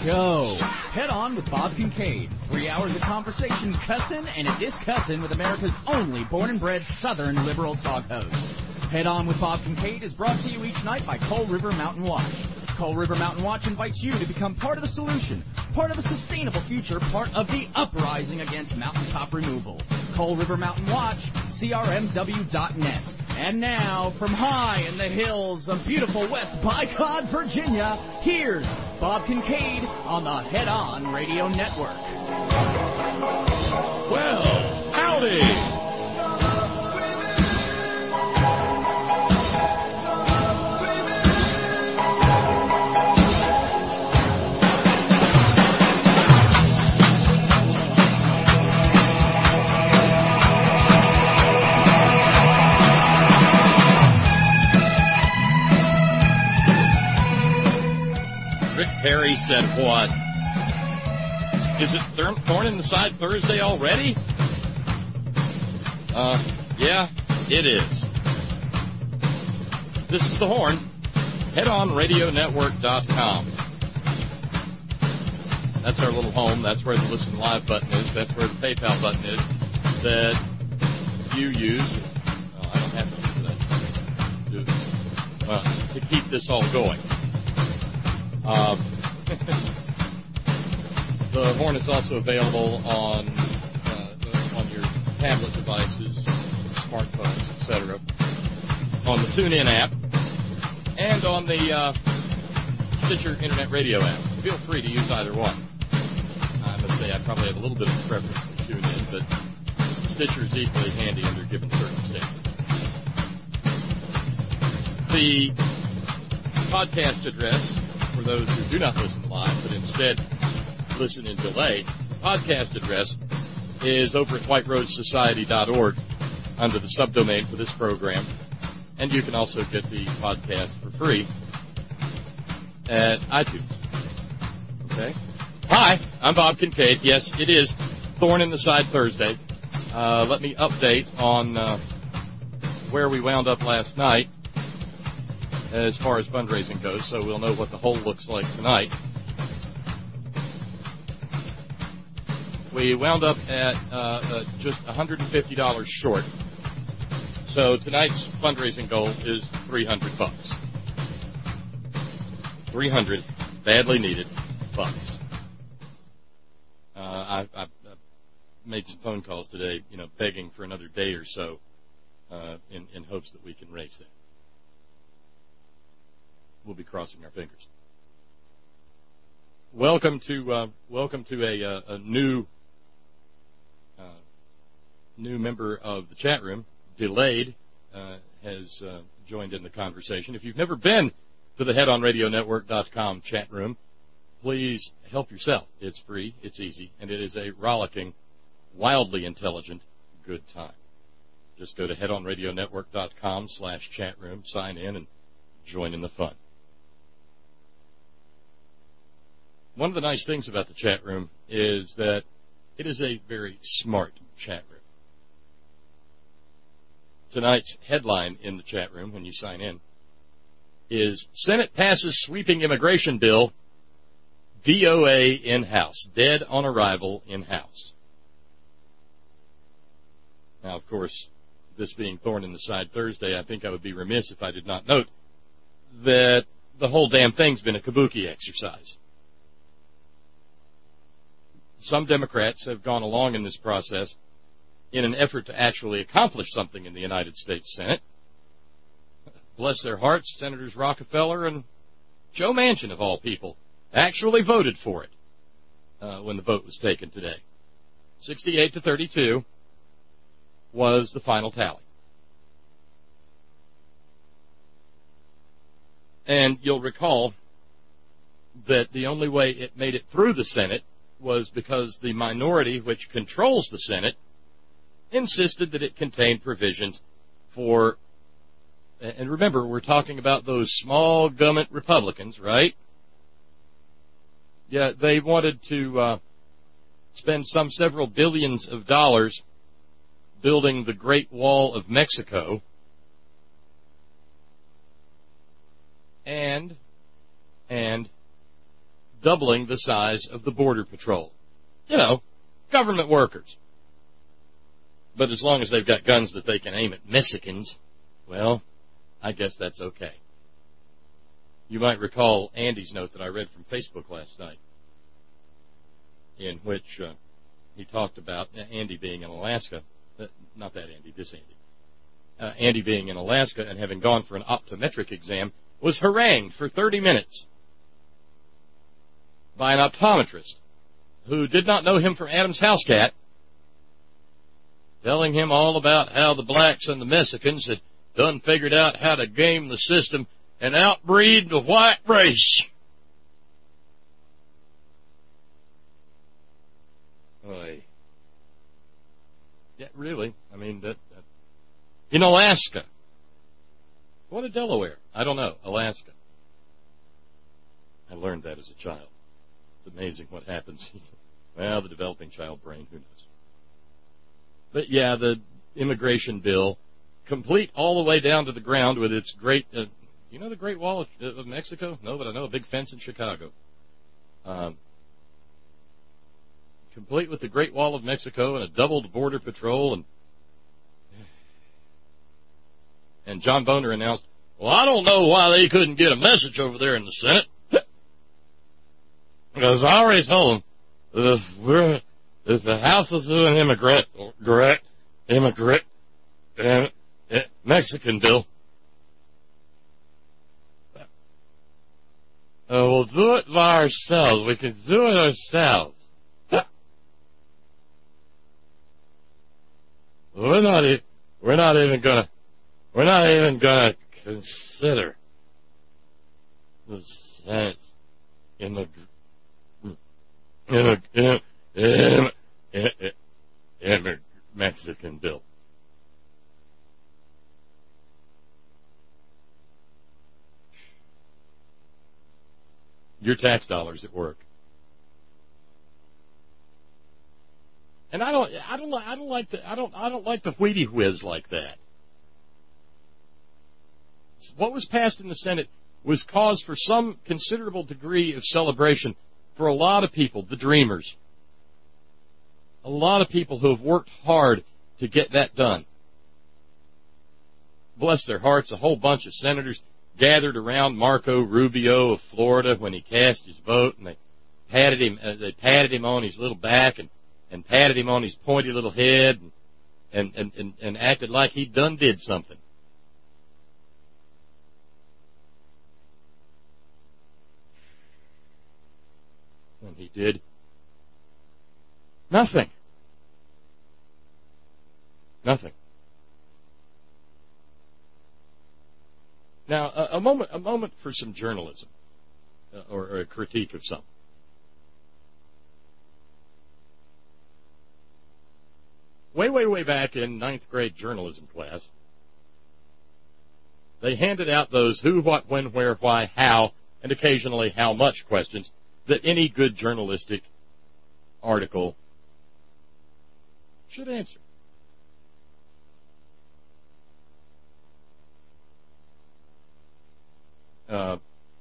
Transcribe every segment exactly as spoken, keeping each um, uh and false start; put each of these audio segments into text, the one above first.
go. Head On with Bob Kincaid. Three hours of conversation, cussing, and a discussing with America's only born-and-bred Southern liberal talk host. Head On with Bob Kincaid is brought to you each night by Coal River Mountain Watch. Coal River Mountain Watch invites you to become part of the solution, part of a sustainable future, part of the uprising against mountaintop removal. Coal River Mountain Watch, C R M W dot net. And now, from high in the hills of beautiful West Bicod, Virginia, here's Bob Kincaid on the Head On Radio Network. Well, howdy! Perry said what? Is it Thorn in the Side Thursday already? Uh, yeah, it is. This is The Horn. Head On Radio Network dot com. That's our little home. That's where the Listen Live button is. That's where the PayPal button is that you use. Well, I don't have to do that. Well, to keep this all going. Um, the Horn is also available on uh, on your tablet devices, smartphones, et cetera, on the TuneIn app, and on the uh, Stitcher Internet Radio app. Feel free to use either one. I must say I probably have a little bit of a preference for TuneIn, but Stitcher is equally handy under given circumstances. The podcast address, for those who do not listen live, but instead listen in delay, the podcast address is over at white rose society dot org under the subdomain for this program. And you can also get the podcast for free at iTunes. Okay? Hi, I'm Bob Kincaid. Yes, it is Thorn in the Side Thursday. Uh, let me update on uh, where we wound up last night as far as fundraising goes, so we'll know what the whole looks like tonight. We wound up at uh, uh, just one hundred fifty dollars short. So tonight's fundraising goal is three hundred bucks. three hundred badly needed bucks. Uh, I, I, I made some phone calls today, you know, begging for another day or so uh, in, in hopes that we can raise that. We'll be crossing our fingers. Welcome to uh, welcome to a, uh, a new uh, new member of the chat room. Delayed uh, has uh, joined in the conversation. If you've never been to the head on radio network dot com chat room, please help yourself. It's free, it's easy, and it is a rollicking, wildly intelligent, good time. Just go to head on radio network dot com slash chat room, sign in, and join in the fun. One of the nice things about the chat room is that it is a very smart chat room. Tonight's headline in the chat room, when you sign in, is Senate passes sweeping immigration bill, D O A in-house, dead on arrival in-house. Now, of course, this being Thorn in the Side Thursday, I think I would be remiss if I did not note that the whole damn thing's been a kabuki exercise. Some Democrats have gone along in this process in an effort to actually accomplish something in the United States Senate. Bless their hearts, Senators Rockefeller and Joe Manchin, of all people, actually voted for it uh, when the vote was taken today. sixty-eight to thirty-two was the final tally. And you'll recall that the only way it made it through the Senate was because the minority which controls the Senate insisted that it contained provisions for, and remember, we're talking about those small government Republicans, right? Yeah, they wanted to uh, spend some several billions of dollars building the Great Wall of Mexico, and, and doubling the size of the Border Patrol. You know, government workers. But as long as they've got guns that they can aim at Mexicans, well, I guess that's okay. You might recall Andy's note that I read from Facebook last night, in which uh, he talked about Andy being in Alaska. Uh, not that Andy, this Andy. Uh, Andy being in Alaska and having gone for an optometric exam was harangued for thirty minutes by an optometrist who did not know him from Adam's house cat, telling him all about how the blacks and the Mexicans had done figured out how to game the system and outbreed the white race. Oy. Yeah, really. I mean, that, that in Alaska. What a Delaware? I don't know. Alaska. I learned that as a child. It's amazing what happens. Well, the developing child brain, who knows? But yeah, the immigration bill, complete all the way down to the ground with its great, uh, you know the Great Wall of, of Mexico? No, but I know a big fence in Chicago. Um, complete with the Great Wall of Mexico and a doubled border patrol. And and John Boner announced, well, I don't know why they couldn't get a message over there in the Senate. Because I already told them, if, we're, if the House is doing immigrant, direct, immigrant, and Mexican bill, uh, we'll do it by ourselves. We can do it ourselves. We're not. E- we're not even gonna. We're not even gonna consider the Senate's immigrant. In a, in, in, in a Mexican bill. Your tax dollars at work. And I don't, I don't, I don't like the, I don't, I don't like the wheaty whiz like that. What was passed in the Senate was cause for some considerable degree of celebration for a lot of people, the dreamers. A lot of people who have worked hard to get that done. Bless their hearts, a whole bunch of senators gathered around Marco Rubio of Florida when he cast his vote, and they patted him, uh, they patted him on his little back and, and patted him on his pointy little head and, and, and, and, and acted like he done did something. And he did nothing. Nothing. Now, a, a moment, a moment for some journalism, uh, or, or a critique of some. Way, way, way back in ninth grade journalism class, they handed out those who, what, when, where, why, how, and occasionally how much questions that any good journalistic article should answer. Uh,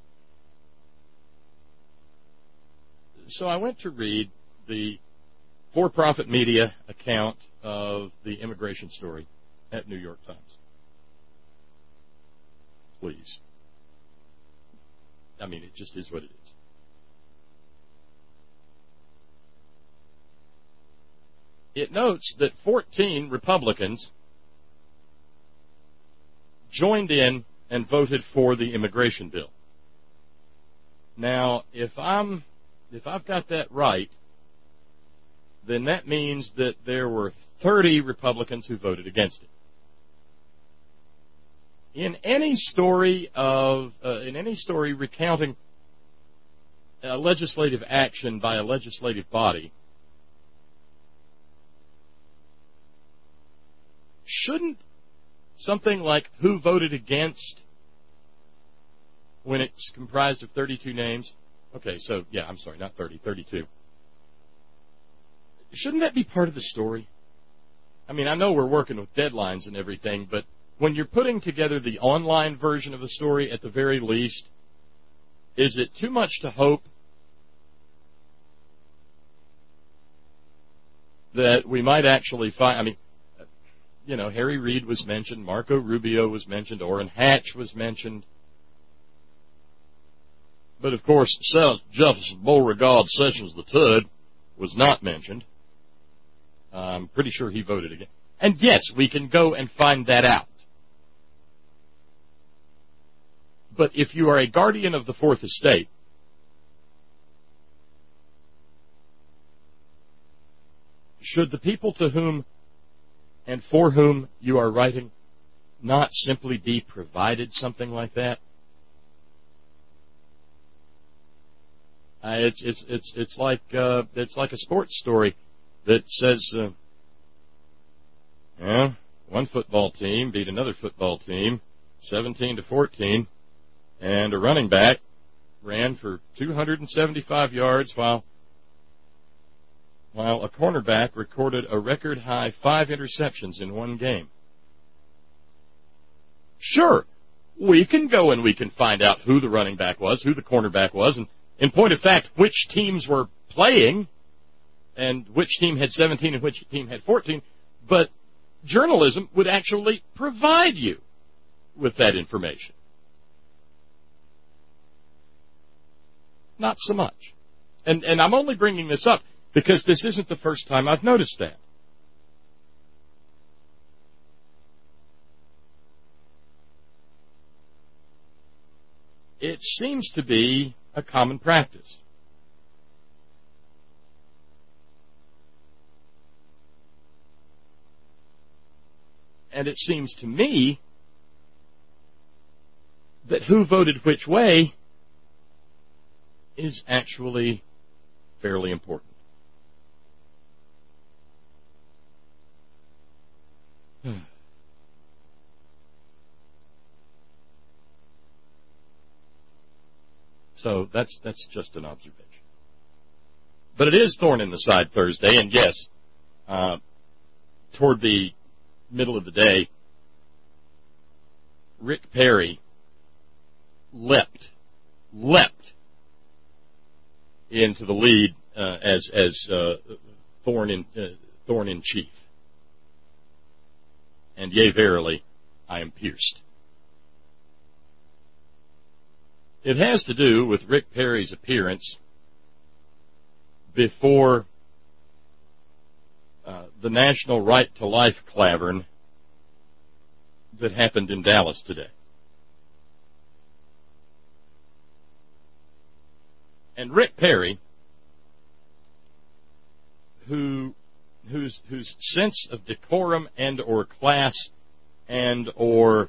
so I went to read the for-profit media account of the immigration story at New York Times. Please. I mean, it just is what it is. It notes that fourteen Republicans joined in and voted for the immigration bill. Now, if I'm, if I've got that right, then that means that there were thirty Republicans who voted against it. In any story of, uh, in any story recounting a legislative action by a legislative body, shouldn't something like who voted against, when it's comprised of thirty-two names? Okay, so, yeah, I'm sorry, not thirty, thirty-two. Shouldn't that be part of the story? I mean, I know we're working with deadlines and everything, but when you're putting together the online version of the story, at the very least, is it too much to hope that we might actually find, I mean, you know, Harry Reid was mentioned, Marco Rubio was mentioned, Orrin Hatch was mentioned. But, of course, Jefferson Beauregard Sessions the third was not mentioned. I'm pretty sure he voted again. And, yes, we can go and find that out. But if you are a guardian of the Fourth Estate, should the people to whom and for whom you are writing not simply be provided something like that? Uh, it's it's it's it's like uh, it's like a sports story that says, uh, yeah, one football team beat another football team, seventeen to fourteen, and a running back ran for two hundred seventy-five yards while while a cornerback recorded a record high five interceptions in one game. Sure, we can go and we can find out who the running back was, who the cornerback was, and in point of fact, which teams were playing, and which team had seventeen and which team had fourteen, but journalism would actually provide you with that information. Not so much. And, and I'm only bringing this up because this isn't the first time I've noticed that. It seems to be a common practice. And it seems to me that who voted which way is actually fairly important. So that's that's just an observation. But it is thorn in the side Thursday, and yes, uh, toward the middle of the day, Rick Perry leapt, leapt into the lead uh, as as uh, thorn in uh, thorn in chief. And yea, verily, I am pierced. It has to do with Rick Perry's appearance before uh, the National Right to Life Clavern that happened in Dallas today. And Rick Perry, who whose whose sense of decorum and or class and or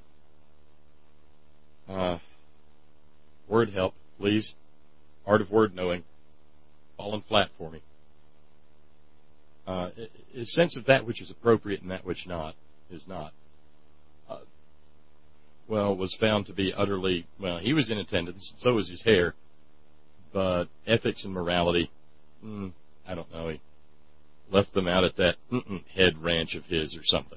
uh, word help, please. Art of word knowing. Fallen flat for me. Uh, his sense of that which is appropriate and that which not is not. Uh, well, was found to be utterly, well, he was in attendance, so was his hair. But ethics and morality, mm, I don't know. He left them out at that mm-mm head ranch of his or something.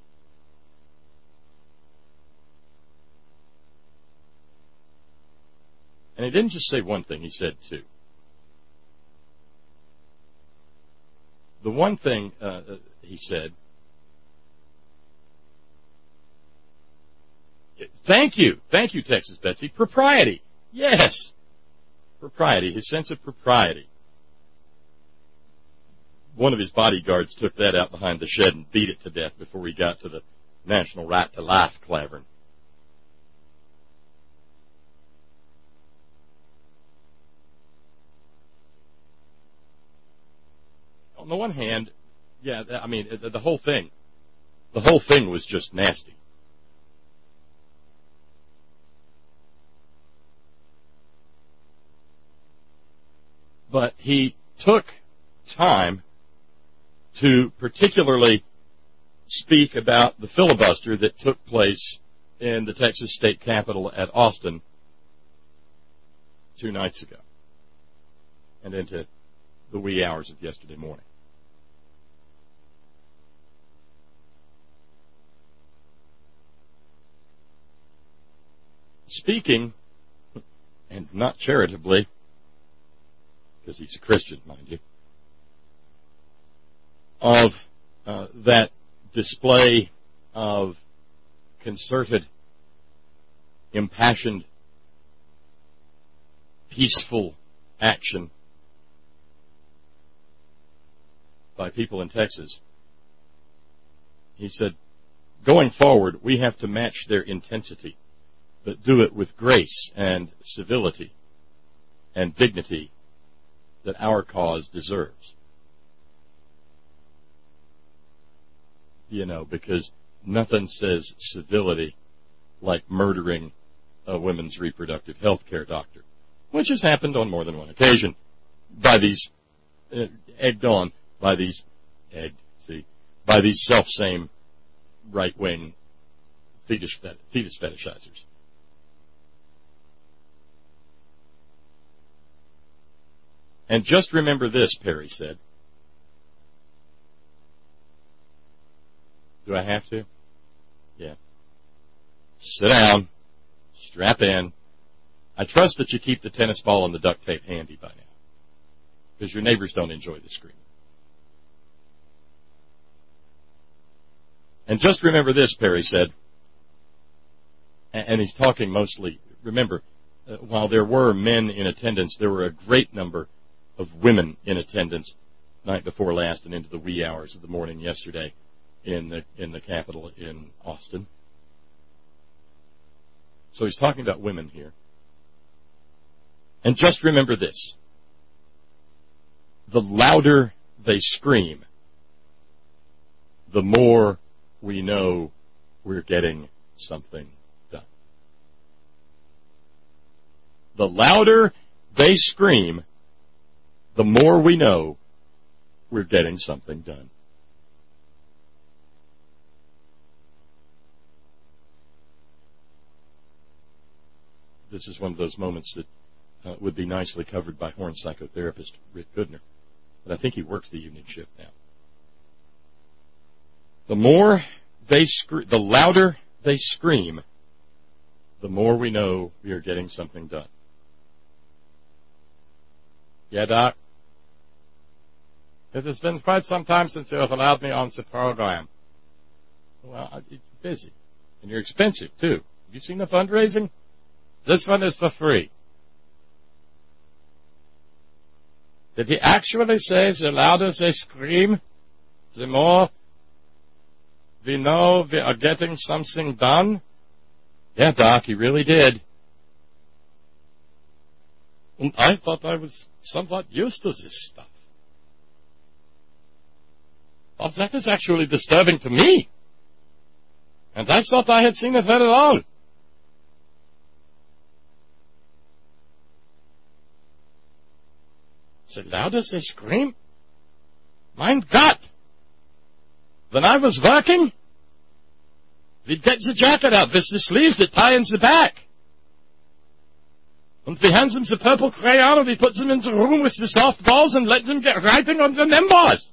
And he didn't just say one thing, he said two. The one thing uh, he said, thank you, thank you, Texas Betsy, propriety. Yes, propriety, his sense of propriety. One of his bodyguards took that out behind the shed and beat it to death before he got to the National Right to Life Clavern. On the one hand, yeah, I mean, the whole thing, the whole thing was just nasty. But he took time to particularly speak about the filibuster that took place in the Texas state capitol at Austin two nights ago and into the wee hours of yesterday morning. Speaking, and not charitably, because he's a Christian, mind you, of uh, that display of concerted, impassioned, peaceful action by people in Texas. He said, going forward, we have to match their intensity, but do it with grace and civility and dignity that our cause deserves. You know, because nothing says civility like murdering a women's reproductive health care doctor, which has happened on more than one occasion by these, uh, egged on by these, egged, see, by these self-same right-wing fetus, fetus fetishizers. And just remember this, Perry said. Do I have to? Yeah. Sit down. Strap in. I trust that you keep the tennis ball and the duct tape handy by now, because your neighbors don't enjoy the screaming. And just remember this, Perry said, and he's talking mostly, remember, uh, while there were men in attendance, there were a great number of women in attendance night before last and into the wee hours of the morning yesterday in the in the Capitol in Austin. So he's talking about women here. And just remember this. The louder they scream, the more we know we're getting something done. The louder they scream, the more we know we're getting something done. This is one of those moments that uh, would be nicely covered by Horn psychotherapist Rick Goodner. But I think he works the evening shift now. The more they scre- the louder they scream, the more we know we are getting something done. Yeah, Doc? It has been quite some time since you have allowed me on the program. Well, you're busy. And you're expensive, too. Have you seen the fundraising? This one is for free. Did he actually say the louder they scream, the more we know we are getting something done? Yeah, Doc, he really did. And I thought I was somewhat used to this stuff. But that is actually disturbing to me. And I thought I had seen it very all. The louder they scream? Mein Gott! When I was working, we'd get the jacket out with the sleeves that tie in the back. And we hand them the purple crayon and we put them in the room with the soft balls and let them get writing on the memoirs.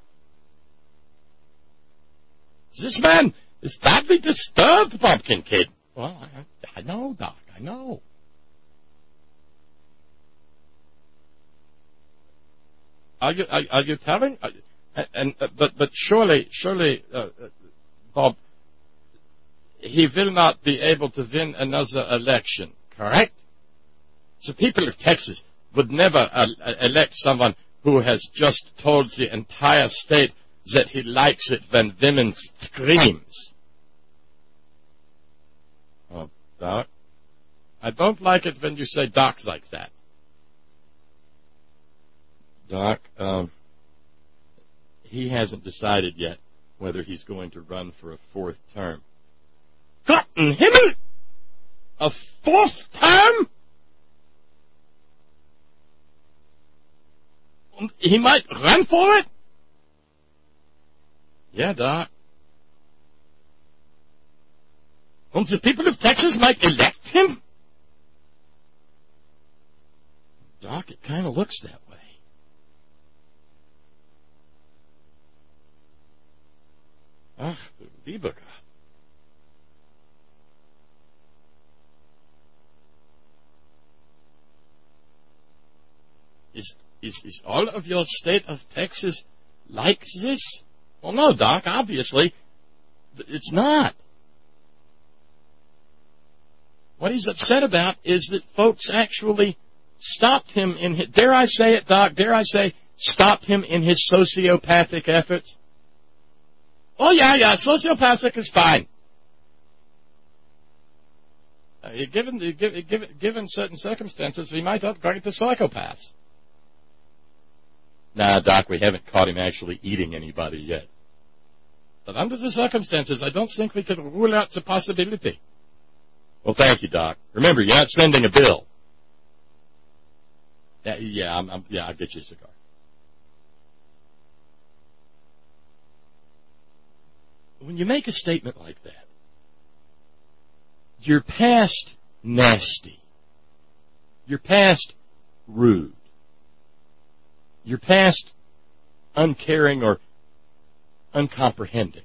This man is badly disturbed, Pumpkin Kid. Well, I, I know, Doc, I know. Are you are, are you telling? Are, and uh, but but surely surely, uh, Bob, he will not be able to win another election, correct? The people of Texas would never uh, elect someone who has just told the entire state that he likes it when women screams. Oh, Doc, I don't like it when you say Doc like that. Doc, um, he hasn't decided yet whether he's going to run for a fourth term. Gott in Himmel! A fourth term? And he might run for it? Yeah, Doc. And the people of Texas might elect him? Doc, it kind of looks that way. Ach, du lieber Gott. Is, is, is all of your state of Texas like this? Well, no, Doc, obviously, it's not. What he's upset about is that folks actually stopped him in his, dare I say it, Doc, dare I say, stopped him in his sociopathic efforts. Oh, yeah, yeah, sociopathic is fine. Uh, given, given, given certain circumstances, we might upgrade to psychopaths. Nah, Doc, we haven't caught him actually eating anybody yet. But under the circumstances, I don't think we can rule out the possibility. Well, thank you, Doc. Remember, you're not sending a bill. Yeah, yeah, I'm, I'm, yeah I'll get you a cigar. When you make a statement like that, you're past nasty. You're past rude. You're past uncaring or uncomprehending.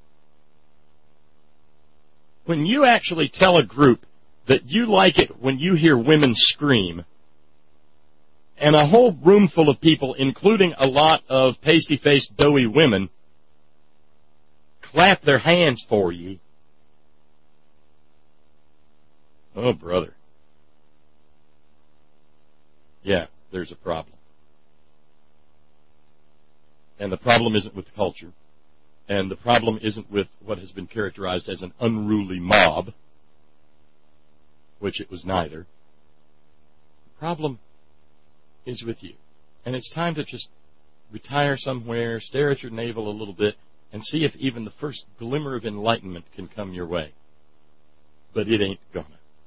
When you actually tell a group that you like it when you hear women scream, and a whole room full of people, including a lot of pasty-faced, doughy women, clap their hands for you, oh, brother. Yeah, there's a problem. And the problem isn't with the culture. And the problem isn't with what has been characterized as an unruly mob, which it was neither. The problem is with you. And it's time to just retire somewhere, stare at your navel a little bit, and see if even the first glimmer of enlightenment can come your way. But it ain't gonna.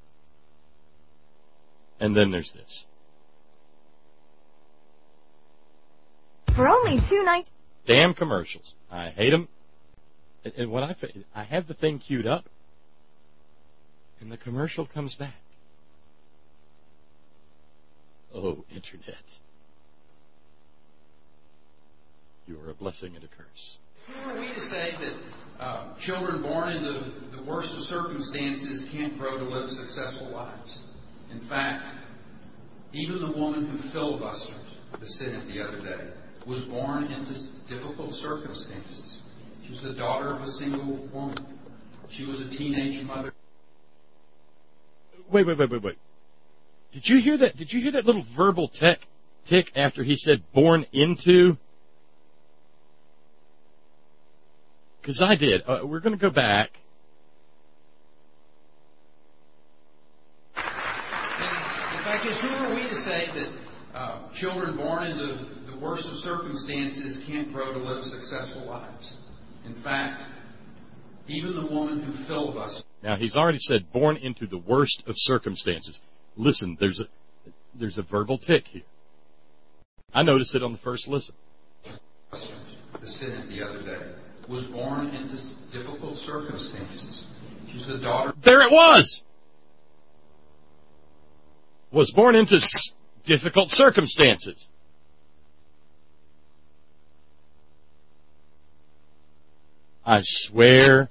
And then there's this. For only two nights. Damn commercials. I hate them. And when I, I have the thing queued up, and the commercial comes back. Oh, Internet. You are a blessing and a curse. Who are we to say that uh, children born into the worst of circumstances can't grow to live successful lives? In fact, even the woman who filibustered the Senate the other day was born into difficult circumstances. She was the daughter of a single woman. She was a teenage mother. Wait, wait, wait, wait, wait. Did you hear that? Did you hear that little verbal tick, tick after he said born into? Because I did. Uh, we're going to go back. And the fact is, who are we to say that uh, children born into the worst of circumstances can't grow to live successful lives? In fact, even the woman who filibustered. Now, he's already said born into the worst of circumstances. Listen, there's a there's a verbal tick here. I noticed it on the first listen. The Senate the other day was born into difficult circumstances. She's the daughter. There it was. Was born into s- difficult circumstances. I swear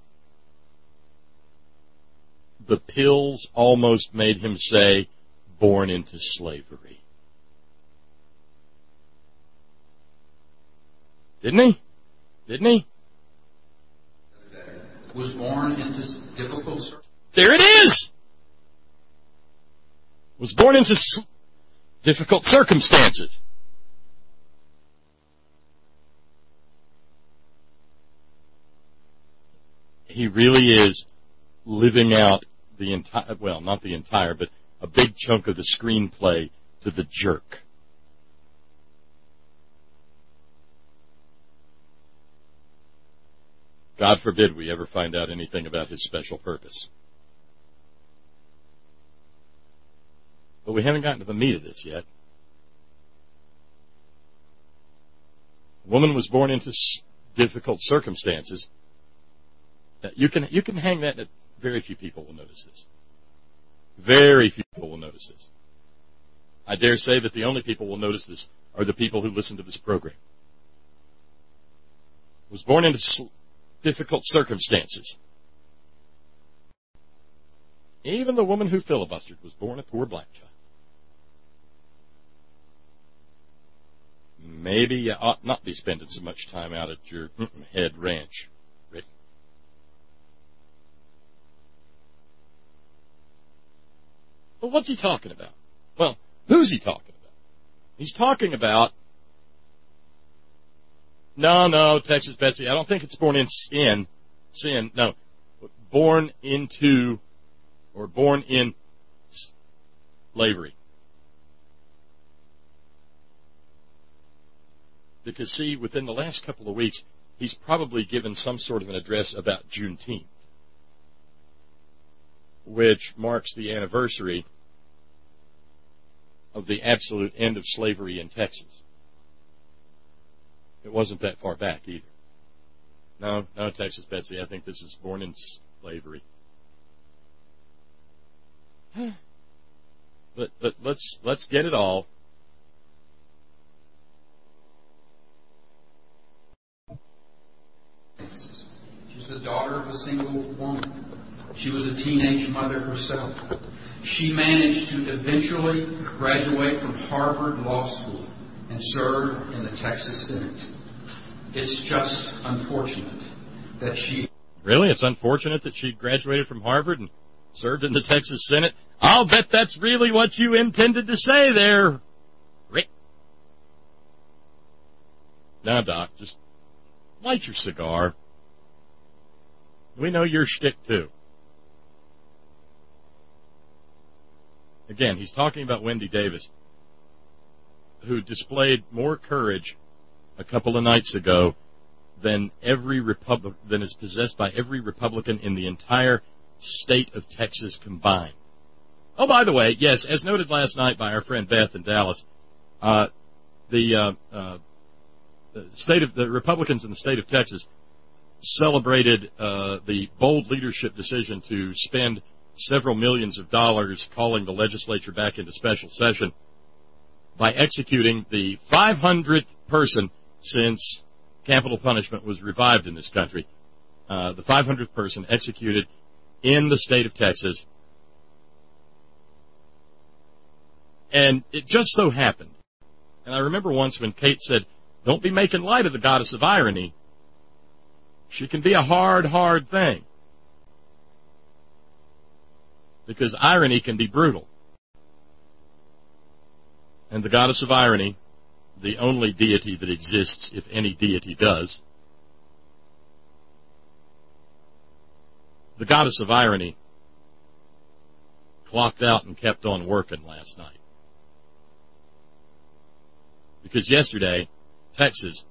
the pills almost made him say, born into slavery. Didn't he? Didn't he? Was born into difficult circumstances. There it is! Was born into s- difficult circumstances. He really is living out the entire, well, not the entire, but a big chunk of the screenplay to the jerk. God forbid we ever find out anything about his special purpose. But we haven't gotten to the meat of this yet. A woman was born into s- difficult circumstances. Uh, You can you can hang that. At, very few people will notice this. Very few people will notice this. I dare say that the only people who will notice this are the people who listen to this program. Was born into sl- difficult circumstances. Even the woman who filibustered was born a poor black child. maybe you ought not be spending so much time out at your head ranch, Rick. Well, what's he talking about? Well, who's he talking about? He's talking about, no, no, Texas Betsy, I don't think it's born in sin, sin, no, born into, or born in slavery. Because, see, within the last couple of weeks, he's probably given some sort of an address about Juneteenth, which marks the anniversary of the absolute end of slavery in Texas. It wasn't that far back either. No, no, Texas Betsy, I think this is born in slavery. But but let's let's get it all. She's the daughter of a single woman. She was a teenage mother herself. She managed to eventually graduate from Harvard Law School and serve in the Texas Senate. It's just unfortunate that she... Really? It's unfortunate that she graduated from Harvard and served in the Texas Senate? I'll bet that's really what you intended to say there, Rick. Now, Doc, just light your cigar. We know your shtick, too. Again, he's talking about Wendy Davis, who displayed more courage a couple of nights ago than every Republic than is possessed by every Republican in the entire state of Texas combined. Oh, by the way, yes, as noted last night by our friend Beth in Dallas, uh, the, uh, uh, the state of the Republicans in the state of Texas celebrated uh, the bold leadership decision to spend several millions of dollars calling the legislature back into special session by executing the five hundredth person since capital punishment was revived in this country. Uh, the five hundredth person executed in the state of Texas. And it just so happened, and I remember once when Kate said, don't be making light of the goddess of irony. She can be a hard, hard thing. Because irony can be brutal. And the goddess of irony, the only deity that exists, if any deity does, the goddess of irony clocked out and kept on working last night. Because yesterday, Texas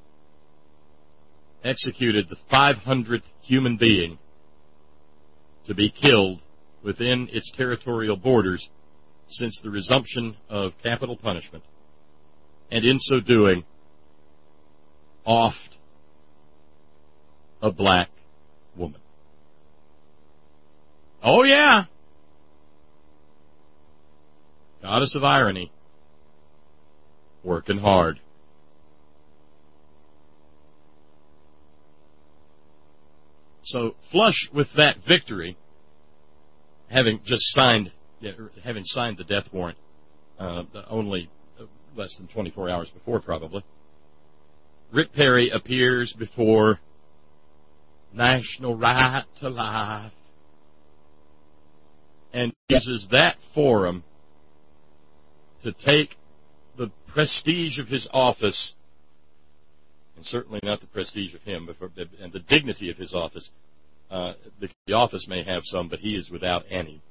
executed the five hundredth human being to be killed within its territorial borders since the resumption of capital punishment, and in so doing, offed a black woman. Oh, yeah! Goddess of irony, working hard. So, flush with that victory, having just signed, having signed the death warrant uh, only less than twenty-four hours before, probably, Rick Perry appears before National Right to Life and uses that forum to take the prestige of his office, and certainly not the prestige of him, but for, and the dignity of his office. Uh, the, the office may have some, but he is without any.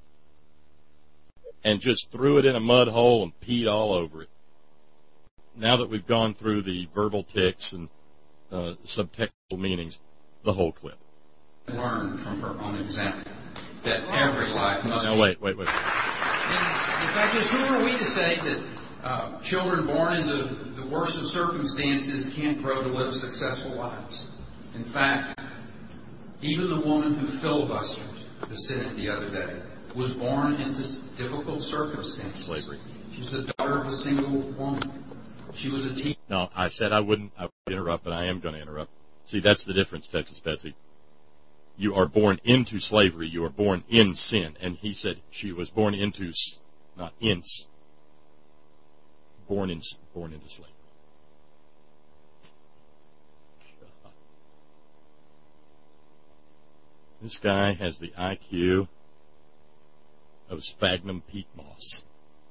And just threw it in a mud hole and peed all over it. Now that we've gone through the verbal tics and uh, subtextual meanings, the whole clip. Learn from her own example that every life must. Now wait, wait, wait. In, in fact, just who are we to say that uh, children born into the worst of circumstances can't grow to live successful lives? In fact, even the woman who filibustered the Senate the other day was born into difficult circumstances. Slavery. She's the daughter of a single woman. She was a teen. No, I said I wouldn't, I would interrupt, but I am going to interrupt. See, that's the difference, Texas Betsy. You are born into slavery. You are born in sin. And he said she was born into, not in, born in, born into slavery. This guy has the I Q of sphagnum peat moss.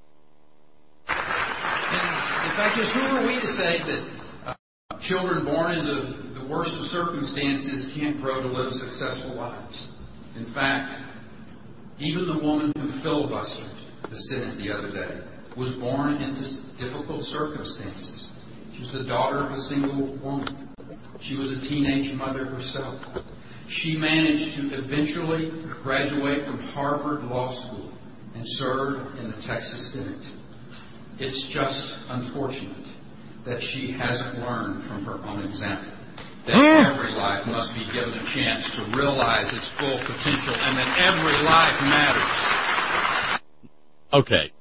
And in fact, just who are we to say that uh, children born into the worst of circumstances can't grow to live successful lives? In fact, even the woman who filibustered the Senate the other day was born into difficult circumstances. She was the daughter of a single woman. She was a teenage mother herself. She managed to eventually graduate from Harvard Law School and serve in the Texas Senate. It's just unfortunate that she hasn't learned from her own example that every life must be given a chance to realize its full potential and that every life matters. Okay.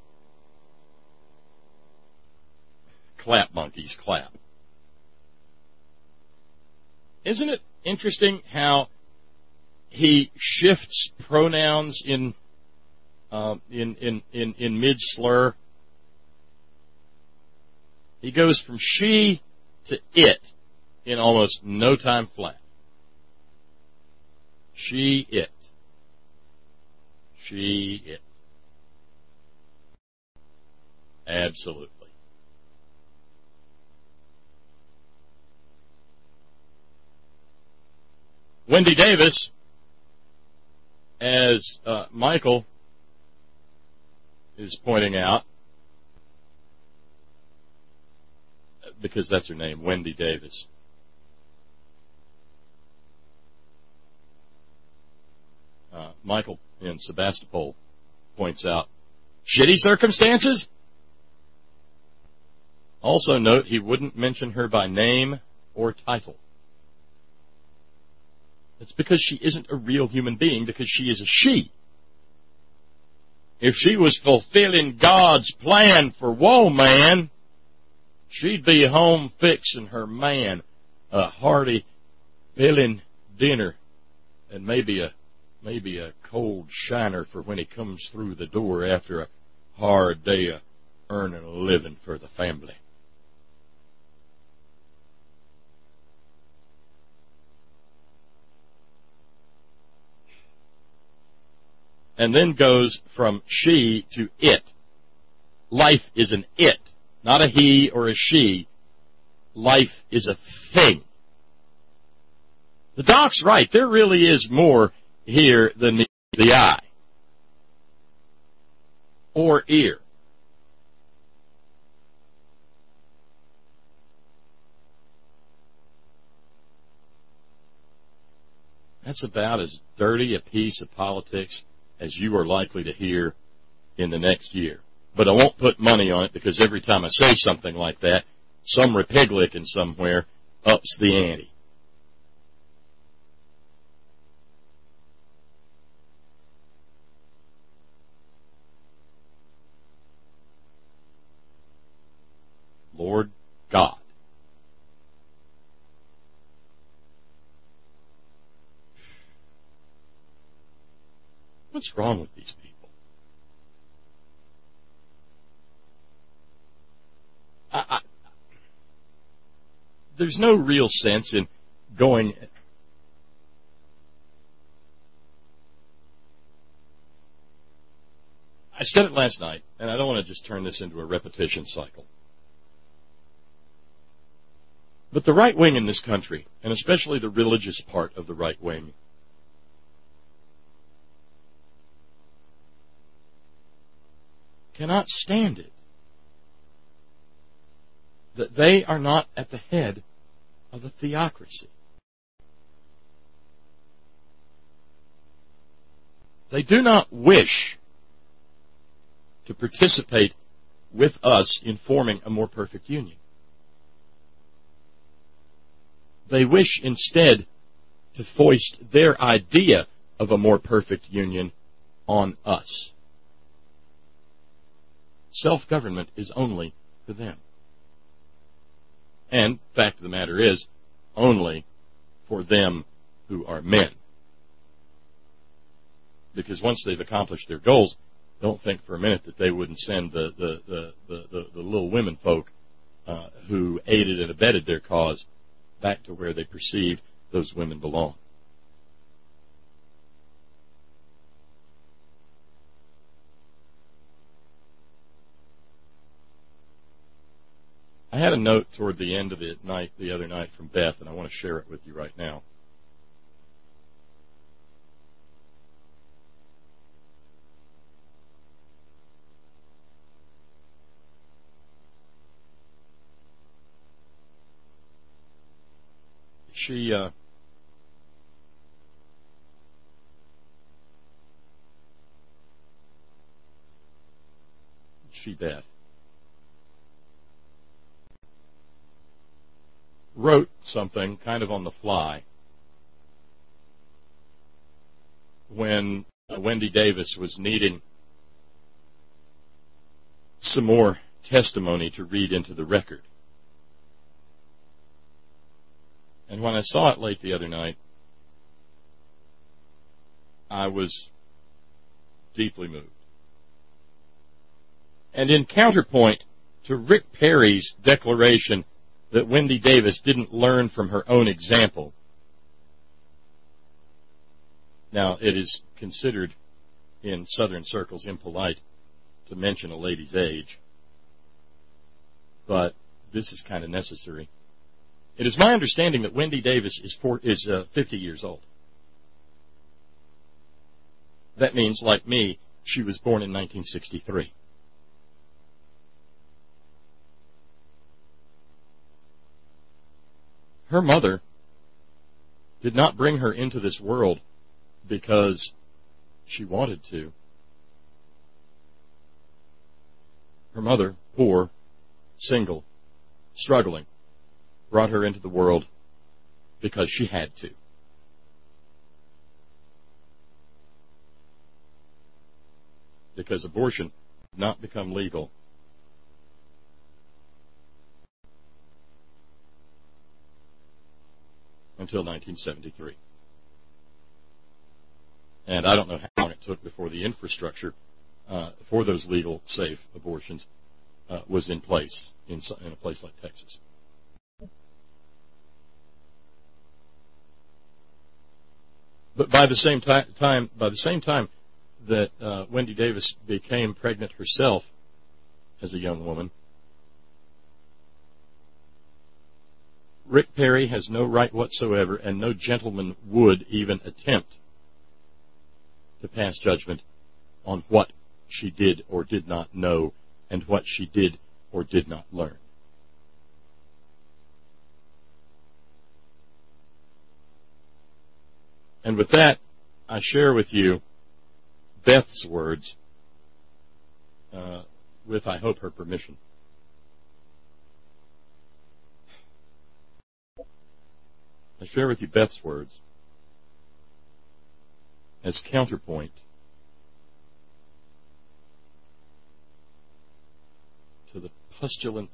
Clap, monkeys, clap. Isn't it interesting how he shifts pronouns in uh, in in in, in mid slur? He goes from she to it in almost no time flat. She, it. She, it. Absolutely. Wendy Davis, as uh, Michael is pointing out, because that's her name, Wendy Davis. Uh, Michael in Sebastopol points out, shitty circumstances? Also note he wouldn't mention her by name or title. It's because she isn't a real human being, because she is a she. If she was fulfilling God's plan for woe man, she'd be home fixing her man a hearty, filling dinner and maybe a maybe a cold shiner for when he comes through the door after a hard day of earning a living for the family. And then goes from she to it. Life is an it, not a he or a she. Life is a thing. The doc's right. There really is more here than the, the eye or ear. That's about as dirty a piece of politics as you are likely to hear in the next year. But I won't put money on it, because every time I say something like that, some Republican somewhere ups the ante. Lord God. What's wrong with these people? I, I, there's no real sense in going. I said it last night, and I don't want to just turn this into a repetition cycle. But the right wing in this country, and especially the religious part of the right wing, cannot stand it that they are not at the head of a theocracy. They do not wish to participate with us in forming a more perfect union. They wish instead to foist their idea of a more perfect union on us. Self-government is only for them. And, fact of the matter is, only for them who are men. Because once they've accomplished their goals, don't think for a minute that they wouldn't send the, the, the, the, the, the little women folk uh, who aided and abetted their cause back to where they perceive those women belong. I had a note toward the end of the night, the other night from Beth, and I want to share it with you right now. She, uh, she, Beth, wrote something kind of on the fly when uh, Wendy Davis was needing some more testimony to read into the record. And when I saw it late the other night, I was deeply moved. And in counterpoint to Rick Perry's declaration that Wendy Davis didn't learn from her own example, now it is considered in Southern circles impolite to mention a lady's age, but this is kind of necessary. It is my understanding that Wendy Davis is four, is uh, fifty years old. That means, like me, she was born in nineteen sixty-three. Her mother did not bring her into this world because she wanted to. Her mother, poor, single, struggling, brought her into the world because she had to. Because abortion did not become legal until nineteen seventy-three. And I don't know how long it took before the infrastructure uh, for those legal, safe abortions uh, was in place in, in a place like Texas. But by the same ti- time, by the same time that uh, Wendy Davis became pregnant herself as a young woman, Rick Perry has no right whatsoever, and no gentleman would even attempt to pass judgment on what she did or did not know and what she did or did not learn. And with that, I share with you Beth's words, uh, with, I hope, her permission. I share with you Beth's words as counterpoint to the pustulant,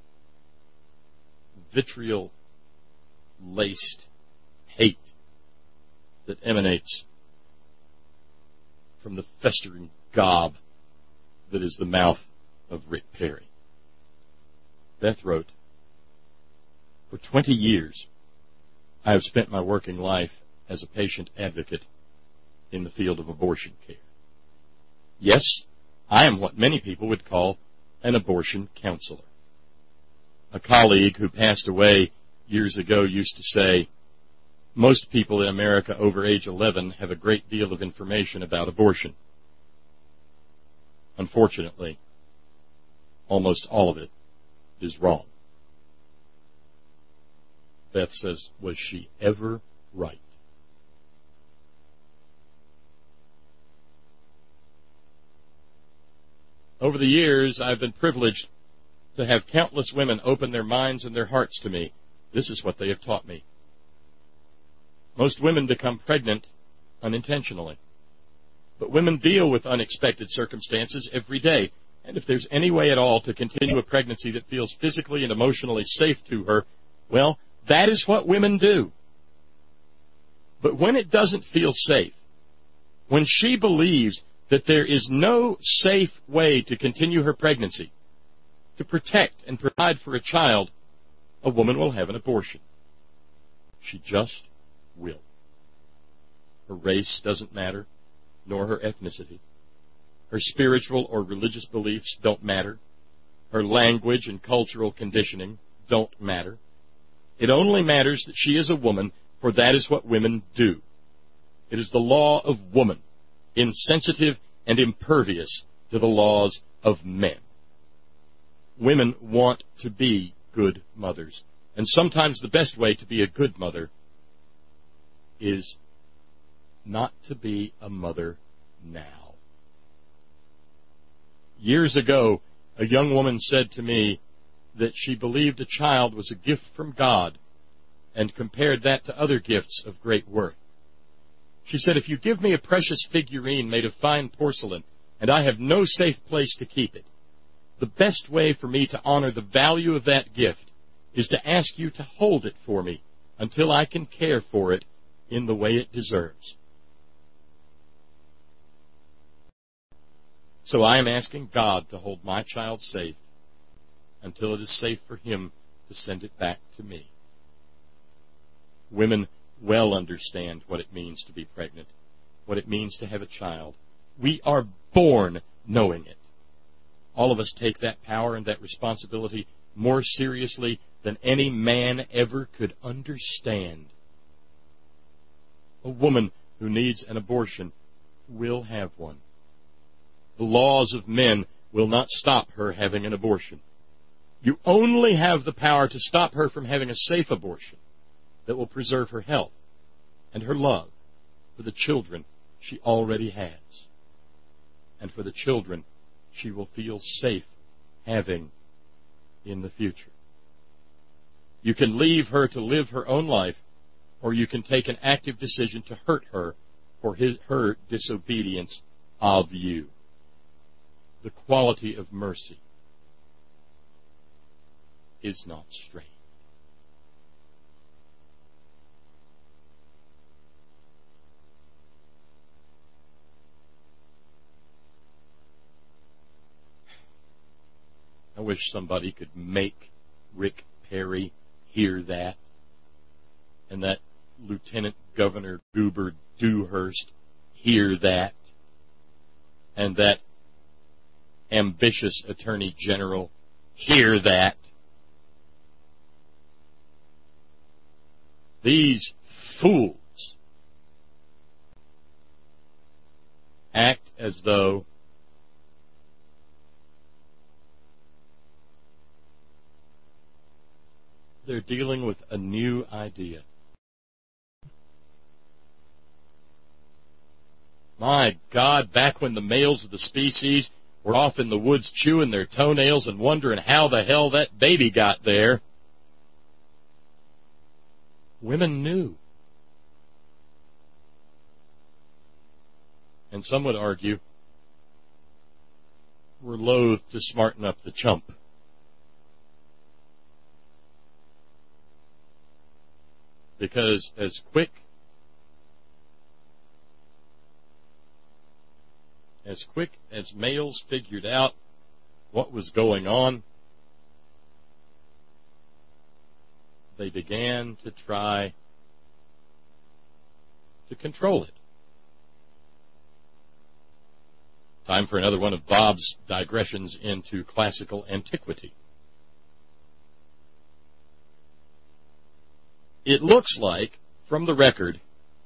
vitriol-laced hate that emanates from the festering gob that is the mouth of Rick Perry. Beth wrote, "For twenty years, I have spent my working life as a patient advocate in the field of abortion care. Yes, I am what many people would call an abortion counselor. A colleague who passed away years ago used to say, most people in America over age eleven have a great deal of information about abortion. Unfortunately, almost all of it is wrong." Beth says, was she ever right? Over the years, I've been privileged to have countless women open their minds and their hearts to me. This is what they have taught me. Most women become pregnant unintentionally. But women deal with unexpected circumstances every day. And if there's any way at all to continue a pregnancy that feels physically and emotionally safe to her, well, that is what women do. But when it doesn't feel safe, when she believes that there is no safe way to continue her pregnancy, to protect and provide for a child, a woman will have an abortion. She just will. Her race doesn't matter, nor her ethnicity. Her spiritual or religious beliefs don't matter. her language and cultural conditioning don't matter. It only matters that she is a woman, for that is what women do. It is the law of woman, insensitive and impervious to the laws of men. Women want to be good mothers, and sometimes the best way to be a good mother is not to be a mother now. Years ago, a young woman said to me that she believed a child was a gift from God and compared that to other gifts of great worth. She said, if you give me a precious figurine made of fine porcelain and I have no safe place to keep it, the best way for me to honor the value of that gift is to ask you to hold it for me until I can care for it in the way it deserves. So I am asking God to hold my child safe until it is safe for Him to send it back to me. Women well understand what it means to be pregnant, what it means to have a child. We are born knowing it. All of us take that power and that responsibility more seriously than any man ever could understand. A woman who needs an abortion will have one. The laws of men will not stop her having an abortion. You only have the power to stop her from having a safe abortion that will preserve her health and her love for the children she already has, and for the children she will feel safe having in the future. You can leave her to live her own life, or you can take an active decision to hurt her for his, her disobedience of you. The quality of mercy is not strained. I wish somebody could make Rick Perry hear that, and that Lieutenant Governor Goober Dewhurst hear that, and that ambitious Attorney General hear that. These fools act as though they're dealing with a new idea. My God, back when the males of the species were off in the woods chewing their toenails and wondering how the hell that baby got there, women knew. And some would argue were loath to smarten up the chump. Because as quick as quick as males figured out what was going on, they began to try to control it. Time for another one of Bob's digressions into classical antiquity. It looks like, from the record,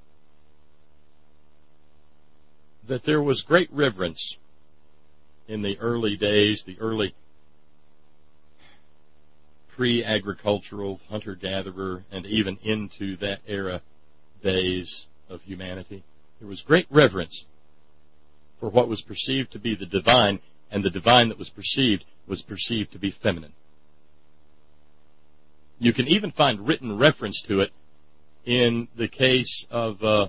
that there was great reverence in the early days, the early pre-agricultural hunter-gatherer, and even into that era days of humanity. There was great reverence for what was perceived to be the divine, and the divine that was perceived was perceived to be feminine. You can even find written reference to it in the case of uh,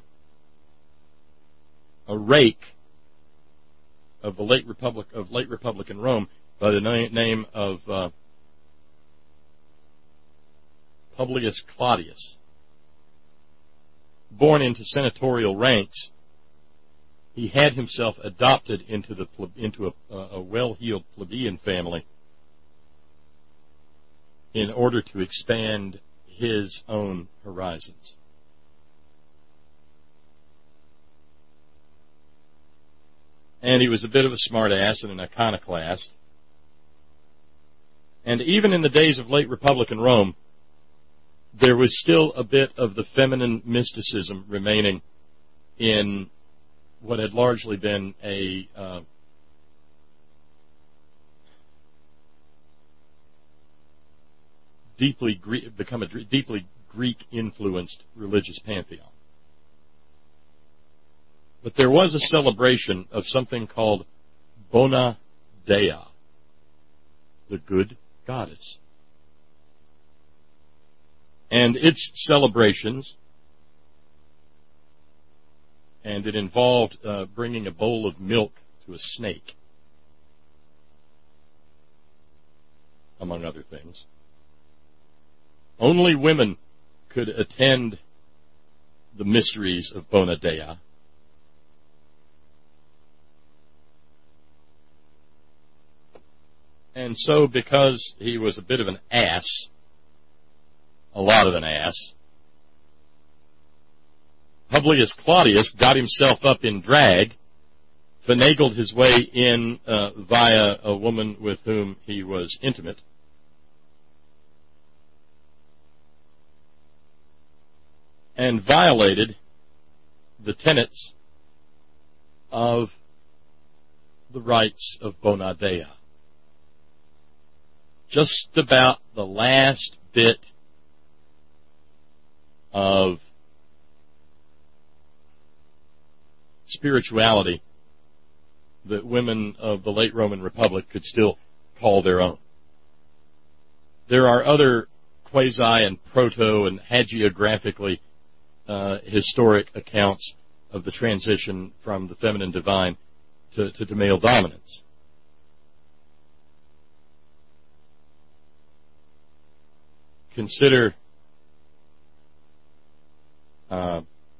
a rake of the late Republic of late Republican Rome by the na- name of uh, Publius Claudius. Born into senatorial ranks, he had himself adopted into the into a, a well-heeled plebeian family in order to expand his own horizons. And he was a bit of a smart-ass and an iconoclast. And even in the days of late Republican Rome, there was still a bit of the feminine mysticism remaining in what had largely been a uh, deeply Gre- become a d- deeply Greek-influenced religious pantheon. But there was a celebration of something called Bona Dea, the good goddess. And its celebrations, and it involved uh, bringing a bowl of milk to a snake, among other things. Only women could attend the mysteries of Bona Dea. And so, because he was a bit of an ass, a lot of an ass, Publius Claudius got himself up in drag, finagled his way in uh, via a woman with whom he was intimate, and violated the tenets of the rites of Bona Dea. Just about the last bit of spirituality that women of the late Roman Republic could still call their own. There are other quasi and proto and hagiographically uh, historic accounts of the transition from the feminine divine to, to, to male dominance. Consider uh,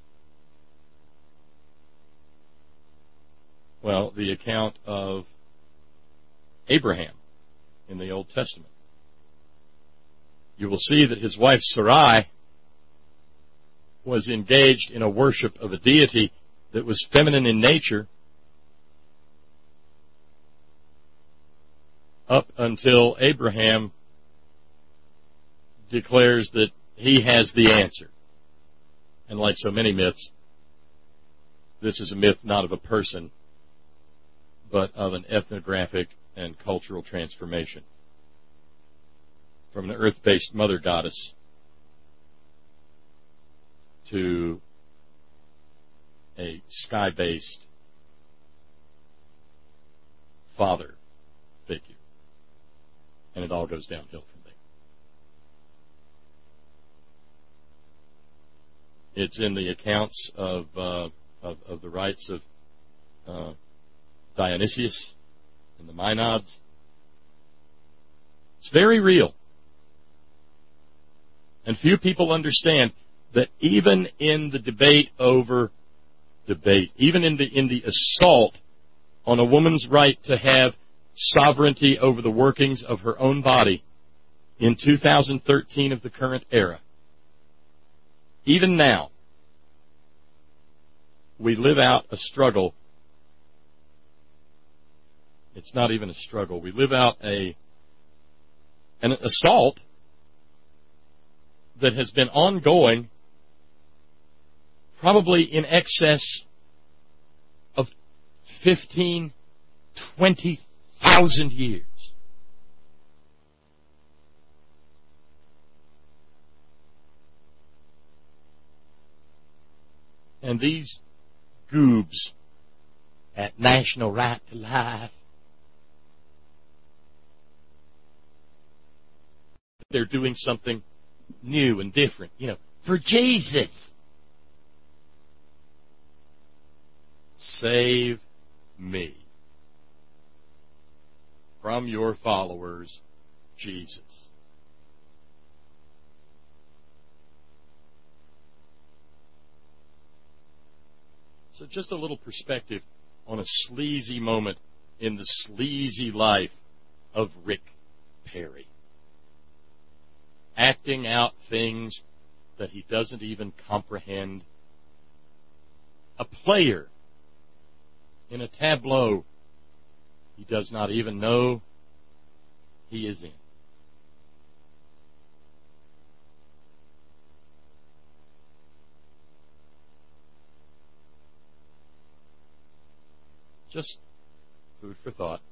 well, the account of Abraham in the Old Testament. You will see that his wife Sarai was engaged in a worship of a deity that was feminine in nature up until Abraham declares that he has the answer. And like so many myths, this is a myth not of a person, but of an ethnographic and cultural transformation from an earth-based mother goddess to a sky-based father figure. And it all goes downhill from there. It's in the accounts of uh, of, of the rites of uh, Dionysius and the Maenads. It's very real. And few people understand that even in the debate over debate, even in the in the assault on a woman's right to have sovereignty over the workings of her own body in two thousand thirteen of the current era, even now, we live out a struggle. It's not even a struggle. We live out a an assault that has been ongoing probably in excess of fifteen, twenty thousand years. And these goobs at National Right to Life, they're doing something new and different, you know, for Jesus. Save me from your followers, Jesus. So just a little perspective on a sleazy moment in the sleazy life of Rick Perry. Acting out things that he doesn't even comprehend. A player in a tableau he does not even know he is in. Just food for thought.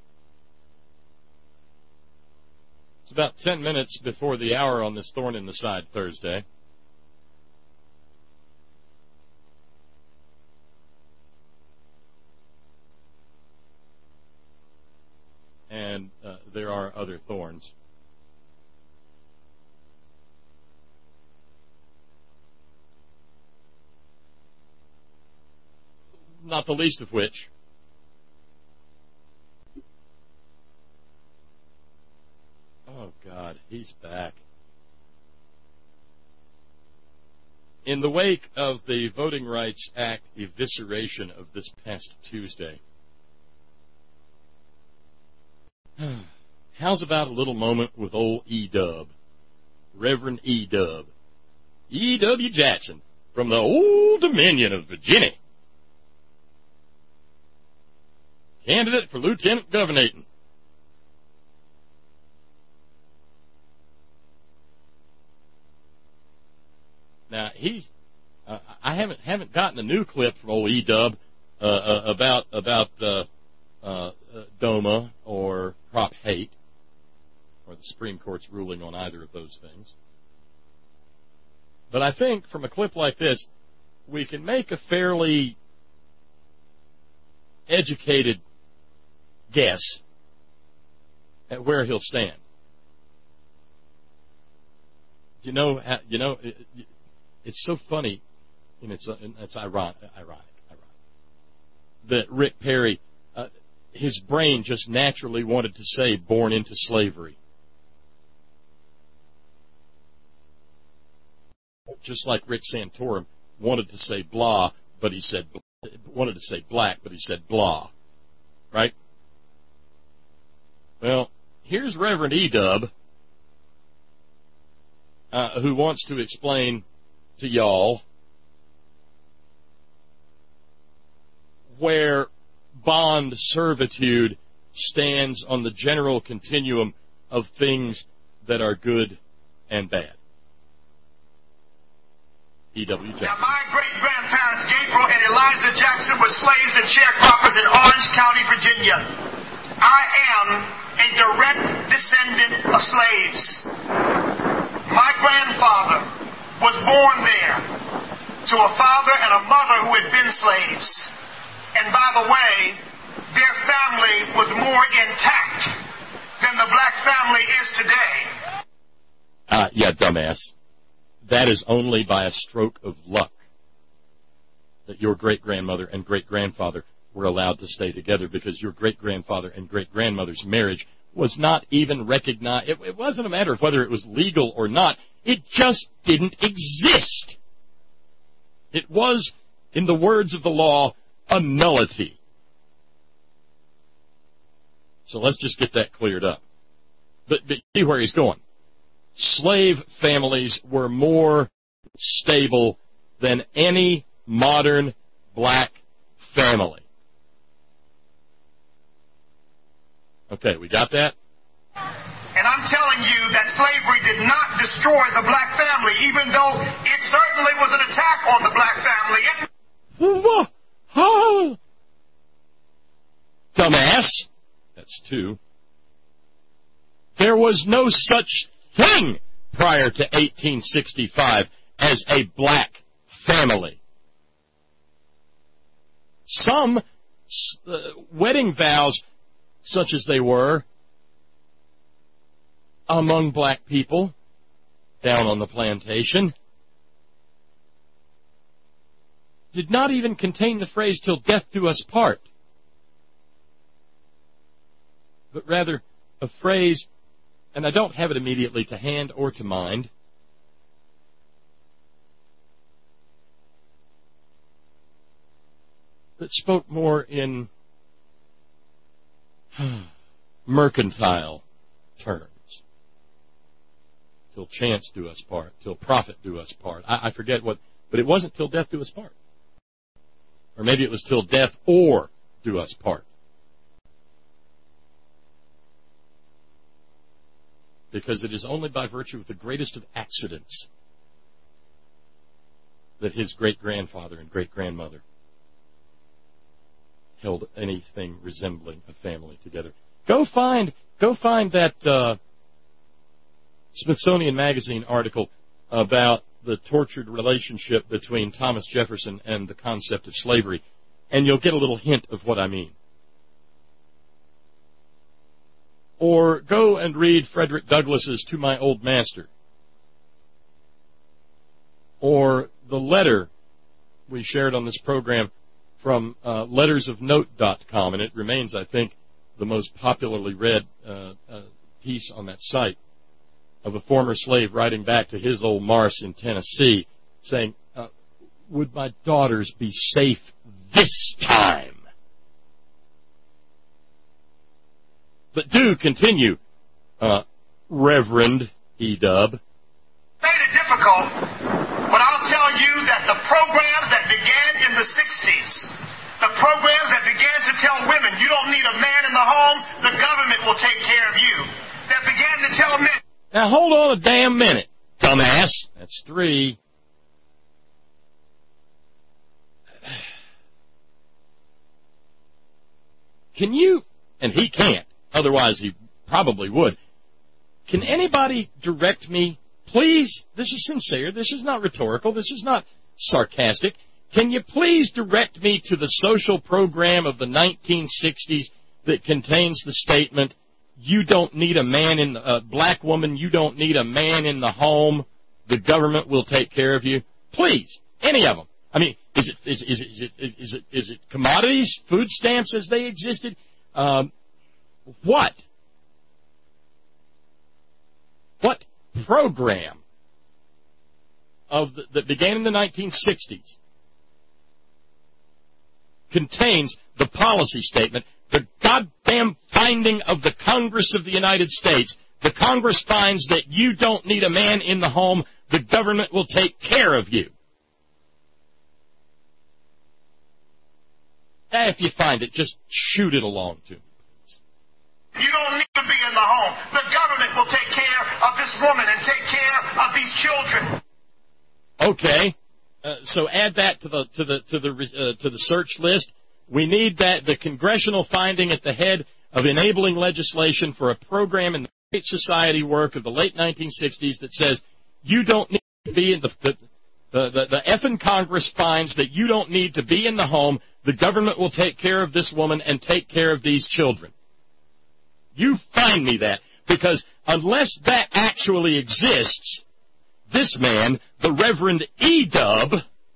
It's about ten minutes before the hour on this Thorn in the Side Thursday. And uh, there are other thorns. Not the least of which oh, God, he's back. In the wake of the Voting Rights Act evisceration of this past Tuesday, how's about a little moment with old E-Dub, Reverend E-Dub, E W. Jackson, from the Old Dominion of Virginia, candidate for Lieutenant Governating. Now he's, uh, I haven't haven't gotten a new clip from old E-Dub uh, uh, about about uh, uh, DOMA or Prop eight or the Supreme Court's ruling on either of those things. But I think from a clip like this, we can make a fairly educated guess at where he'll stand. You know, you know, it, it's so funny, and it's it's ironic, ironic, ironic that Rick Perry, uh, his brain just naturally wanted to say "born into slavery," just like Rick Santorum wanted to say "blah," but he said wanted to say "black," but he said "blah," right? Well, here's Reverend E-Dub, uh, who wants to explain to y'all where bond servitude stands on the general continuum of things that are good and bad. E W. Jackson. Now, my great-grandparents, Gabriel and Eliza Jackson, were slaves and sharecroppers in Orange County, Virginia. I am a direct descendant of slaves. My grandfather was born there to a father and a mother who had been slaves. And by the way, their family was more intact than the black family is today. Uh, yeah, dumbass. That is only by a stroke of luck that your great-grandmother and great-grandfather were allowed to stay together, because your great-grandfather and great-grandmother's marriage was not even recognized. It, it wasn't a matter of whether it was legal or not. It just didn't exist. It was, in the words of the law, a nullity. So let's just get that cleared up. But, but see where he's going. Slave families were more stable than any modern black family. Okay, we got that? And I'm telling you that slavery did not destroy the black family, even though it certainly was an attack on the black family. Dumbass. That's two. There was no such thing prior to eighteen sixty-five as a black family. Some uh, wedding vows, such as they were among black people down on the plantation, did not even contain the phrase "till death do us part," but rather a phrase, and I don't have it immediately to hand or to mind, that spoke more in mercantile terms. Till chance do us part, till profit do us part. I, I forget what, but it wasn't till death do us part. Or maybe it was till death or do us part. Because it is only by virtue of the greatest of accidents that his great-grandfather and great-grandmother held anything resembling a family together. Go find, go find that uh, Smithsonian Magazine article about the tortured relationship between Thomas Jefferson and the concept of slavery, and you'll get a little hint of what I mean. Or go and read Frederick Douglass's To My Old Master. Or the letter we shared on this program from uh, letters of note dot com, and it remains, I think, the most popularly read uh, uh, piece on that site, of a former slave writing back to his old Mars in Tennessee, saying, uh, would my daughters be safe this time? But do continue, uh, Reverend E-Dub. Made it difficult, but I'll tell you that the programs that began in the sixties, the programs that began to tell women you don't need a man in the home, the government will take care of you, that began to tell men... Now, hold on a damn minute, dumbass. That's three. Can you, and he can't, otherwise he probably would, can anybody direct me, please, this is sincere, this is not rhetorical, this is not sarcastic, can you please direct me to the social program of the nineteen sixties that contains the statement, you don't need a man in, a uh, black woman, you don't need a man in the home, the government will take care of you? Please, any of them. I mean, is it, is, is, is it, is it, is it commodities, food stamps as they existed? Um, what? What program of the, that began in the nineteen sixties contains the policy statement, the goddamn finding of the Congress of the United States? The Congress finds that you don't need a man in the home, the government will take care of you. If you find it, just shoot it along to me. You don't need to be in the home. The government will take care of this woman and take care of these children. Okay, uh, so add that to the to the to the uh, to the search list. We need that the congressional finding at the head of enabling legislation for a program in the Great Society work of the late nineteen sixties that says you don't need to be in the the the, the, the effing Congress finds that you don't need to be in the home. The government will take care of this woman and take care of these children. You find me that, because unless that actually exists, this man, the Reverend E-Dub,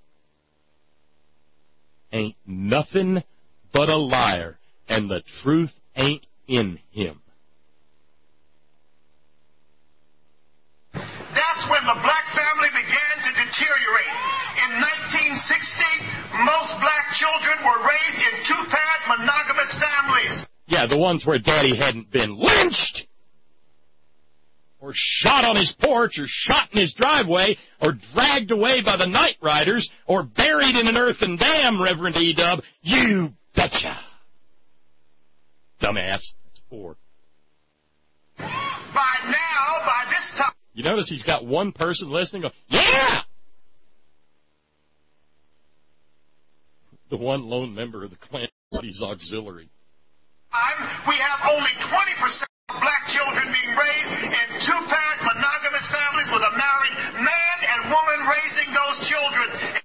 ain't nothing but a liar, and the truth ain't in him. That's when the black family began to deteriorate. In nineteen sixty, most black children were raised in two-parent monogamous families. Yeah, the ones where daddy hadn't been lynched, or shot on his porch, or shot in his driveway, or dragged away by the night riders, or buried in an earthen dam, Reverend E-Dub. You betcha. Dumbass. That's four. By now, by this time... You notice he's got one person listening going, yeah! The one lone member of the Klan Party's auxiliary. We have only twenty percent of black children being raised in two-parent monogamous families with a married man and woman raising those children.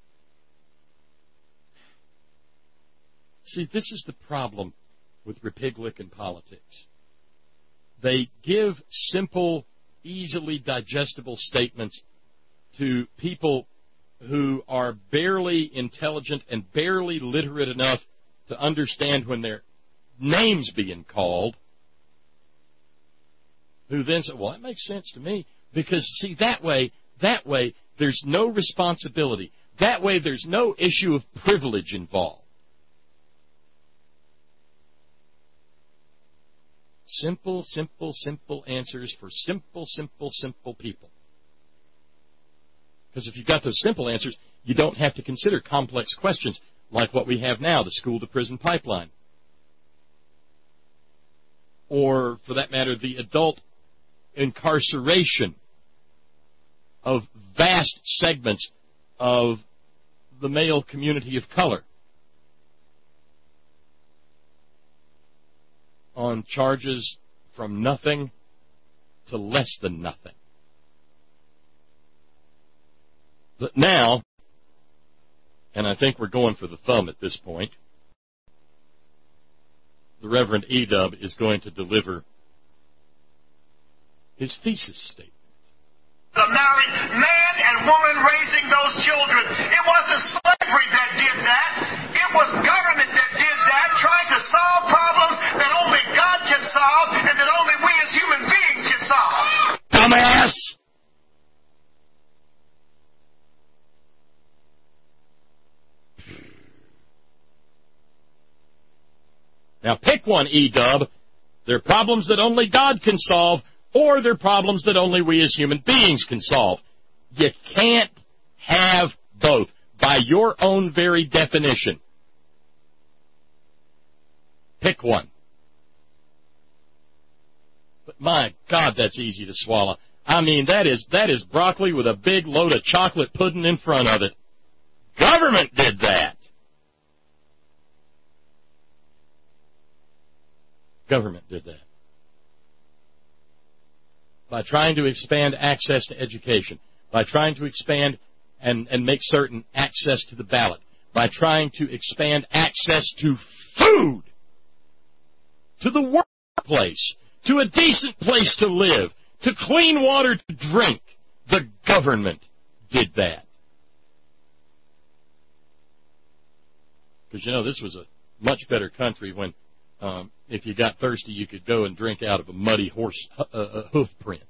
See, this is the problem with Republican politics. They give simple, easily digestible statements to people who are barely intelligent and barely literate enough to understand when their names being called, who then say, well, that makes sense to me. Because, see, that way, that way, there's no responsibility. That way, there's no issue of privilege involved. Simple, simple, simple answers for simple, simple, simple people. Because if you've got those simple answers, you don't have to consider complex questions like what we have now, the school-to-prison pipeline. Or, for that matter, the adult incarceration of vast segments of the male community of color. on charges from nothing to less than nothing. But now, and I think we're going for the thumb at this point, the Reverend E-Dub is going to deliver his thesis statement. The married man and woman raising those children. It wasn't slavery that did that. It was government that did that, trying to solve problems that only God can solve and that only we as human beings can solve. Dumbass! Now pick one, E-Dub. They're problems that only God can solve, or they're problems that only we as human beings can solve. You can't have both, by your own very definition. Pick one. But my God, that's easy to swallow. I mean, that is that is broccoli with a big load of chocolate pudding in front of it. Government did that. Government did that. By trying to expand access to education, by trying to expand and, and make certain access to the ballot, by trying to expand access to food, to the workplace, to a decent place to live, to clean water to drink. The government did that. Because, you know, this was a much better country when Um, if you got thirsty, you could go and drink out of a muddy horse uh, uh, hoof print.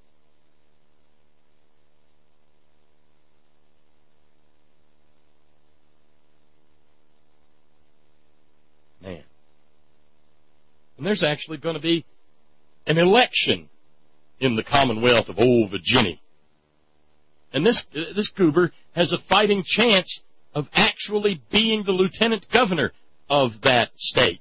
Man. And there's actually going to be an election in the Commonwealth of Old Virginia. And this, uh, this goober has a fighting chance of actually being the lieutenant governor of that state.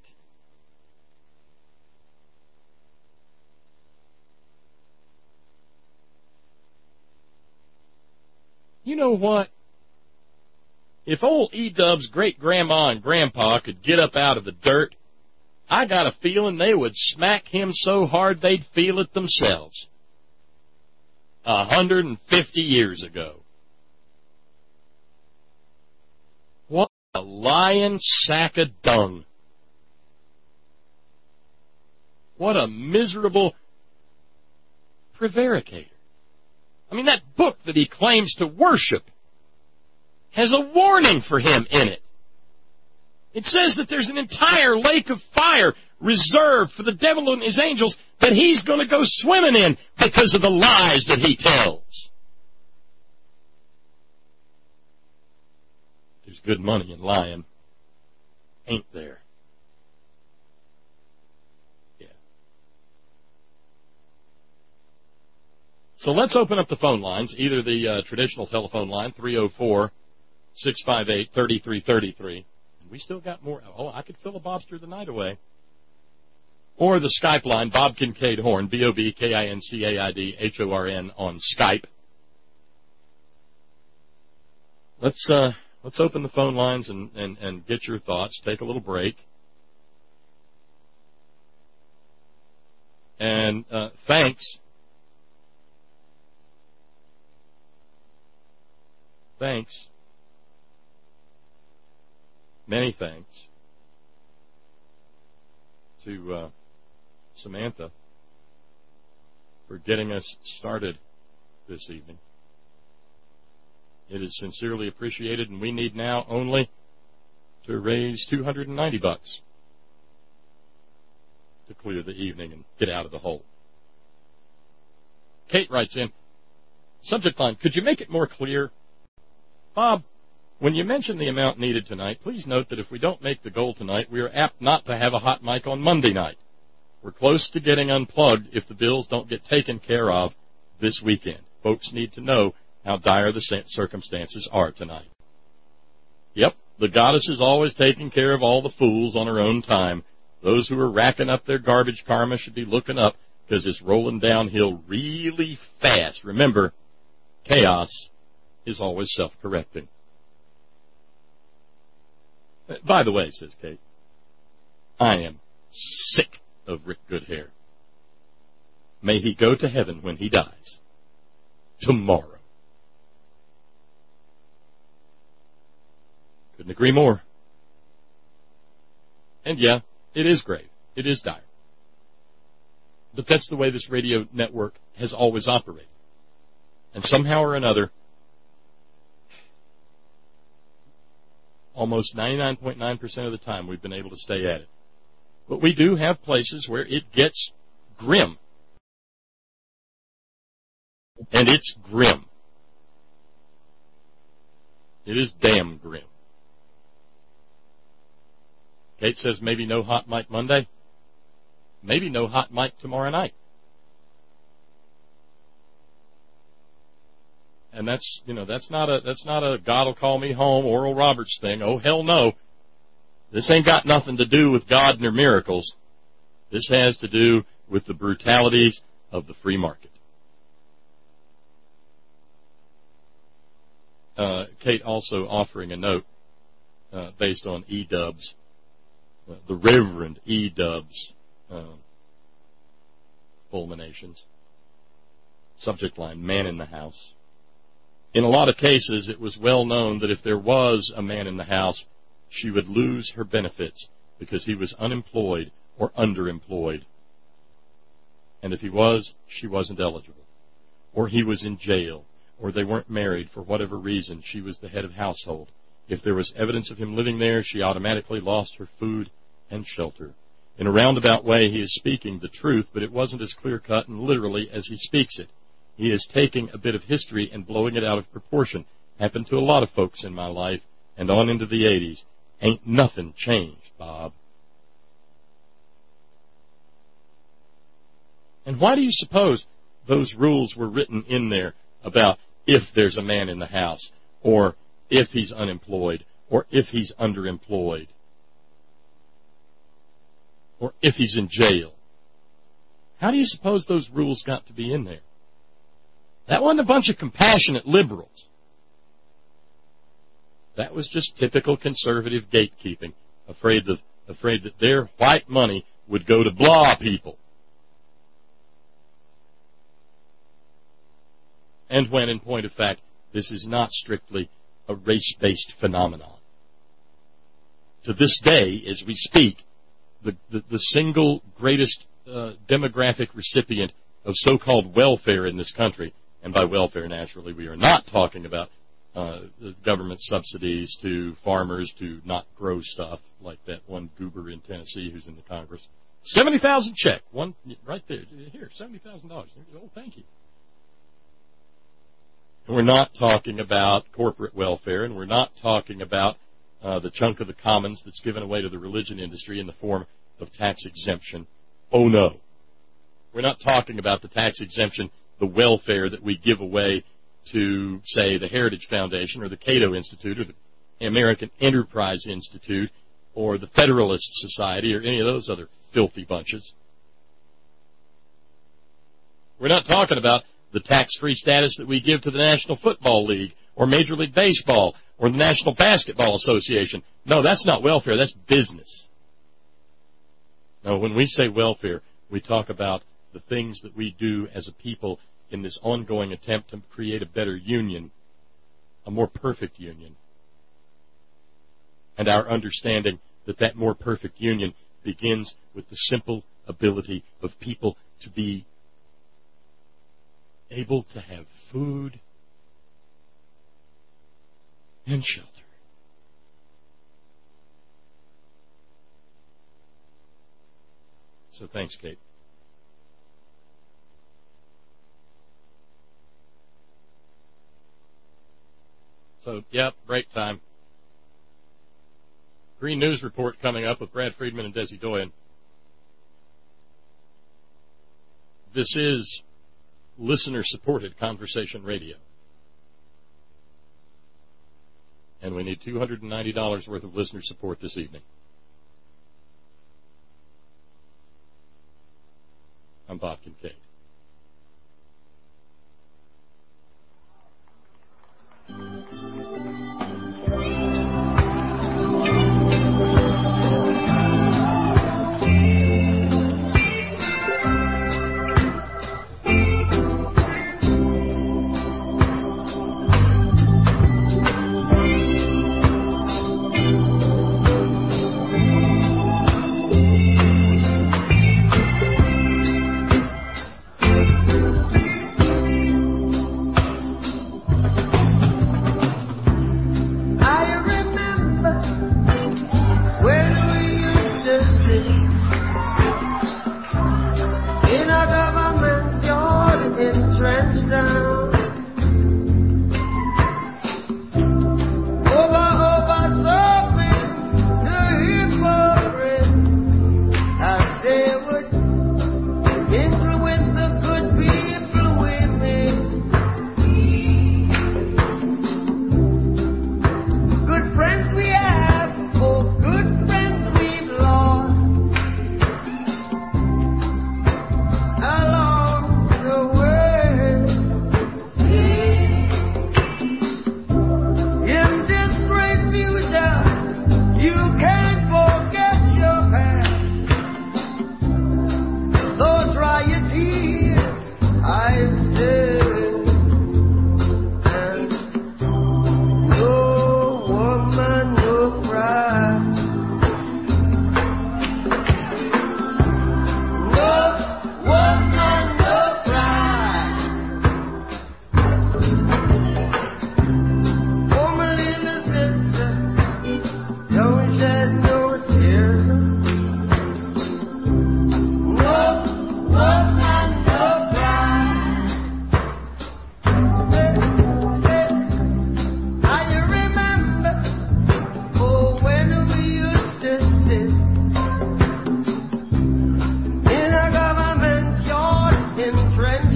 You know what? If old E-Dub's great-grandma and grandpa could get up out of the dirt, I got a feeling they would smack him so hard they'd feel it themselves. A hundred and fifty years ago. What a lying sack of dung. What a miserable prevaricator. I mean, that book that he claims to worship has a warning for him in it. It says that there's an entire lake of fire reserved for the devil and his angels that he's going to go swimming in because of the lies that he tells. There's good money in lying, ain't there? So let's open up the phone lines, either the uh, traditional telephone line, three oh four, six five eight, three three three three. And we still got more. Oh, I could filibuster the night away. Or the Skype line, Bob Kincaid Horn, B O B K I N C A I D H O R N on Skype. Let's uh, let's open the phone lines and, and, and get your thoughts. Take a little break. And uh, thanks. Thanks. Many thanks to uh, Samantha for getting us started this evening. It is sincerely appreciated, and we need now only to raise two hundred ninety bucks to clear the evening and get out of the hole. Kate writes in, subject line, could you make it more clear? Bob, when you mention the amount needed tonight, please note that if we don't make the goal tonight, we are apt not to have a hot mic on Monday night. We're close to getting unplugged if the bills don't get taken care of this weekend. Folks need to know how dire the circumstances are tonight. Yep, the goddess is always taking care of all the fools on her own time. Those who are racking up their garbage karma should be looking up because it's rolling downhill really fast. Remember, chaos is always self-correcting. By the way, says Kate, I am sick of Rick Goodhair. May he go to heaven when he dies. Tomorrow. Couldn't agree more. And yeah, it is grave. It is dire. But that's the way this radio network has always operated. And somehow or another, almost ninety-nine point nine percent of the time we've been able to stay at it. But we do have places where it gets grim. And it's grim. It is damn grim. Kate says maybe no hot mic Monday. Maybe no hot mic tomorrow night. And that's, you know, that's not a, that's not a God'll call me home, Oral Roberts thing. Oh, hell no. This ain't got nothing to do with God and their miracles. This has to do with the brutalities of the free market. Uh, Kate also offering a note uh, based on E-Dubs, uh, the Reverend E-Dubs uh, fulminations. Subject line, man in the house. In a lot of cases, it was well known that if there was a man in the house, she would lose her benefits because he was unemployed or underemployed. And if he was, she wasn't eligible. Or he was in jail. Or they weren't married for whatever reason. She was the head of household. If there was evidence of him living there, she automatically lost her food and shelter. In a roundabout way, he is speaking the truth, but it wasn't as clear-cut and literally as he speaks it. He is taking a bit of history and blowing it out of proportion. Happened to a lot of folks in my life, and on into the eighties. Ain't nothing changed, Bob. And why do you suppose those rules were written in there about if there's a man in the house, or if he's unemployed, or if he's underemployed, or if he's in jail? How do you suppose those rules got to be in there? That wasn't a bunch of compassionate liberals. That was just typical conservative gatekeeping, afraid that, afraid that their white money would go to blah people. And when, in point of fact, this is not strictly a race-based phenomenon. To this day, as we speak, the, the, the single greatest uh, demographic recipient of so-called welfare in this country, and by welfare, naturally, we are not talking about uh, the government subsidies to farmers to not grow stuff, like that one goober in Tennessee who's in the Congress. seventy thousand dollars check, one right there. Here, seventy thousand dollars. Oh, thank you. And we're not talking about corporate welfare, and we're not talking about uh, the chunk of the commons that's given away to the religion industry in the form of tax exemption. Oh, no. We're not talking about the tax exemption, the welfare that we give away to, say, the Heritage Foundation or the Cato Institute or the American Enterprise Institute or the Federalist Society or any of those other filthy bunches. We're not talking about the tax-free status that we give to the National Football League or Major League Baseball or the National Basketball Association. No, that's not welfare. That's business. No, when we say welfare, we talk about the things that we do as a people in this ongoing attempt to create a better union, a more perfect union, and our understanding that that more perfect union begins with the simple ability of people to be able to have food and shelter. So thanks, Kate. So, yep, break time. Green News Report coming up with Brad Friedman and Desi Doyen. This is listener-supported conversation radio. And we need two hundred ninety dollars worth of listener support this evening. I'm Bob Kincaid.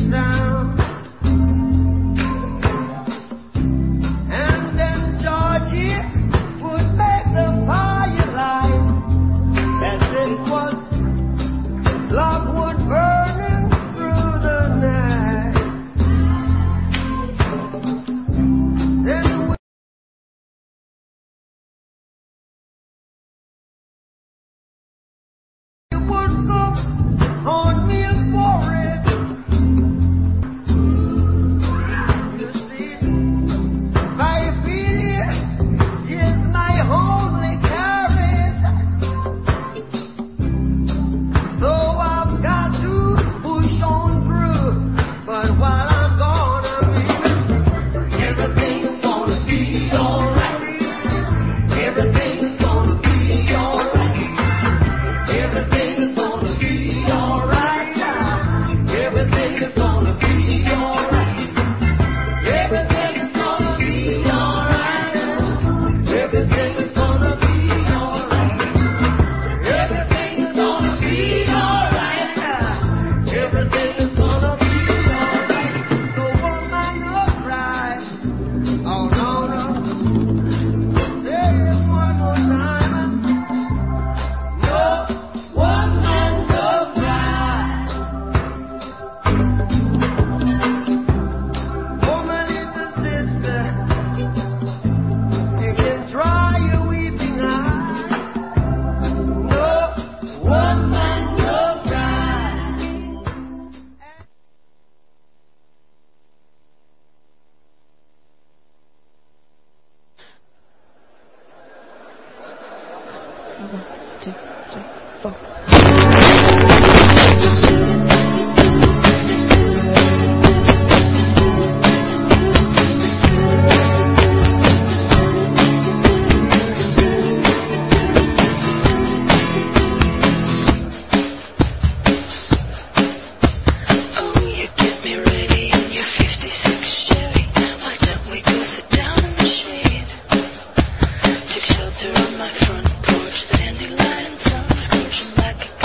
Shelter on my front porch, dandelions on scorching like a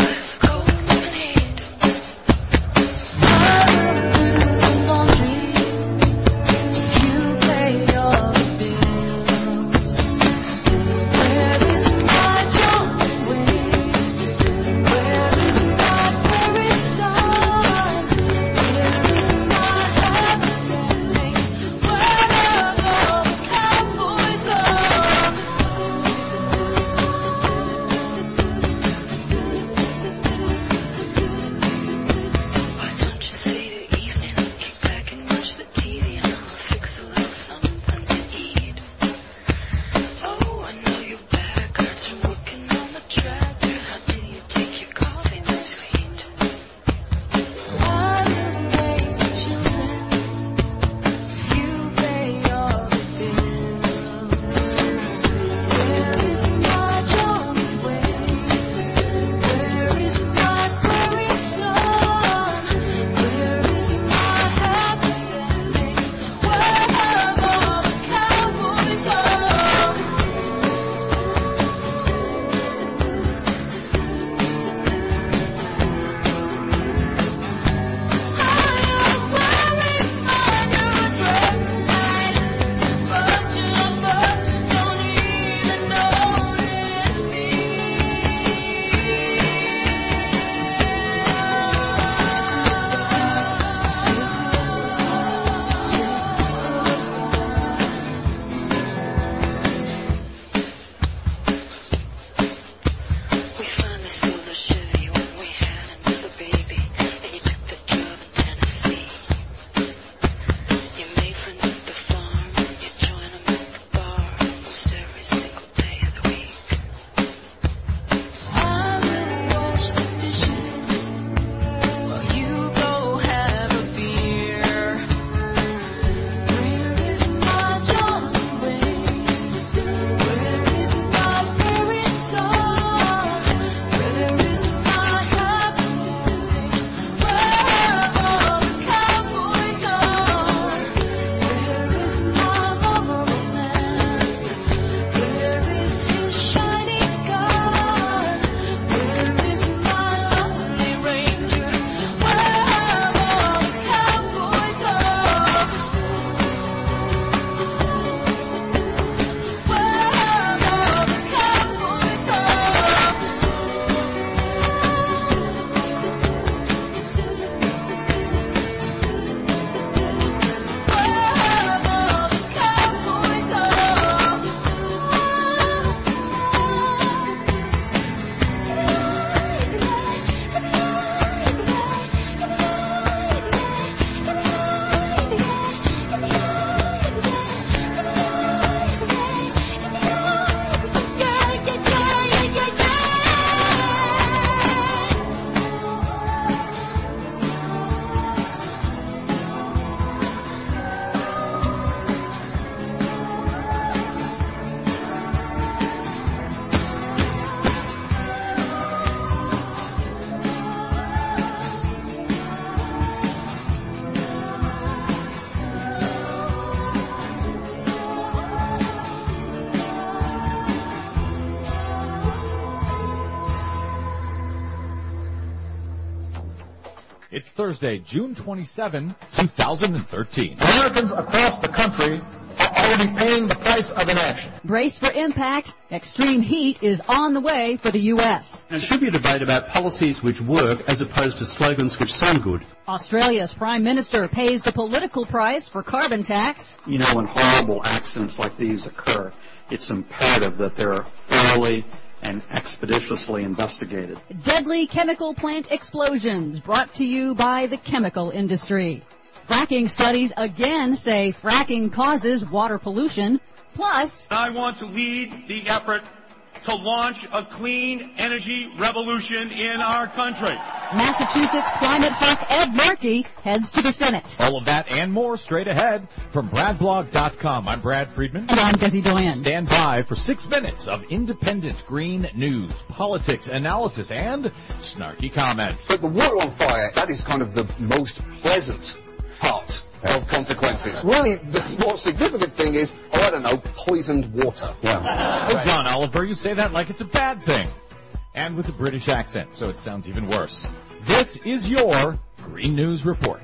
It's Thursday, June twenty-seventh, twenty thirteen. Americans across the country are already paying the price of inaction. Brace for impact. Extreme heat is on the way for the U S. There should be a debate about policies which work as opposed to slogans which sound good. Australia's Prime Minister pays the political price for carbon tax. You know, when horrible accidents like these occur, it's imperative that they're thoroughly and expeditiously investigated. Deadly chemical plant explosions brought to you by the chemical industry. Fracking studies again say fracking causes water pollution. Plus, I want to lead the effort to launch a clean energy revolution in our country. Massachusetts climate hawk Ed Markey heads to the Senate. All of that and more straight ahead from Brad Blog dot com. I'm Brad Friedman. And I'm Desi Doyen. Stand by for six minutes of independent green news, politics, analysis, and snarky comments. But the water on fire, that is kind of the most pleasant part of consequences. Really, the more significant thing is, oh, I don't know, poisoned water. Well, oh, John Oliver, you say that like it's a bad thing. And with a British accent, so it sounds even worse. This is your Green News Report.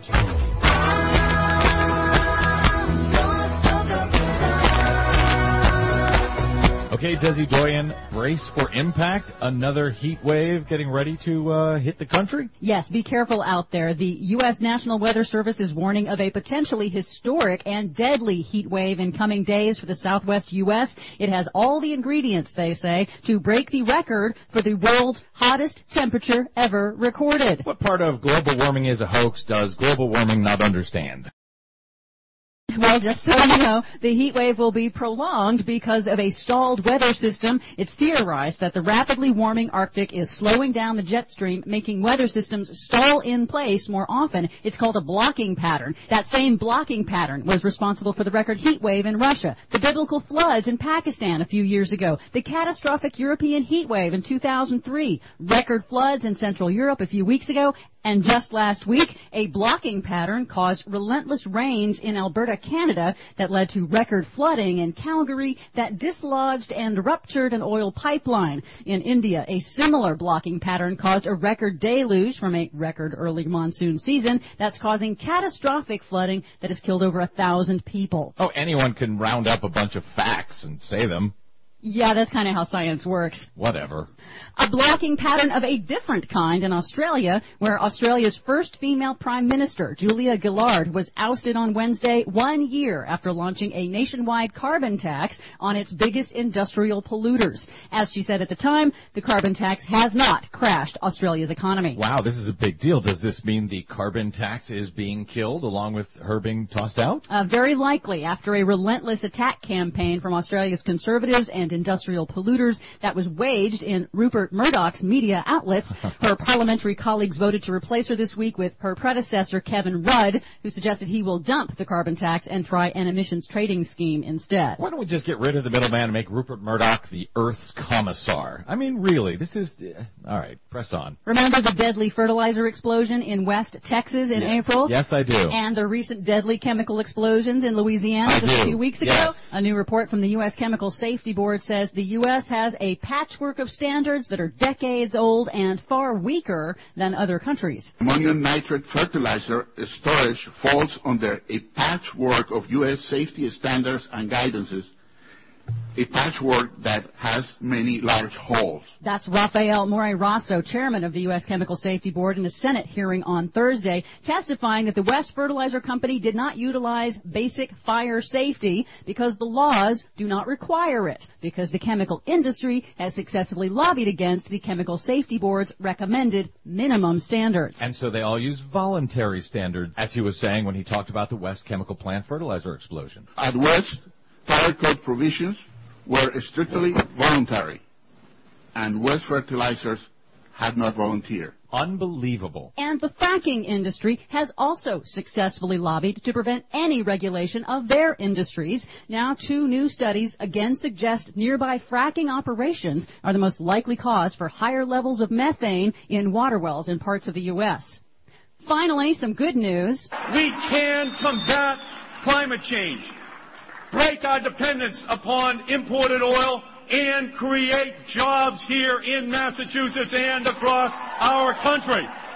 Okay, Desi Doyen, brace for impact. Another heat wave getting ready to uh, hit the country? Yes, be careful out there. The U S National Weather Service is warning of a potentially historic and deadly heat wave in coming days for the southwest U S. It has all the ingredients, they say, to break the record for the world's hottest temperature ever recorded. What part of global warming is a hoax does global warming not understand? Well, just so you know, the heat wave will be prolonged because of a stalled weather system. It's theorized that the rapidly warming Arctic is slowing down the jet stream, making weather systems stall in place more often. It's called a blocking pattern. That same blocking pattern was responsible for the record heat wave in Russia, the biblical floods in Pakistan a few years ago, the catastrophic European heat wave in two thousand three, record floods in Central Europe a few weeks ago, and just last week, a blocking pattern caused relentless rains in Alberta, Canada, that led to record flooding in Calgary that dislodged and ruptured an oil pipeline. In India, a similar blocking pattern caused a record deluge from a record early monsoon season that's causing catastrophic flooding that has killed over a thousand people. Oh, anyone can round up a bunch of facts and say them. Yeah, that's kind of how science works. Whatever. A blocking pattern of a different kind in Australia, where Australia's first female Prime Minister, Julia Gillard, was ousted on Wednesday one year after launching a nationwide carbon tax on its biggest industrial polluters. As she said at the time, the carbon tax has not crashed Australia's economy. Wow, this is a big deal. Does this mean the carbon tax is being killed along with her being tossed out? Uh, very likely, after a relentless attack campaign from Australia's conservatives and industrial polluters that was waged in Rupert Murdoch's media outlets. Her parliamentary colleagues voted to replace her this week with her predecessor, Kevin Rudd, who suggested he will dump the carbon tax and try an emissions trading scheme instead. Why don't we just get rid of the middleman and make Rupert Murdoch the Earth's commissar? I mean, really, this is... Uh, all right, press on. Remember the deadly fertilizer explosion in West Texas in yes. April? Yes, I do. And the recent deadly chemical explosions in Louisiana I just do. a few weeks ago? Yes. A new report from the U S Chemical Safety Board says the U S has a patchwork of standards that are decades old and far weaker than other countries. Ammonium nitrate fertilizer storage falls under a patchwork of U S safety standards and guidances, a patchwork that has many large holes. That's Rafael Moreirasso, chairman of the U S Chemical Safety Board, in a Senate hearing on Thursday, testifying that the West Fertilizer Company did not utilize basic fire safety because the laws do not require it, because the chemical industry has successfully lobbied against the Chemical Safety Board's recommended minimum standards. And so they all use voluntary standards, as he was saying when he talked about the West Chemical Plant fertilizer explosion. At West, fire code provisions were strictly voluntary, and West Fertilizers had not volunteered. Unbelievable. And the fracking industry has also successfully lobbied to prevent any regulation of their industries. Now, two new studies again suggest nearby fracking operations are the most likely cause for higher levels of methane in water wells in parts of the U S. Finally, some good news. We can combat climate change, break our dependence upon imported oil, and create jobs here in Massachusetts and across our country.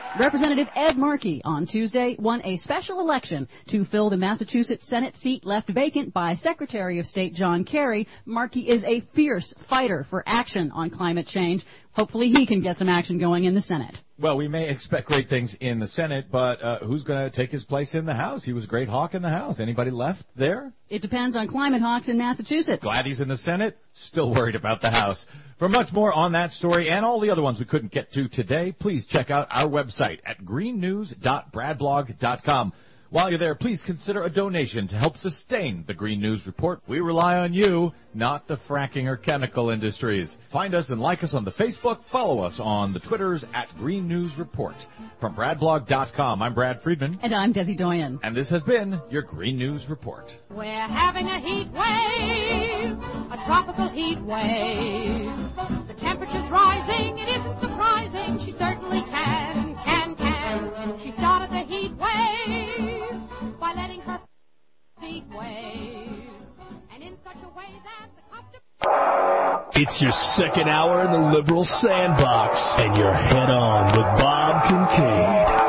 Representative Ed Markey on Tuesday won a special election to fill the Massachusetts Senate seat left vacant by Secretary of State John Kerry. Markey is a fierce fighter for action on climate change. Hopefully he can get some action going in the Senate. Well, we may expect great things in the Senate, but uh, who's going to take his place in the House? He was a great hawk in the House. Anybody left there? It depends on climate hawks in Massachusetts. Glad he's in the Senate. Still worried about the House. For much more on that story and all the other ones we couldn't get to today, please check out our website at green news dot brad blog dot com. While you're there, please consider a donation to help sustain the Green News Report. We rely on you, not the fracking or chemical industries. Find us and like us on the Facebook. Follow us on the Twitters at Green News Report. From brad blog dot com, I'm Brad Friedman. And I'm Desi Doyen. And this has been your Green News Report. We're having a heat wave, a tropical heat wave. The temperature's rising, it isn't surprising. She certainly can, can, can. She started the heat wave by letting her feet wave, and in such a way that the customer... It's your second hour in the Liberal Sandbox, and you're head on with Bob Kincaid.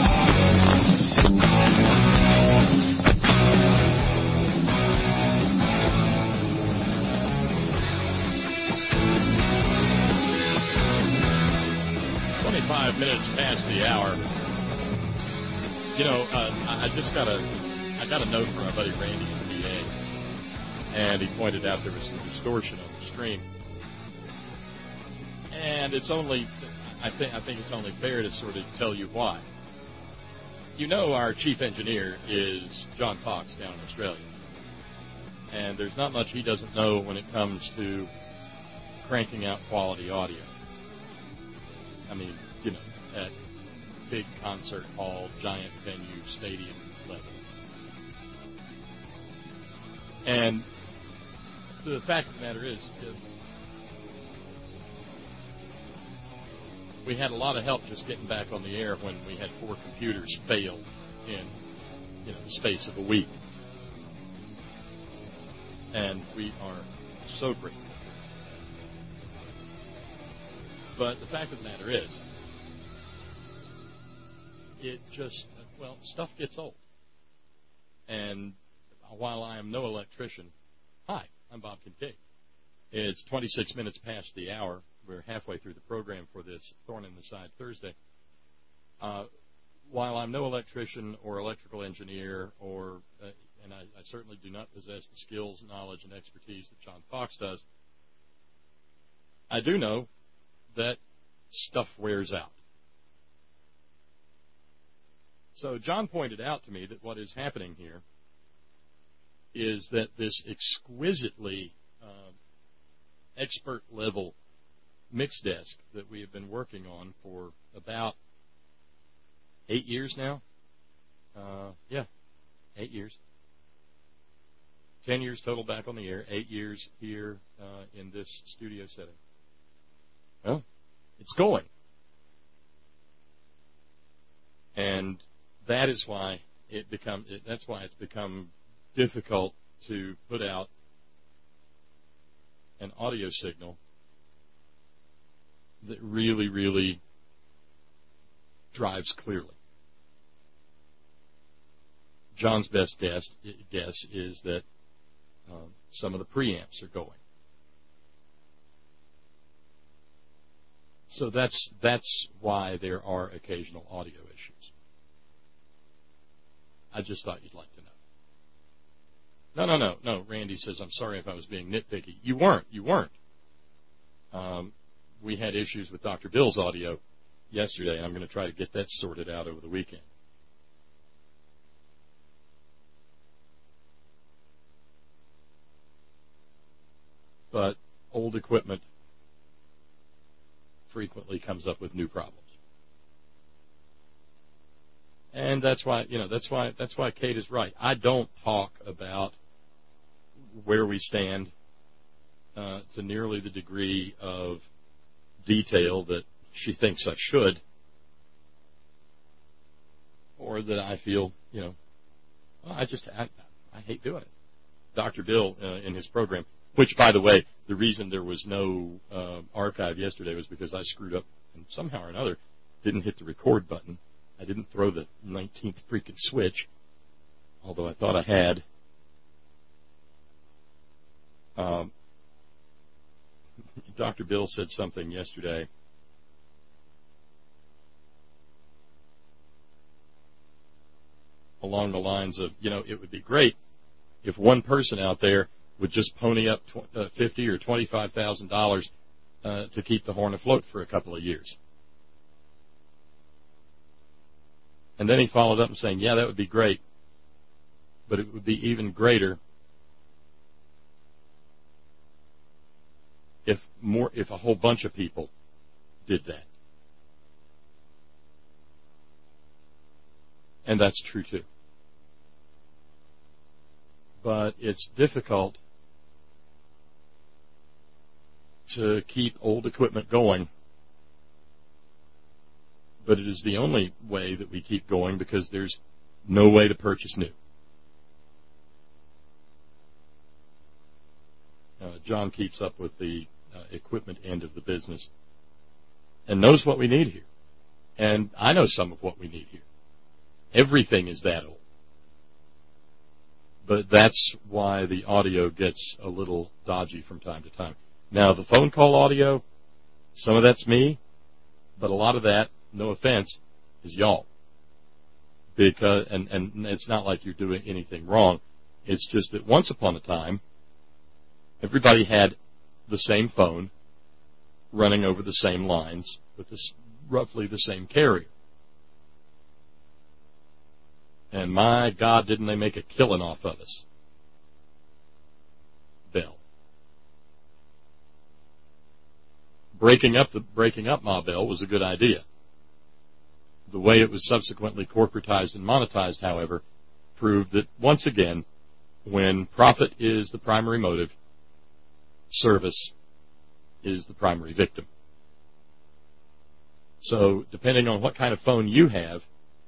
twenty-five minutes past the hour. You know, uh, I just got a, I got a note from our buddy Randy in the V A, and he pointed out there was some distortion on the stream. And it's only, I think, I think it's only fair to sort of tell you why. You know, our chief engineer is John Fox down in Australia, and there's not much he doesn't know when it comes to cranking out quality audio. I mean, you know, at big concert hall, giant venue, stadium level. And the fact of the matter is, we had a lot of help just getting back on the air when we had four computers fail in, you know, the space of a week. And we are so grateful. But the fact of the matter is, it just, well, stuff gets old. And while I am no electrician, hi, I'm Bob Kincaid. It's twenty-six minutes past the hour. We're halfway through the program for this Thorn in the Side Thursday. Uh, while I'm no electrician or electrical engineer, or uh, and I, I certainly do not possess the skills, knowledge, and expertise that John Fox does, I do know that stuff wears out. So John pointed out to me that what is happening here is that this exquisitely uh, expert-level mix desk that we have been working on for about eight years now, uh, yeah, eight years, ten years total back on the air, eight years here uh, in this studio setting. Well, it's going. And that is why it become it, that's why it's become difficult to put out an audio signal that really, really drives clearly. John's best guess, guess is that uh, some of the preamps are going. So that's that's why there are occasional audio issues. I just thought you'd like to know. No, no, no, no. Randy says, I'm sorry if I was being nitpicky. You weren't. You weren't. Um, we had issues with Doctor Bill's audio yesterday, and I'm going to try to get that sorted out over the weekend. But old equipment frequently comes up with new problems. And that's why, you know, that's why that's why Kate is right. I don't talk about where we stand uh, to nearly the degree of detail that she thinks I should, or that I feel, you know, well, I just I, I hate doing it. Doctor Bill uh, in his program, which, by the way, the reason there was no uh, archive yesterday was because I screwed up, and somehow or another, didn't hit the record button. I didn't throw the nineteenth freaking switch, although I thought I had. Um, Doctor Bill said something yesterday. Along the lines of, you know, it would be great if one person out there would just pony up tw- uh, fifty or twenty-five thousand dollars uh, to keep the horn afloat for a couple of years. And then he followed up and saying, yeah, that would be great, but it would be even greater if more, if a whole bunch of people did that. And that's true too. But it's difficult to keep old equipment going. But it is the only way that we keep going because there's no way to purchase new. Uh, John keeps up with the uh, equipment end of the business and knows what we need here. And I know some of what we need here. Everything is that old. But that's why the audio gets a little dodgy from time to time. Now, the phone call audio, some of that's me, but a lot of that, no offense, is y'all. Because, and, and it's not like you're doing anything wrong. It's just that once upon a time, everybody had the same phone running over the same lines with this, roughly the same carrier. And my God, didn't they make a killing off of us. Bell. Breaking up the breaking up Ma Bell was a good idea. The way it was subsequently corporatized and monetized, however, proved that once again, when profit is the primary motive, service is the primary victim. So, depending on what kind of phone you have,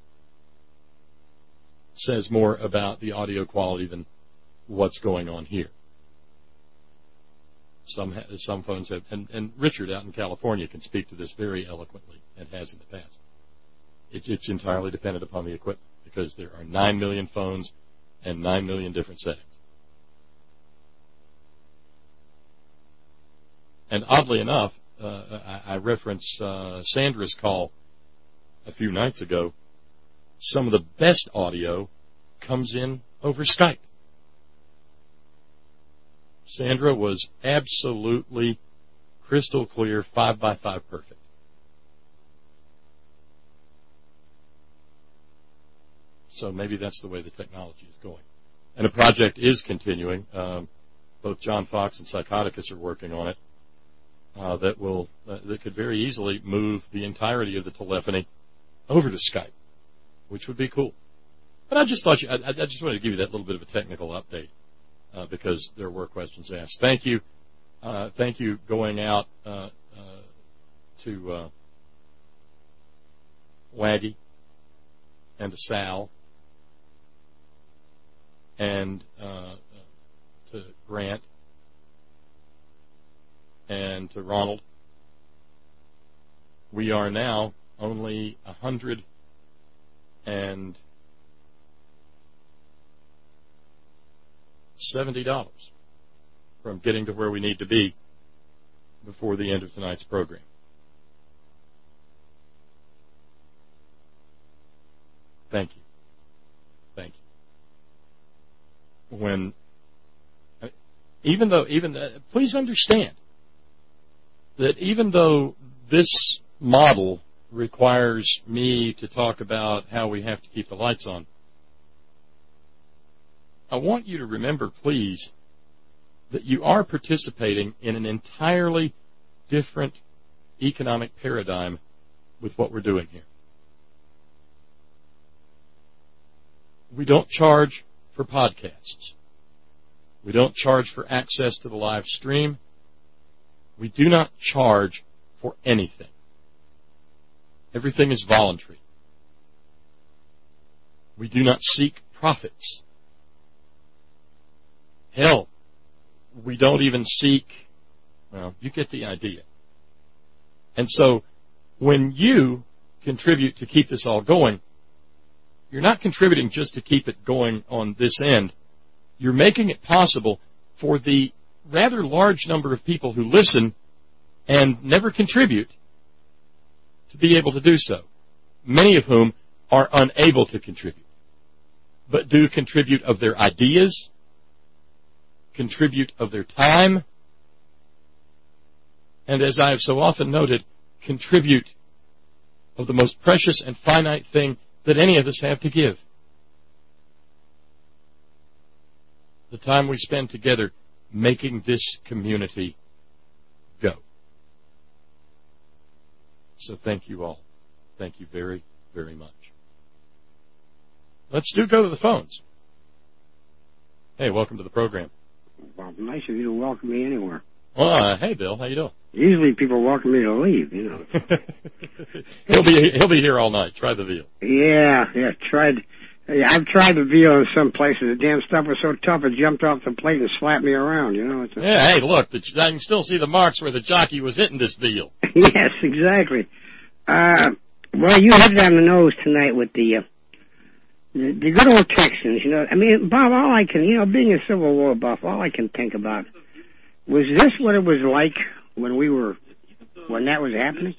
says more about the audio quality than what's going on here. Some ha- some phones have, and, and Richard out in California can speak to this very eloquently and has in the past. It, it's entirely dependent upon the equipment because there are nine million phones and nine million different settings. And oddly enough, uh, I, I referenced uh, Sandra's call a few nights ago. Some of the best audio comes in over Skype. Sandra was absolutely crystal clear, five by five perfect. So maybe that's the way the technology is going. And a project is continuing. Um, both John Fox and Psychoticus are working on it. Uh, that will uh, that could very easily move the entirety of the telephony over to Skype, which would be cool. But I just thought you, I, I just wanted to give you that little bit of a technical update uh, because there were questions asked. Thank you, uh, thank you going out uh, uh, to uh, Waggy and to Sal and uh, to Grant and to Ronald. We are now only a hundred and seventy dollars from getting to where we need to be before the end of tonight's program. Thank you. Thank you. When, even though, even, uh, please understand that even though this model requires me to talk about how we have to keep the lights on, I want you to remember, please, that you are participating in an entirely different economic paradigm with what we're doing here. We don't charge for podcasts. We don't charge for access to the live stream. We do not charge for anything. Everything is voluntary. We do not seek profits. Hell, we don't even seek, well, you get the idea. And so when you contribute to keep this all going, you're not contributing just to keep it going on this end. You're making it possible for the rather large number of people who listen and never contribute to be able to do so, many of whom are unable to contribute, but do contribute of their ideas, contribute of their time, and as I have so often noted, contribute of the most precious and finite thing that any of us have to give. The time we spend together making this community go. So thank you all. Thank you very, very much. Let's do go to the phones. Hey, welcome to the program. Well, nice of you to welcome me anywhere. Well, uh, hey, Bill, how you doing? Usually people welcome me to leave, you know. he'll be he'll be here all night. Try the veal. Yeah, yeah, tried. Yeah, I've tried the veal in some places. The damn stuff was so tough it jumped off the plate and slapped me around, you know. It's a... Yeah, hey, look, the, I can still see the marks where the jockey was hitting this veal. Yes, exactly. Uh, well, you hit it on the nose tonight with the, uh, the the good old Texans, you know. I mean, Bob, all I can, you know, being a Civil War buff, all I can think about, was this what it was like when we were, when that was happening?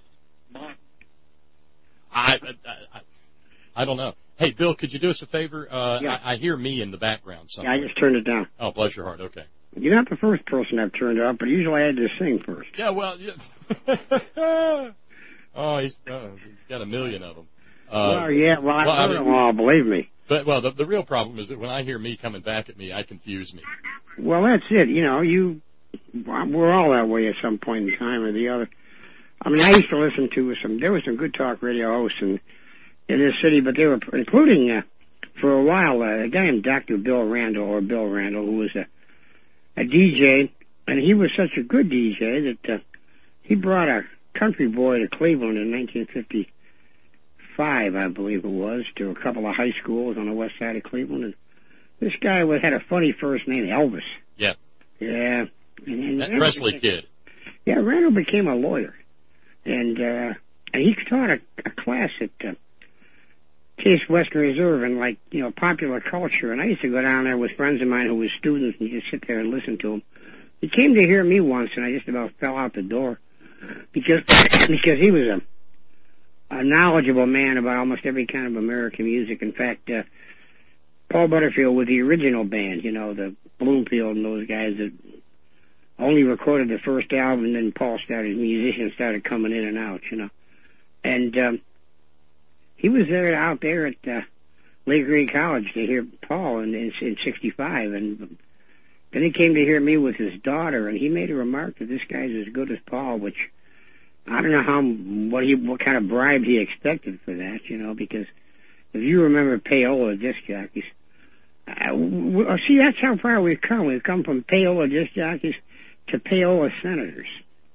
I, I, I don't know. Hey, Bill, could you do us a favor? Uh, yeah. I, I hear me in the background somewhere. Yeah, I just turned it down. Oh, bless your heart. Okay. You're not the first person I've turned it up, but usually I had to sing first. Yeah, well, yeah. oh, he's, uh, he's got a million of them. Uh, well, yeah, well, I've well, heard I mean, them all, believe me. But, well, the, the real problem is that when I hear me coming back at me, I confuse me. Well, that's it. You know, you, we're all that way at some point in time or the other. I mean, I used to listen to some, there were some good talk radio hosts in, in this city, but they were, including, uh, for a while, uh, a guy named Doctor Bill Randall, or Bill Randall, who was a, a D J, and he was such a good D J that, uh, he brought a country boy to Cleveland in nineteen fifty-five, I believe it was, to a couple of high schools on the west side of Cleveland, and this guy was, had a funny first name, Elvis. Yeah. Yeah. And, and that Presley became, kid. Yeah, Randall became a lawyer. And, uh, and he taught a, a class at, uh, Case Western Reserve in, like, you know, popular culture. And I used to go down there with friends of mine who were students and just sit there and listen to him. He came to hear me once and I just about fell out the door because, because he was a, a knowledgeable man about almost every kind of American music. In fact, uh, Paul Butterfield with the original band, you know, the Bloomfield and those guys that only recorded the first album, and then Paul started, musicians started coming in and out, you know. And um, he was there out there at uh, Lake Erie College to hear Paul in, in, in sixty-five, and then he came to hear me with his daughter, and he made a remark that this guy's as good as Paul, which I don't know how, what he, what kind of bribe he expected for that, you know, because if you remember payola disc jockeys, uh, we, see, that's how far we've come. We've come from payola disc jockeys to payola senators.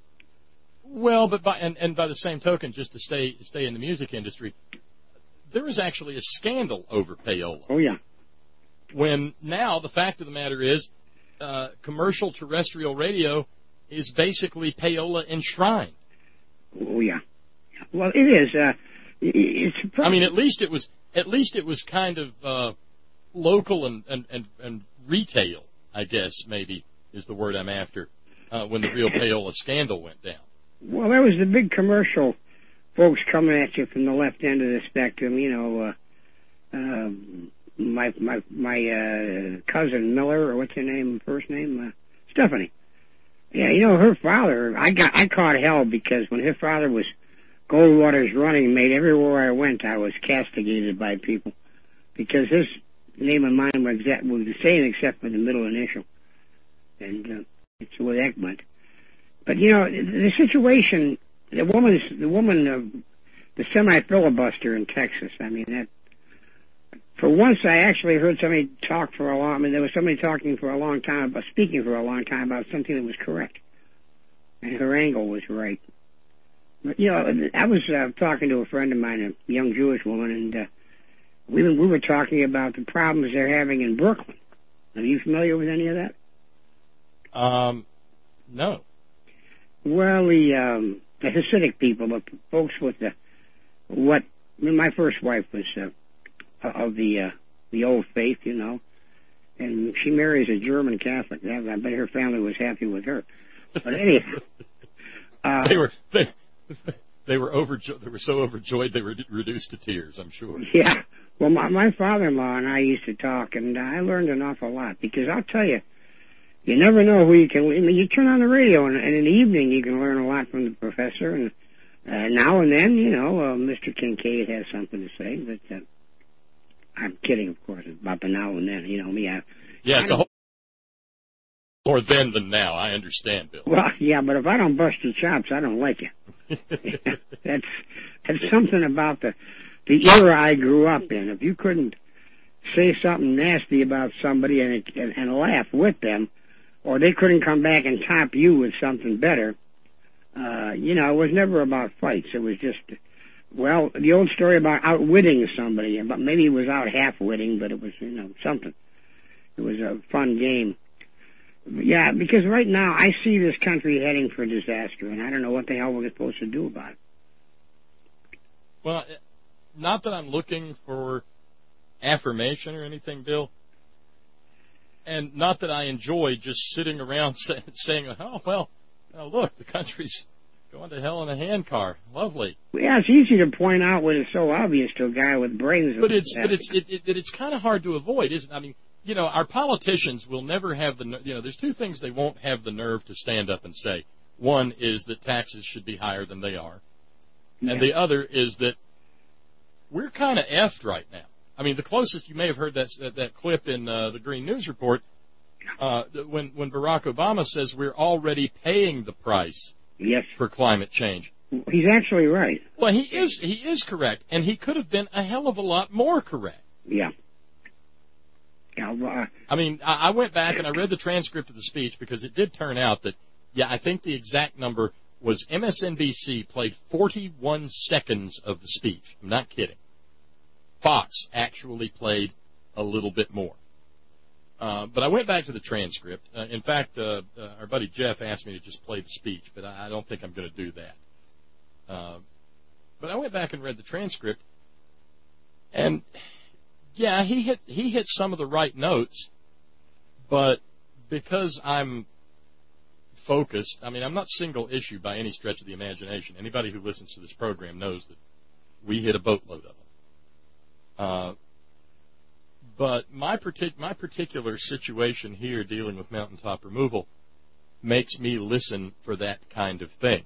Well, but by, and, and by the same token, just to stay stay in the music industry, there is actually a scandal over payola. Oh, yeah. When now the fact of the matter is, uh, commercial terrestrial radio is basically payola enshrined. Oh, yeah. Well, it is. Uh, it's. I mean, at least it was. At least it was kind of uh, local and, and, and, and retail, I guess, maybe is the word I'm after, uh, when the real payola scandal went down. Well, there was the big commercial folks coming at you from the left end of the spectrum. You know, uh, uh, my my my uh, cousin Miller, or what's her name, first name, uh, Stephanie. Yeah, you know, her father. I got I caught hell because when her father was Goldwater's running mate, everywhere I went, I was castigated by people because his name and mine were, exact, were the same except for the middle initial, and uh, it's the way that went. But you know, the situation, the woman's, the woman, uh, the semi-filibuster in Texas. I mean, that for once I actually heard somebody talk for a long. I mean, there was somebody talking for a long time about speaking for a long time about something that was correct, and her angle was right. But, you know, I was uh, talking to a friend of mine, a young Jewish woman, and uh, we were, we were talking about the problems they're having in Brooklyn. Are you familiar with any of that? Um, no. Well, the, um, the Hasidic people, the folks with the what my first wife was uh, of the uh, the old faith, you know, and she marries a German Catholic. I bet her family was happy with her. But anyhow, uh, they were they, they were overjoyed. They were so overjoyed they were reduced to tears, I'm sure. Yeah. Well, my, my father-in-law and I used to talk, and I learned an awful lot, because I'll tell you, you never know who you can. I mean, you turn on the radio, and, and in the evening you can learn a lot from the professor, and uh, now and then, you know, uh, Mister Kincaid has something to say. But uh, I'm kidding, of course, about the now and then. You know me. I, yeah, I it's a whole more then than now. I understand, Bill. Well, yeah, but if I don't bust your chops, I don't like you. that's that's something about the the era I grew up in. If you couldn't say something nasty about somebody and, and, and laugh with them, or they couldn't come back and top you with something better, uh, you know, it was never about fights. It was just, well, the old story about outwitting somebody, but maybe it was out half-witting, but it was, you know, something. It was a fun game. Yeah, because right now I see this country heading for disaster, and I don't know what the hell we're supposed to do about it. Well, not that I'm looking for affirmation or anything, Bill, and not that I enjoy just sitting around say, saying, oh, well, oh, look, the country's going to hell in a handcar. Lovely. Yeah, it's easy to point out when it's so obvious to a guy with brains. But it's but it's it, it, it's kind of hard to avoid, isn't it? I mean, you know, our politicians will never have the, you know, there's two things they won't have the nerve to stand up and say. One is that taxes should be higher than they are. Yeah. And the other is that we're kind of effed right now. I mean, the closest, you may have heard that that, that clip in uh, the Green News Report, uh, when, when Barack Obama says we're already paying the price yes. for climate change. He's actually right. Well, he is, he is correct, and he could have been a hell of a lot more correct. Yeah. Yeah, uh, I mean, I, I went back and I read the transcript of the speech, because it did turn out that, yeah, I think the exact number was M S N B C played forty-one seconds of the speech. I'm not kidding. Fox actually played a little bit more. Uh, but I went back to the transcript. Uh, in fact, uh, uh, our buddy Jeff asked me to just play the speech, but I, I don't think I'm going to do that. Uh, but I went back and read the transcript, and yeah, he hit he hit some of the right notes, but because I'm focused, I mean, I'm not single issue by any stretch of the imagination. Anybody who listens to this program knows that we hit a boatload of them. Uh, but my, partic- my particular situation here dealing with mountaintop removal makes me listen for that kind of thing.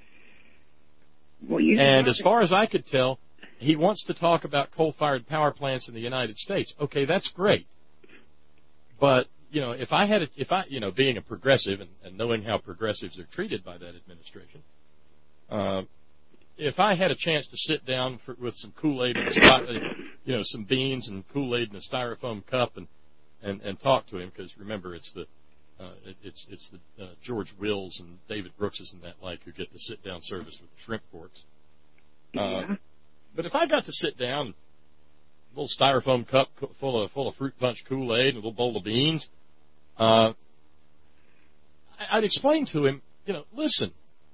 Well, you and as far as I could tell, he wants to talk about coal-fired power plants in the United States. Okay, that's great. But, you know, if I had, a, if I, you know, being a progressive and, and knowing how progressives are treated by that administration, uh, if I had a chance to sit down for, with some Kool-Aid and, you know, some beans and Kool-Aid in a styrofoam cup and, and, and talk to him, because remember, it's the, uh, it, it's, it's the, uh, George Wills and David Brookses and that like who get the sit-down service with shrimp forks. Uh, yeah. But if I got to sit down, a little styrofoam cup full of, full of fruit punch Kool-Aid and a little bowl of beans, uh, I'd explain to him, you know, listen,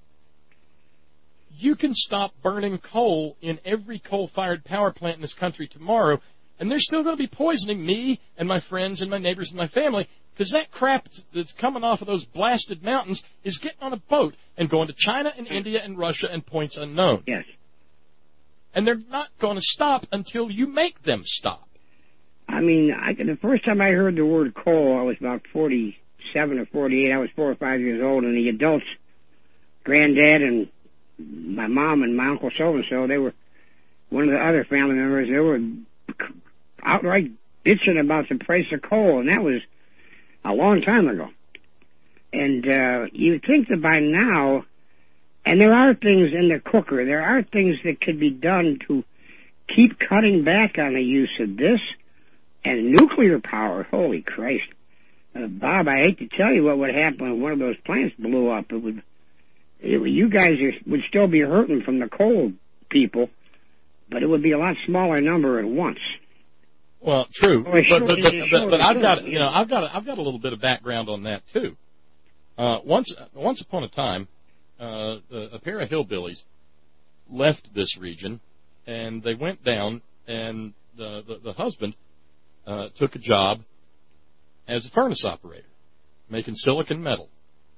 you can stop burning coal in every coal-fired power plant in this country tomorrow, and they're still going to be poisoning me and my friends and my neighbors and my family, because that crap that's coming off of those blasted mountains is getting on a boat and going to China and India and Russia and points unknown. Yes. And they're not going to stop until you make them stop. I mean, I, the first time I heard the word coal, I was about forty-seven or forty-eight. I was four or five years old, and the adults, Granddad and my mom and my uncle so-and-so, they were, one of the other family members, they were outright bitching about the price of coal, and that was a long time ago. And uh, you'd think that by now, and there are things in the cooker, there are things that could be done to keep cutting back on the use of this, and nuclear power, holy Christ. Uh, Bob, I hate to tell you what would happen if one of those plants blew up. It would, it, you guys are, would still be hurting from the coal people, but it would be a lot smaller number at once. Well, true, well, but, but, but, but, but I've got, you know, I've got, a, I've got a little bit of background on that too. Uh, once, once upon a time, uh, a, a pair of hillbillies left this region and they went down, and the, the, the husband uh, took a job as a furnace operator, making silicon metal.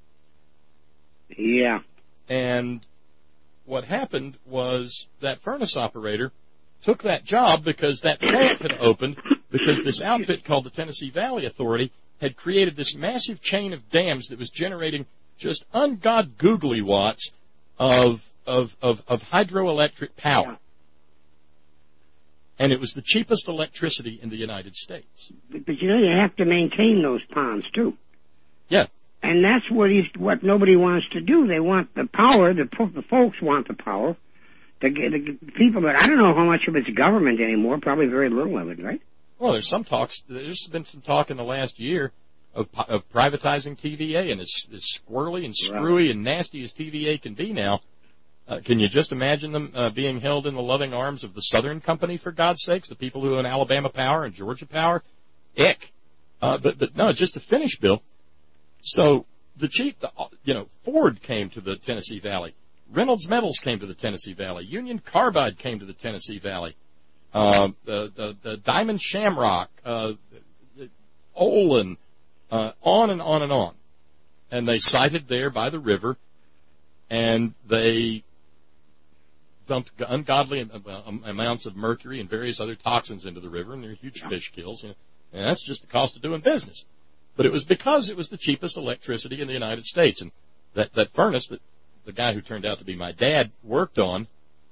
Yeah. And what happened was that furnace operator took that job because that plant had opened, because this outfit called the Tennessee Valley Authority had created this massive chain of dams that was generating just ungod googly watts of of, of, of hydroelectric power. And it was the cheapest electricity in the United States. But, but you know, you have to maintain those ponds, too. Yeah. And that's what he's, what nobody wants to do. They want the power, the, the folks want the power. The, the people that, I don't know how much of it's government anymore, probably very little of it, right? Well, there's some talks, there's been some talk in the last year of, of privatizing T V A, and as, as squirrely and screwy right. and nasty as T V A can be now, uh, can you just imagine them uh, being held in the loving arms of the Southern Company, for God's sakes, the people who own Alabama Power and Georgia Power? Ick. Uh, but, but no, just to finish, Bill, so the chief, the, you know, Ford came to the Tennessee Valley. Reynolds Metals came to the Tennessee Valley. Union Carbide came to the Tennessee Valley. Uh, the, the, the Diamond Shamrock, uh, Olin, uh, on and on and on. And they sited there by the river, and they dumped ungodly amounts of mercury and various other toxins into the river, and they're huge fish kills. You know, and that's just the cost of doing business. But it was because it was the cheapest electricity in the United States. And that, that furnace that the guy who turned out to be my dad worked on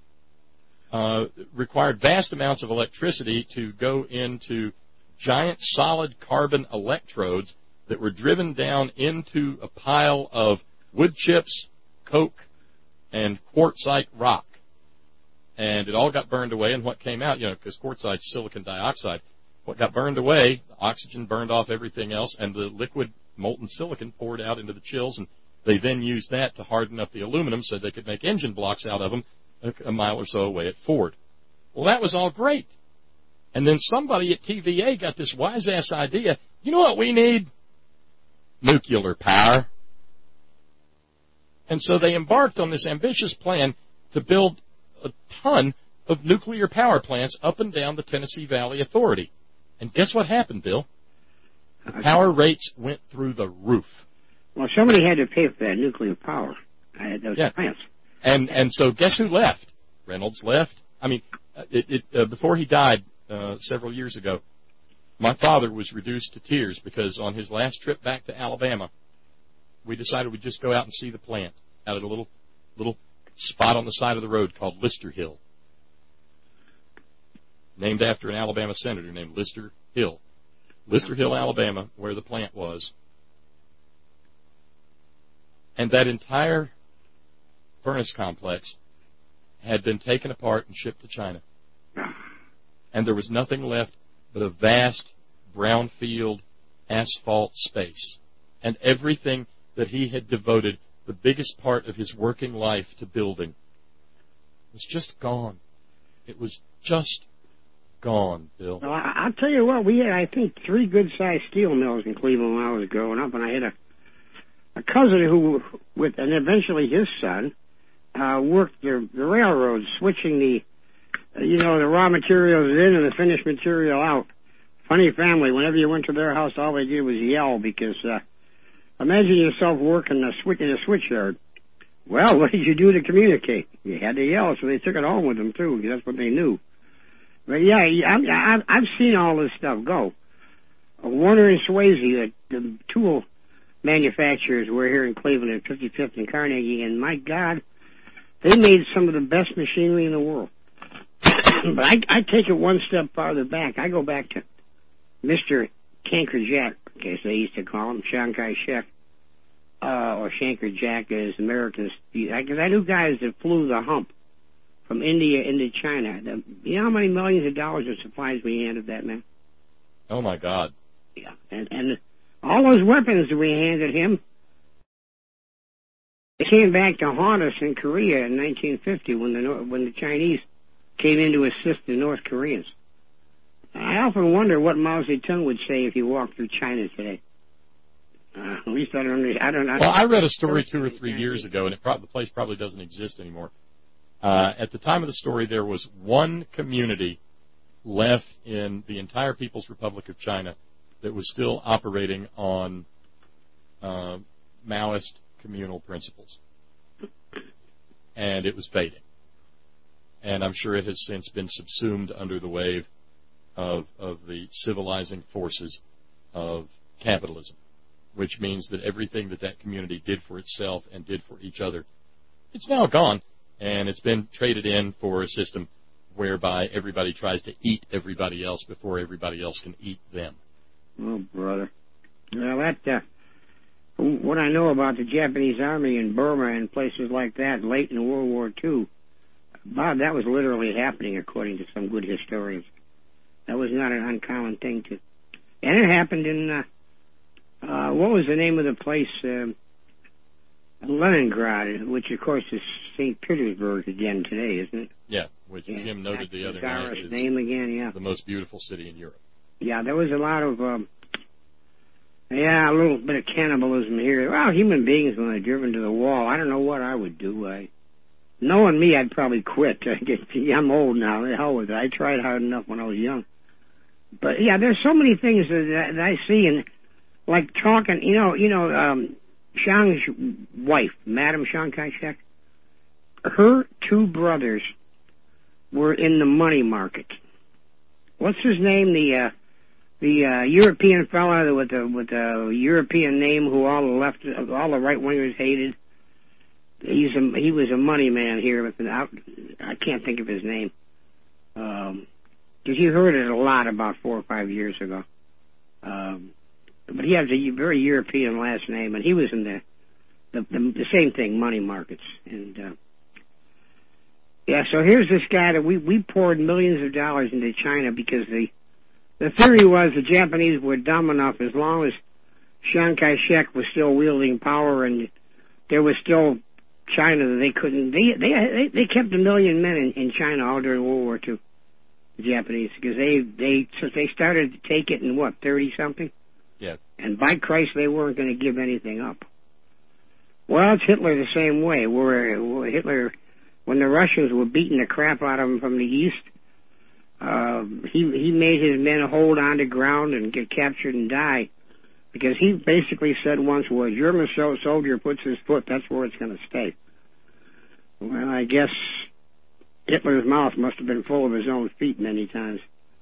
uh, required vast amounts of electricity to go into giant solid carbon electrodes that were driven down into a pile of wood chips, coke, and quartzite rock. And it all got burned away, and what came out, you know, because quartzite's silicon dioxide, what got burned away, the oxygen burned off everything else, and the liquid molten silicon poured out into the chills, and they then used that to harden up the aluminum so they could make engine blocks out of them a, a mile or so away at Ford. Well, that was all great. And then somebody at T V A got this wise-ass idea, you know what we need? Nuclear power. And so they embarked on this ambitious plan to build a ton of nuclear power plants up and down the Tennessee Valley Authority. And guess what happened, Bill? The power rates went through the roof. Well, somebody had to pay for that nuclear power. I had those yeah. plants. And and so guess who left? Reynolds left. I mean, it, it, uh, before he died uh, several years ago, my father was reduced to tears because on his last trip back to Alabama, we decided we'd just go out and see the plant out at a little little spot on the side of the road called Lister Hill, named after an Alabama senator named Lister Hill. Lister Hill, Alabama, where the plant was. And that entire furnace complex had been taken apart and shipped to China. And there was nothing left but a vast brownfield asphalt space. And everything that he had devoted the biggest part of his working life to building was just gone. It was just gone, Bill. Well, I'll tell you what, we had, I think, three good-sized steel mills in Cleveland when I was growing up, and I had a a cousin who, with, and eventually his son, uh, worked the, the railroads, switching the, uh, you know, the raw materials in and the finished material out. Funny family, whenever you went to their house, all they did was yell because, uh, imagine yourself working a switch in a switchyard. Well, what did you do to communicate? You had to yell, so they took it home with them, too, because that's what they knew. But, yeah, I, I, I've seen all this stuff go. Uh, Warner and Swayze, the, the tool manufacturers were here in Cleveland at fifty-fifth and Carnegie, and, my God, they made some of the best machinery in the world. But I, I take it one step farther back. I go back to Mister Canker Jack, as they used to call him, Chiang Kai-shek, uh, or Shanker Jack as Americans. Because I knew guys that flew the hump from India into China. The, you know how many millions of dollars of supplies we handed that man? Oh, my God. Yeah, and, and all those weapons that we handed him, they came back to haunt us in Korea in nineteen fifty when the when the Chinese came in to assist the North Koreans. I often wonder what Mao Zedong would say if he walked through China today. Uh, at least I don't. I don't. Well, I read a story two or three years ago, and it pro- the place probably doesn't exist anymore. Uh, at the time of the story, there was one community left in the entire People's Republic of China that was still operating on uh, Maoist communal principles. And it was fading. And I'm sure it has since been subsumed under the wave of, of the civilizing forces of capitalism, which means that everything that that community did for itself and did for each other, it's now gone, and it's been traded in for a system whereby everybody tries to eat everybody else before everybody else can eat them. Oh, brother. Well, that, uh, what I know about the Japanese army in Burma and places like that late in World War Two, Bob, that was literally happening according to some good historians. That was not an uncommon thing to... And it happened in, uh, uh, what was the name of the place? Uh, Leningrad, which of course is Saint Petersburg again today, isn't it? Yeah, which yeah, Jim noted the other night is name again, yeah. the most beautiful city in Europe. Yeah, there was a lot of, um, yeah, a little bit of cannibalism here. Well, human beings, when they're driven to the wall, I don't know what I would do. I, knowing me, I'd probably quit. I'm old now. The hell with it. I tried hard enough when I was young. But yeah, there's so many things that, that I see, and like talking, you know, you know, um, Chiang's wife, Madam Chiang Kai-shek, her two brothers were in the money market. What's his name? The uh, the uh, European fella with the with the European name who all the left, all the right wingers hated. He's a, he was a money man here with an out. I can't think of his name. Um, because you heard it a lot about four or five years ago. Um, but he has a very European last name, and he was in the the, the, the same thing, money markets. And uh, yeah, so here's this guy that we we poured millions of dollars into China because the the theory was the Japanese were dumb enough, as long as Chiang Kai-shek was still wielding power and there was still China, that they couldn't. They they they kept a million men in, in China all during World War Two. The Japanese, because they they so they started to take it in what thirty something. Yeah. And by Christ, they weren't going to give anything up. Well, it's Hitler the same way. Where Hitler, when the Russians were beating the crap out of him from the east, uh, he he made his men hold on to ground and get captured and die, because he basically said once, "Where a German soldier puts his foot, that's where it's going to stay." Well, I guess Hitler's mouth must have been full of his own feet many times.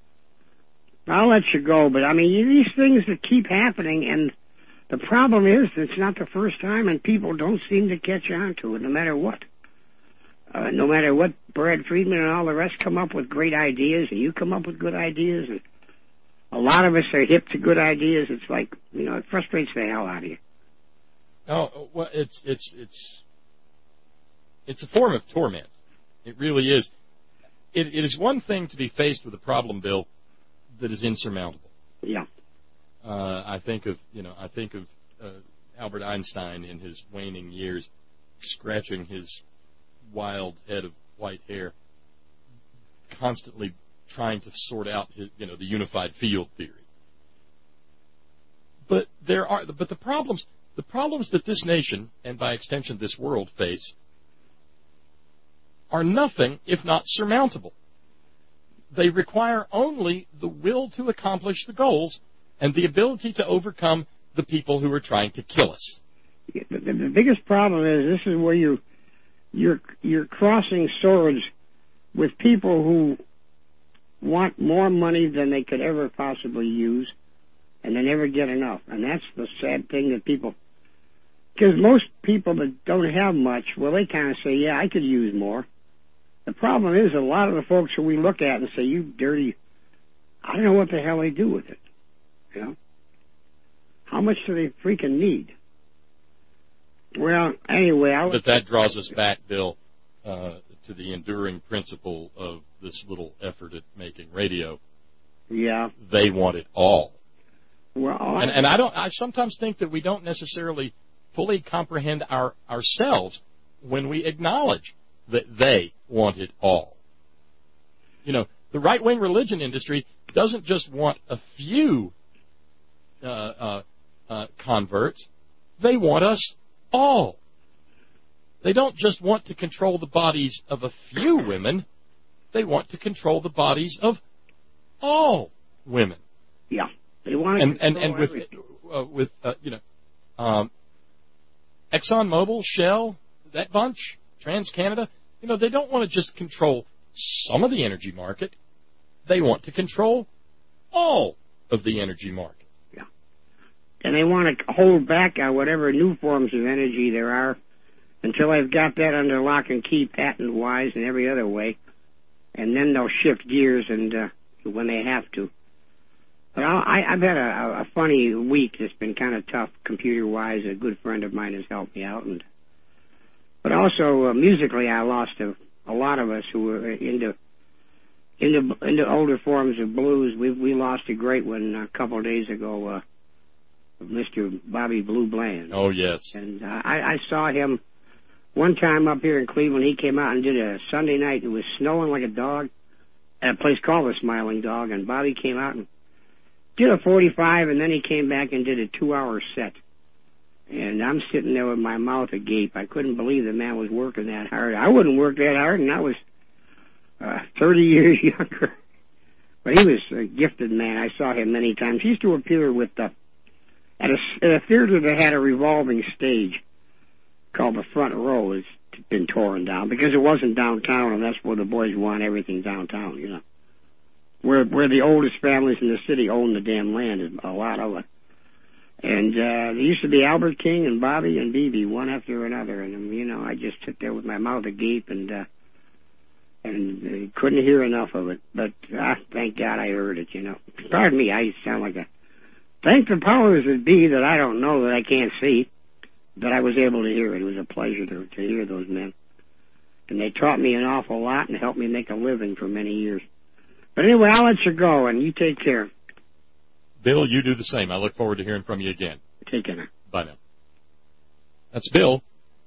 I'll let you go, but I mean, these things that keep happening, and the problem is it's not the first time, and people don't seem to catch on to it, no matter what. Uh, no matter what, Brad Friedman and all the rest come up with great ideas, and you come up with good ideas, and a lot of us are hip to good ideas. It's like, you know, it frustrates the hell out of you. Oh, well, it's it's it's it's a form of torment. It really is. It, it is one thing to be faced with a problem, Bill, that is insurmountable. Yeah. Uh, I think of you know I think of uh, Albert Einstein in his waning years, scratching his wild head of white hair, constantly trying to sort out his, you know the unified field theory. But there are but the problems the problems that this nation and by extension this world face are nothing if not surmountable. They require only the will to accomplish the goals and the ability to overcome the people who are trying to kill us. The, the, the biggest problem is this is where you you're you're crossing swords with people who want more money than they could ever possibly use, and they never get enough. And that's the sad thing that people, because most people that don't have much, well, they kind of say, yeah, I could use more. The problem is a lot of the folks who we look at and say, you dirty, I don't know what the hell they do with it. You know? How much do they freaking need? Well, anyway, I But that draws us back, Bill, uh, to the enduring principle of this little effort at making radio. Yeah. They want it all. Well, and, and I don't. I sometimes think that we don't necessarily fully comprehend our ourselves when we acknowledge that they want it all. You know, the right-wing religion industry doesn't just want a few uh, uh, uh, converts. They want us all. They don't just want to control the bodies of a few women. They want to control the bodies of all women. Yeah, they want to and and control and with everything. uh, with uh, you know, um, ExxonMobil, Shell, that bunch, TransCanada. You know, they don't want to just control some of the energy market. They want to control all of the energy market. Yeah, and they want to hold back on whatever new forms of energy there are until they've got that under lock and key, patent-wise and every other way, and then they'll shift gears and uh, when they have to. But I, I've had a, a funny week that's been kind of tough computer-wise. A good friend of mine has helped me out, and but also uh, musically, I lost a, a lot of us who were into into into older forms of blues. We we lost a great one a couple of days ago, uh, Mister Bobby Blue Bland. Oh yes, and uh, I, I saw him one time up here in Cleveland. He came out and did a Sunday night. It was snowing like a dog at a place called the Smiling Dog, and Bobby came out and did a forty-five, and then he came back and did a two-hour set. And I'm sitting there with my mouth agape. I couldn't believe the man was working that hard. I wouldn't work that hard, and I was uh, thirty years younger. But he was a gifted man. I saw him many times. He used to appear with the, at, a, at a theater that had a revolving stage called the Front Row. It's been torn down because it wasn't downtown, and that's where the boys want everything downtown, you know. Where where the oldest families in the city own the damn land, a lot of it. And uh, there used to be Albert King and Bobby and B B, one after another. And, you know, I just sit there with my mouth agape and uh, and uh, couldn't hear enough of it. But uh, thank God I heard it, you know. Pardon me, I sound like a... Thank the powers that be that I don't know, that I can't see, that I was able to hear it. It was a pleasure to, to hear those men. And they taught me an awful lot and helped me make a living for many years. But anyway, I'll let you go, and you take care. Bill, you do the same. I look forward to hearing from you again. Take care. Bye now. That's Bill,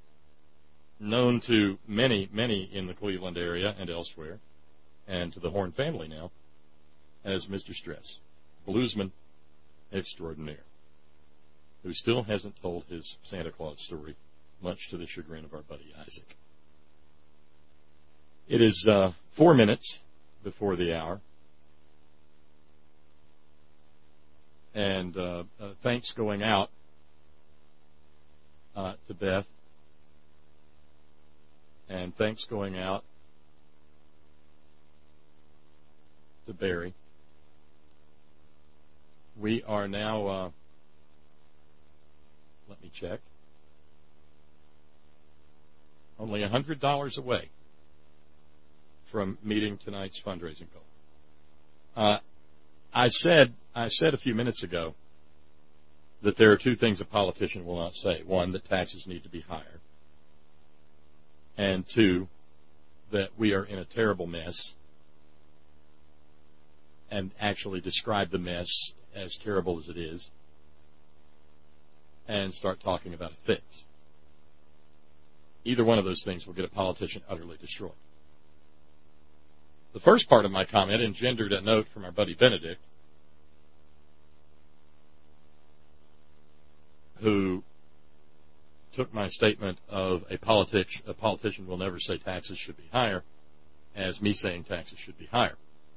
known to many, many in the Cleveland area and elsewhere, and to the Horn family now, as Mister Stress, bluesman extraordinaire, who still hasn't told his Santa Claus story, much to the chagrin of our buddy Isaac. It is uh, four minutes before the hour. And uh, uh, thanks going out uh, to Beth. And thanks going out to Barry. We are now, uh, let me check, only one hundred dollars away from meeting tonight's fundraising goal. Uh, I said I said a few minutes ago that there are two things a politician will not say. One, that taxes need to be higher. And two, that we are in a terrible mess, and actually describe the mess as terrible as it is, and start talking about a fix. Either one of those things will get a politician utterly destroyed. The first part of my comment engendered a note from our buddy Benedict, who took my statement of a, politic, a politician will never say taxes should be higher as me saying taxes should be higher,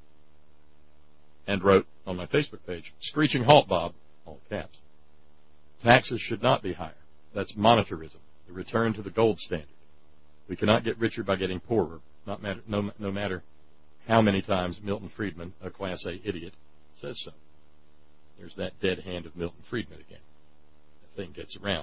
and wrote on my Facebook page, "Screeching halt, Bob," all caps. Taxes should not be higher. That's monetarism, the return to the gold standard. We cannot get richer by getting poorer, not matter, no, no matter how many times Milton Friedman, a Class A idiot, says so. There's that dead hand of Milton Friedman again. That thing gets around.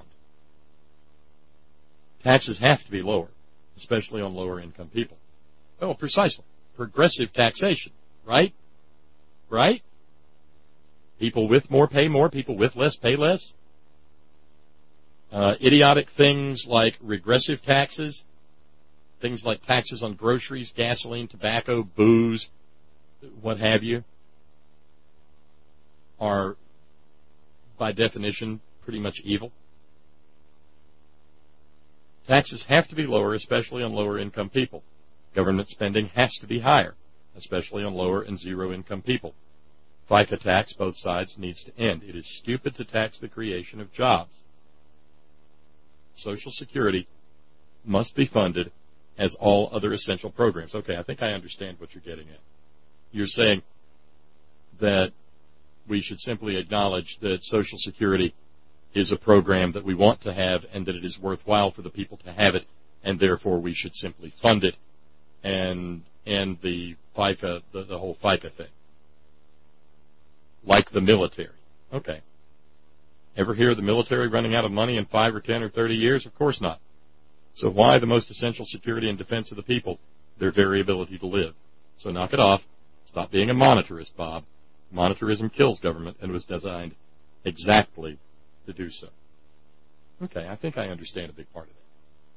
Taxes have to be lower, especially on lower-income people. Oh, precisely. Progressive taxation, right? Right? People with more pay more, people with less pay less. Uh, idiotic things like regressive taxes, things like taxes on groceries, gasoline, tobacco, booze, what have you, are, by definition, pretty much evil. Taxes have to be lower, especially on lower-income people. Government spending has to be higher, especially on lower and zero-income people. FICA tax, both sides, needs to end. It is stupid to tax the creation of jobs. Social Security must be funded as all other essential programs. Okay, I think I understand what you're getting at. You're saying that we should simply acknowledge that Social Security is a program that we want to have and that it is worthwhile for the people to have it, and therefore we should simply fund it and and the FICA, the, the whole FICA thing. Like the military. Okay. Ever hear of the military running out of money in five or ten or thirty years? Of course not. So why the most essential security and defense of the people? Their very ability to live. So knock it off. Stop being a monetarist, Bob. Monetarism kills government and was designed exactly to do so. Okay, I think I understand a big part of that.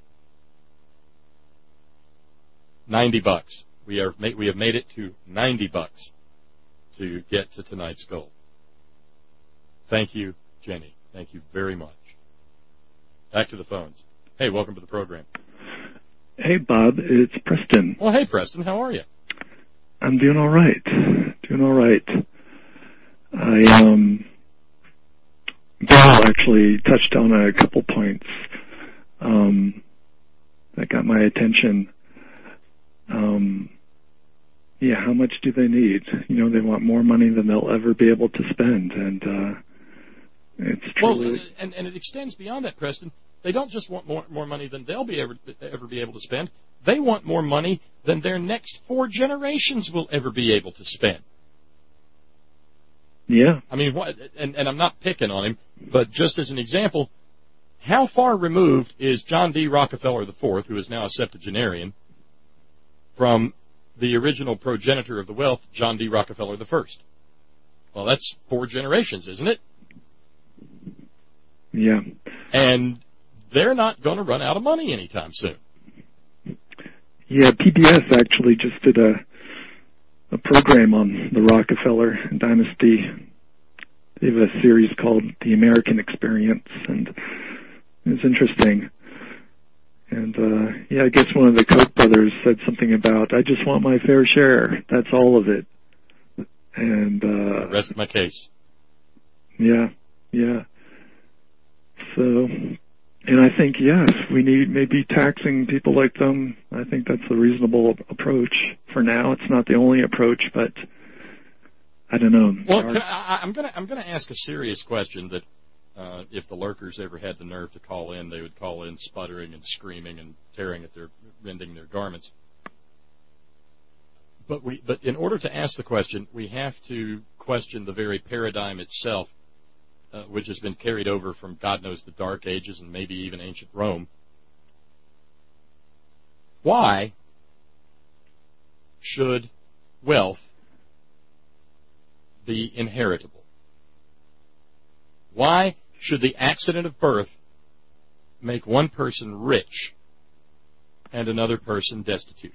Ninety bucks. We are we have made it to ninety bucks to get to tonight's goal. Thank you, Jenny. Thank you very much. Back to the phones. Hey, welcome to the program. Hey, Bob. It's Preston. Well, hey, Preston. How are you? I'm doing all right. Doing all right. I, um, Bill actually touched on a couple points, um, that got my attention. Um, yeah, how much do they need? You know, they want more money than they'll ever be able to spend, and, uh, it's truly... Well, and, and it extends beyond that, Preston. They don't just want more, more money than they'll be ever, ever be able to spend. They want more money than their next four generations will ever be able to spend. Yeah. I mean, what, and, and I'm not picking on him, but just as an example, how far removed is John D. Rockefeller the Fourth, who is now a septuagenarian, from the original progenitor of the wealth, John D. Rockefeller the First? Well, that's four generations, isn't it? Yeah. And they're not going to run out of money anytime soon. Yeah, P B S actually just did a a program on the Rockefeller dynasty. They have a series called The American Experience, and it's interesting. And, uh, yeah, I guess one of the Koch brothers said something about, I just want my fair share. That's all of it. And, uh... Rest my case. Yeah, yeah. So, and I think, yes, we need maybe taxing people like them. I think that's a reasonable approach for now. It's not the only approach, but I don't know. Well, can I, I'm going to I'm going to ask a serious question that uh, if the lurkers ever had the nerve to call in, they would call in sputtering and screaming and tearing at their, rending their garments. But we, but in order to ask the question, we have to question the very paradigm itself, uh, which has been carried over from God knows the Dark Ages and maybe even ancient Rome. Why should wealth be inheritable? Why should the accident of birth make one person rich and another person destitute?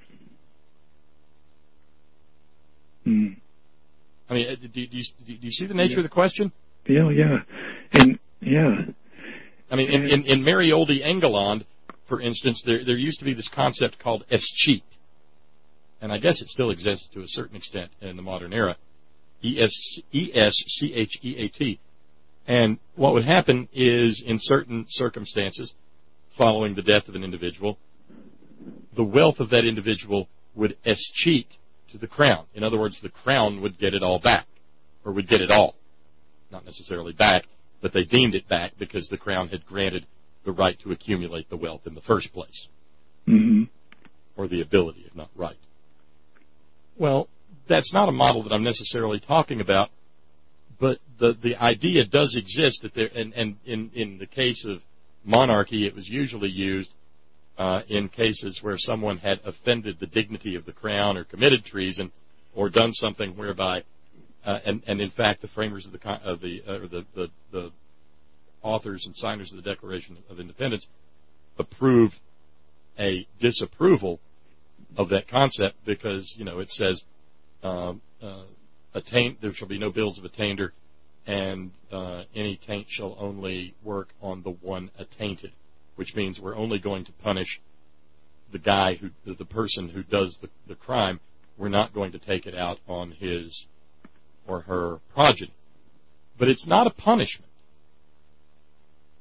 Hmm. I mean, do, do, you, do you see the nature yeah. of the question? Yeah, yeah. And, yeah. I mean, in, in, in merry oldie England, for instance, there, there used to be this concept called escheat. And I guess it still exists to a certain extent in the modern era. E S C H E A T. And what would happen is, in certain circumstances, following the death of an individual, the wealth of that individual would escheat to the crown. In other words, the crown would get it all back, or would get it all. Not necessarily back, but they deemed it back because the crown had granted the right to accumulate the wealth in the first place. Mm-hmm. Or the ability, if not right. Well, that's not a model that I'm necessarily talking about, but the the idea does exist that there, and, and in, in the case of monarchy, it was usually used uh, in cases where someone had offended the dignity of the crown or committed treason or done something whereby, uh, and, and in fact, the framers of the of the, uh, or the, the the authors and signers of the Declaration of Independence approved a disapproval of that concept because, you know, it says uh, uh, attaint, there shall be no bills of attainder, and uh, any taint shall only work on the one attainted, which means we're only going to punish the guy who, the person who does the, the crime. We're not going to take it out on his or her progeny. But it's not a punishment.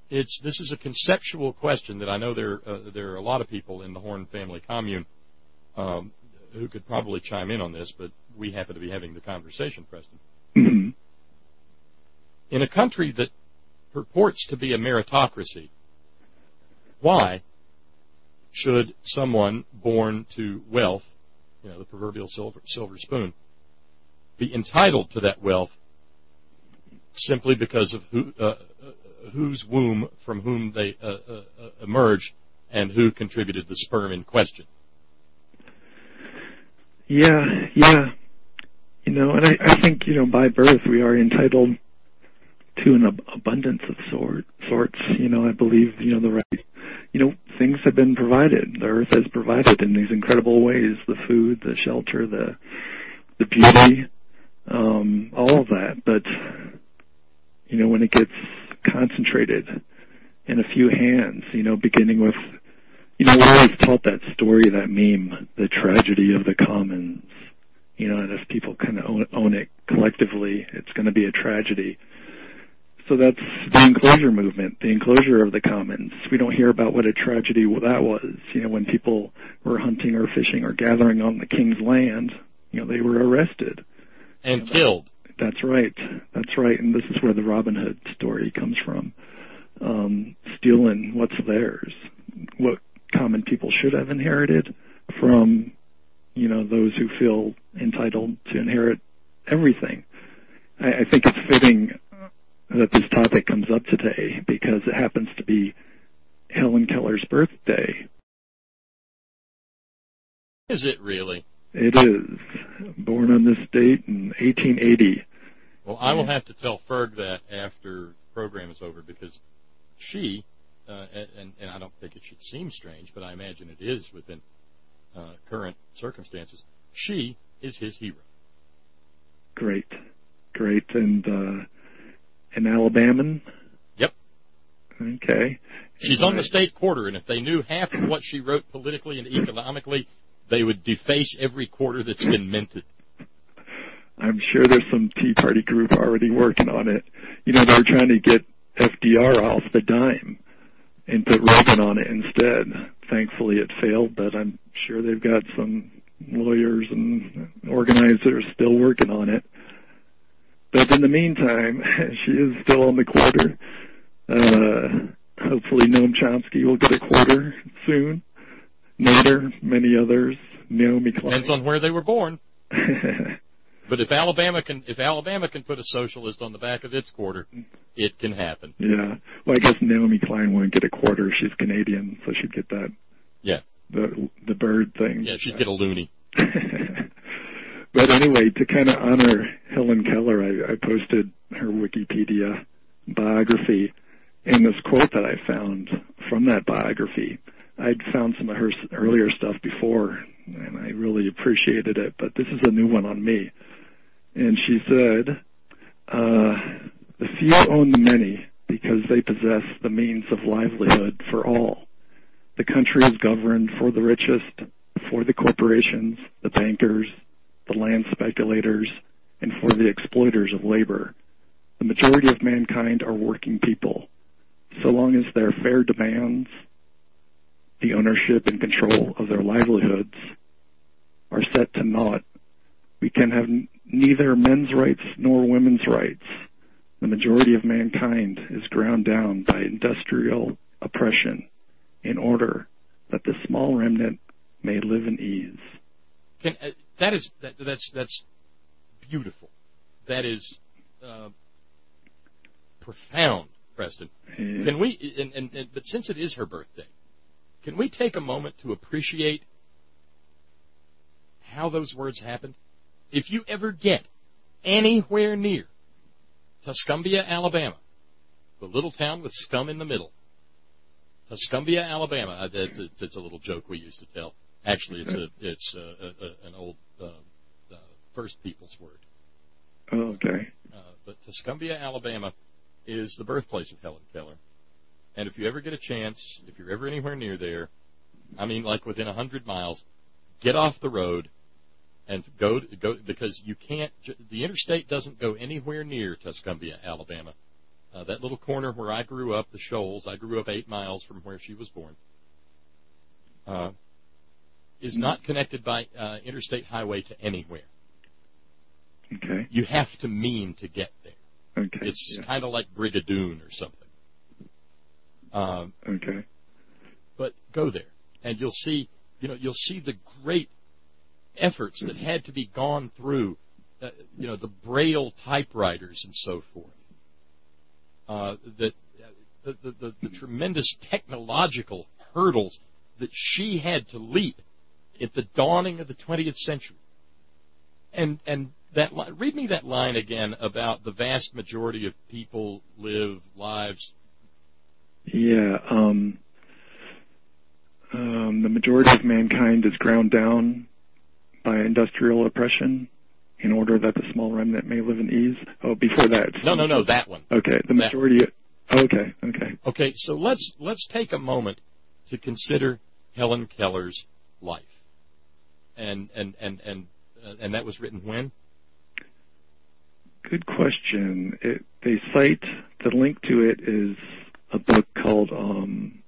it's this is a conceptual question that I know there uh, there are a lot of people in the Horn family commune um, who could probably chime in on this, but we happen to be having the conversation, Preston. Mm-hmm. In a country that purports to be a meritocracy, why should someone born to wealth, you know, the proverbial silver, silver spoon, be entitled to that wealth simply because of who, uh, uh, whose womb from whom they uh, uh, emerged and who contributed the sperm in question? Yeah, yeah. You know, and I, I think, you know, by birth we are entitled to an ab- abundance of sort, sorts. You know, I believe, you know, the right, you know, things have been provided. The earth has provided in these incredible ways, the food, the shelter, the the beauty, um, all of that. But, you know, when it gets concentrated in a few hands, you know, beginning with, you know, we're always taught that story, that meme, the tragedy of the commons. You know, and if people kind of own, own it collectively, it's going to be a tragedy. So that's the enclosure movement, the enclosure of the commons. We don't hear about what a tragedy that was. You know, when people were hunting or fishing or gathering on the king's land, you know, they were arrested. And you know, killed. That's right. That's right. And this is where the Robin Hood story comes from. Um, stealing what's theirs, what common people should have inherited from, you know, those who feel entitled to inherit everything. I, I think it's fitting that this topic comes up today because it happens to be Helen Keller's birthday. Is it really? It is. Born on this date in eighteen eighty. Well, I will have to tell Ferg that after the program is over because she, uh, and, and I don't think it should seem strange, but I imagine it is within uh, current circumstances, she is his hero. Great. Great. And, uh, an Alabaman? Yep. Okay. She's on the state quarter, and if they knew half of what she wrote politically and economically, they would deface every quarter that's been minted. I'm sure there's some Tea Party group already working on it. You know, they're trying to get F D R off the dime and put Reagan on it instead. Thankfully it failed, but I'm sure they've got some lawyers and organizers still working on it. But in the meantime, she is still on the quarter. Uh, hopefully Noam Chomsky will get a quarter soon. Nader, many others. Naomi Klein. Depends on where they were born. But if Alabama can, if Alabama can put a socialist on the back of its quarter, it can happen. Yeah. Well, I guess Naomi Klein won't get a quarter. She's Canadian, so she'd get that. Yeah. The the bird thing. Yeah, she'd get a loony. But anyway, to kind of honor Helen Keller, I, I posted her Wikipedia biography, and this quote that I found from that biography. I'd found some of her earlier stuff before, and I really appreciated it, but this is a new one on me. And she said, uh, the few own the many because they possess the means of livelihood for all. The country is governed for the richest, for the corporations, the bankers, the land speculators, and for the exploiters of labor. The majority of mankind are working people. So long as their fair demands, the ownership and control of their livelihoods are set to naught, we can have n- neither men's rights nor women's rights. The majority of mankind is ground down by industrial oppression in order that the small remnant may live in ease. Can, uh, that is that, that's that's beautiful. That is uh, profound, Preston. Yeah. Can we? And, and, and but since it is her birthday, can we take a moment to appreciate how those words happened? If you ever get anywhere near Tuscumbia, Alabama, the little town with scum in the middle, Tuscumbia, Alabama, it's a, it's a little joke we used to tell. Actually, it's a it's a, a, a, an old uh, uh, First Peoples word. Oh, okay. Uh, but Tuscumbia, Alabama, is the birthplace of Helen Keller. And if you ever get a chance, if you're ever anywhere near there, I mean, like within a hundred miles, get off the road and go go because you can't. The interstate doesn't go anywhere near Tuscumbia, Alabama, uh, that little corner where I grew up, the Shoals, I grew up eight miles from where she was born, uh, is not connected by uh, interstate highway to anywhere. Okay. You have to mean to get there. Okay. It's yeah. kind of like Brigadoon or something. Um, okay. But go there, and you'll see, you know, you'll see the great efforts that had to be gone through, uh, you know, the Braille typewriters and so forth. Uh, that the, the, the, the tremendous technological hurdles that she had to leap at the dawning of the twentieth century. And and that li- read me that line again about the vast majority of people live lives. Yeah. Um, um, the majority of mankind is ground down by industrial oppression in order that the small remnant may live in ease. Oh, before that. No, no, no, that one. Okay, the majority. That. Okay, okay. Okay, so let's let's take a moment to consider Helen Keller's life, and and and and uh, and that was written when? Good question. It, they cite the link to it is a book called um,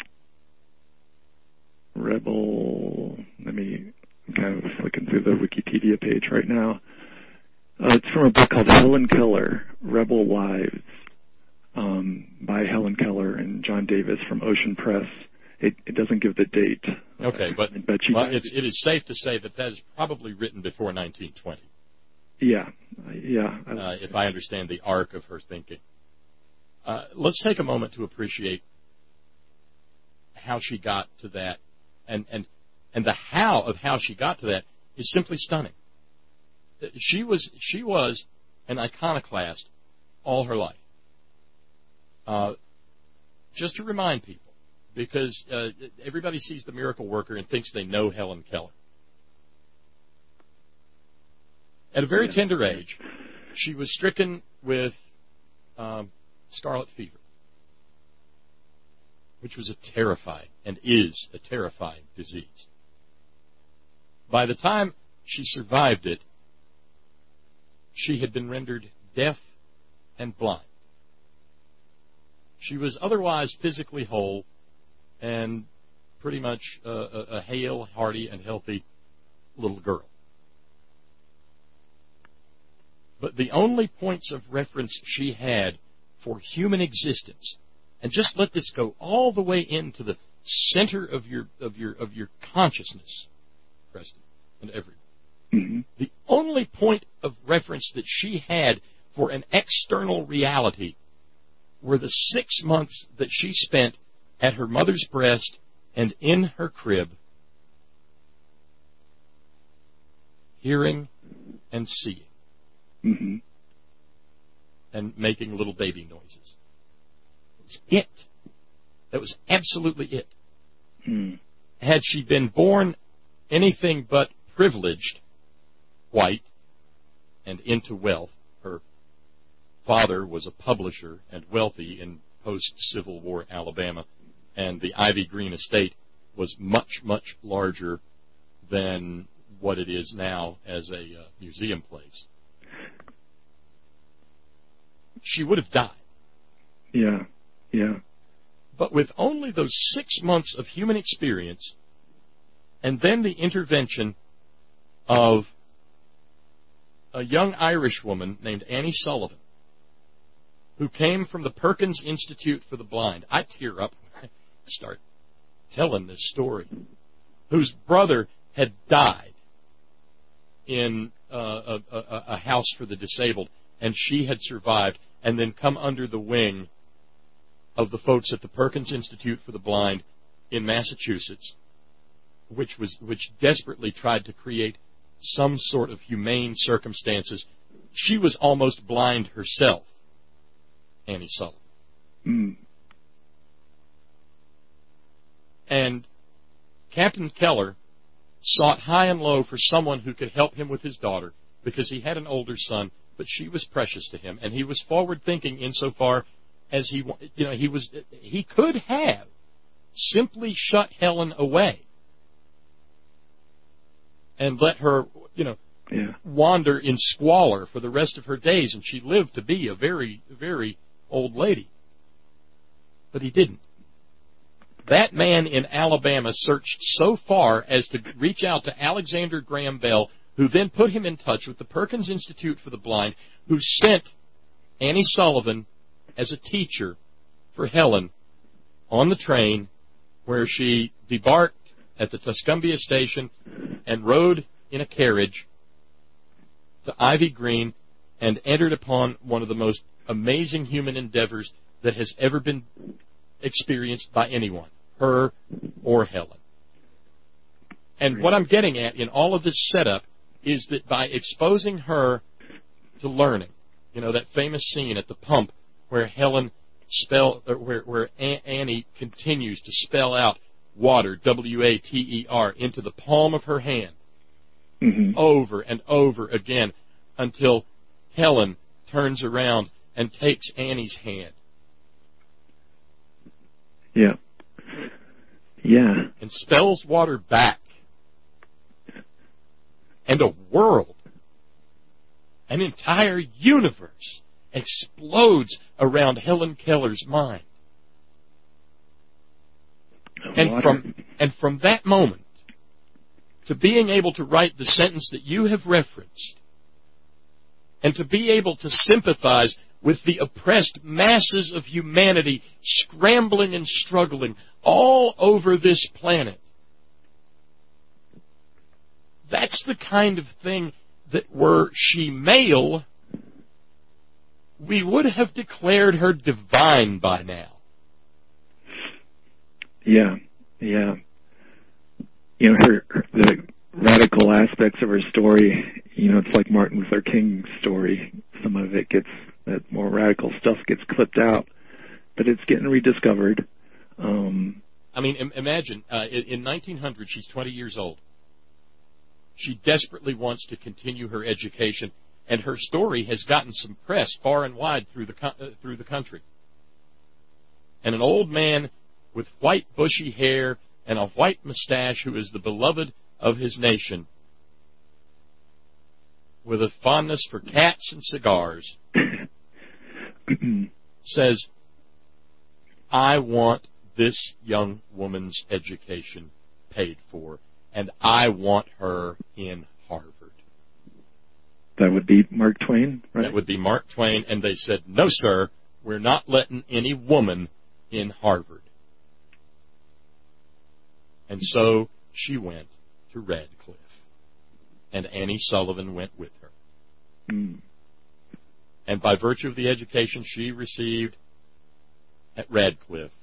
Rebel. Let me. I'm kind of flicking through the Wikipedia page right now. Uh, it's from a book called Helen Keller, Rebel Wives, um, by Helen Keller and John Davis from Ocean Press. It, it doesn't give the date. Okay, but, but you well, it's, it is safe to say that that is probably written before nineteen twenty. Yeah, yeah. Uh, if I understand the arc of her thinking. Uh, let's take a moment to appreciate how she got to that, and, and, and the how of how she got to that is simply stunning. She was she was an iconoclast all her life. Uh, just to remind people, because uh, everybody sees the miracle worker and thinks they know Helen Keller. At a very yeah. tender age, she was stricken with um, scarlet fever, which was a terrifying, and is a terrifying disease. By the time she survived it, she had been rendered deaf and blind. She was otherwise physically whole and pretty much a, a, a hale, hearty, and healthy little girl. But the only points of reference she had for human existence, and just let this go all the way into the center of your of your of your consciousness, Preston, and everyone. Mm-hmm. The only point of reference that she had for an external reality were the six months that she spent at her mother's breast and in her crib, hearing and seeing, mm-hmm. and making little baby noises. It was it. That was absolutely it. Mm. Had she been born anything but privileged, white, and into wealth, her father was a publisher and wealthy in post-Civil War Alabama, and the Ivy Green estate was much, much larger than what it is now as a uh, museum place. She would have died. Yeah, yeah. But with only those six months of human experience, and then the intervention of a young Irish woman named Annie Sullivan, who came from the Perkins Institute for the Blind. I tear up when I start telling this story. Whose brother had died in uh, a, a, a house for the disabled, and she had survived, and then come under the wing of the folks at the Perkins Institute for the Blind in Massachusetts, which was which desperately tried to create some sort of humane circumstances. She was almost blind herself, Annie Sullivan. Mm. And Captain Keller sought high and low for someone who could help him with his daughter, because he had an older son, but she was precious to him, and he was forward-thinking insofar as he, you know, he was, he could have simply shut Helen away and let her, you know, yeah. wander in squalor for the rest of her days, and she lived to be a very, very old lady. But he didn't. That man in Alabama searched so far as to reach out to Alexander Graham Bell, who then put him in touch with the Perkins Institute for the Blind, who sent Annie Sullivan as a teacher for Helen on the train, where she debarked at the Tuscumbia station and rode in a carriage to Ivy Green and entered upon one of the most amazing human endeavors that has ever been experienced by anyone, her or Helen. And what I'm getting at in all of this setup is that by exposing her to learning, you know, that famous scene at the pump where Helen spell, or where, where Annie continues to spell out water, W A T E R, into the palm of her hand, mm-hmm. over and over again, until Helen turns around and takes Annie's hand. Yeah. Yeah. And spells water back. And a world, an entire universe, explodes around Helen Keller's mind. And from, and from that moment to being able to write the sentence that you have referenced, and to be able to sympathize with the oppressed masses of humanity scrambling and struggling all over this planet, that's the kind of thing that, were she male, we would have declared her divine by now. Yeah, yeah. You know, her, her the radical aspects of her story, you know, it's like Martin Luther King's story. Some of it gets, that more radical stuff gets clipped out, but it's getting rediscovered. Um, I mean, im- imagine, uh, in, in nineteen hundred, she's twenty years old. She desperately wants to continue her education, and her story has gotten some press far and wide through the co- uh, through the country. And an old man with white bushy hair and a white mustache, who is the beloved of his nation, with a fondness for cats and cigars, says, I want this young woman's education paid for, and I want her in Harvard. That would be Mark Twain, right? That would be Mark Twain, and they said, no, sir, we're not letting any woman in Harvard. And so she went to Radcliffe, and Annie Sullivan went with her. Mm. And by virtue of the education she received at Radcliffe,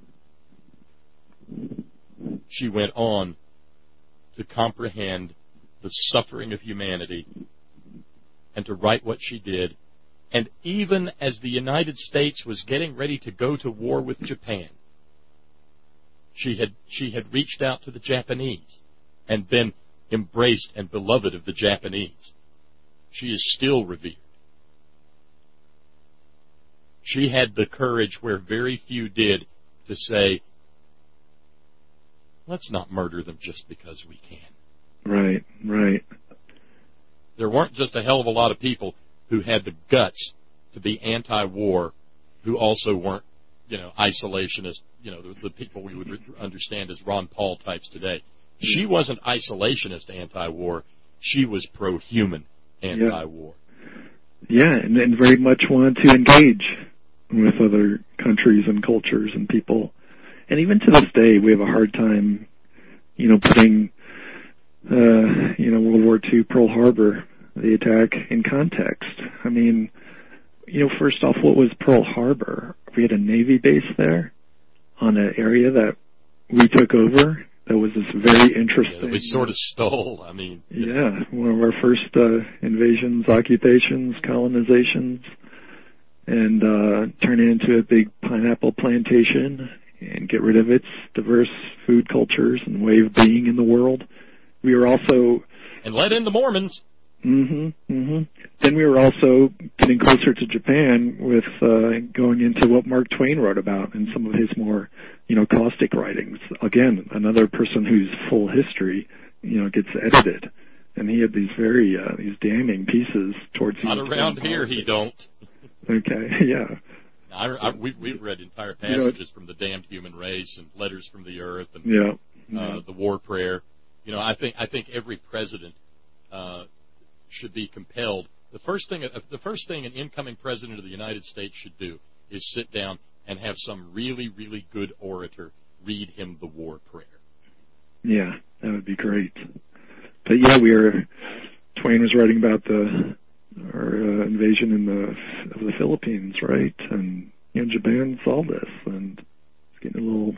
she went on to comprehend the suffering of humanity and to write what she did. And even as the United States was getting ready to go to war with Japan, she had she had reached out to the Japanese and been embraced and beloved of the Japanese. She is still revered. She had the courage where very few did to say, let's not murder them just because we can. Right, right. There weren't just a hell of a lot of people who had the guts to be anti-war, who also weren't, you know, isolationist, you know, the, the people we would understand as Ron Paul types today. She wasn't isolationist anti-war. She was pro-human anti-war. Yeah, yeah, and, and very much wanted to engage with other countries and cultures and people. And even to this day, we have a hard time, you know, putting, uh, you know, World War Two, Pearl Harbor, the attack, in context. I mean, you know, first off, what was Pearl Harbor? We had a Navy base there on an area that we took over. That was this very interesting. Yeah, we sort of stole. I mean, yeah, one of our first uh, invasions, occupations, colonizations, and uh, turn it into a big pineapple plantation and get rid of its diverse food cultures and way of being in the world. We were also and let in the Mormons. Mm-hmm. Mm-hmm. Then we were also getting closer to Japan with uh, going into what Mark Twain wrote about in some of his more, you know, caustic writings. Again, another person whose full history, you know, gets edited, and he had these very uh, these damning pieces towards. Not around here, he don't. Okay. Yeah. I, I, we've, we've read entire passages you know, from the damned human race and letters from the earth and yeah, uh, yeah. the war prayer. You know, I think I think every president uh, should be compelled. The first thing uh, the first thing an incoming president of the United States should do is sit down and have some really, really good orator read him the war prayer. Yeah, that would be great. But yeah, we were. Twain was writing about the our uh, invasion in the of the Philippines, right? And you know, Japan saw this and it's getting a little,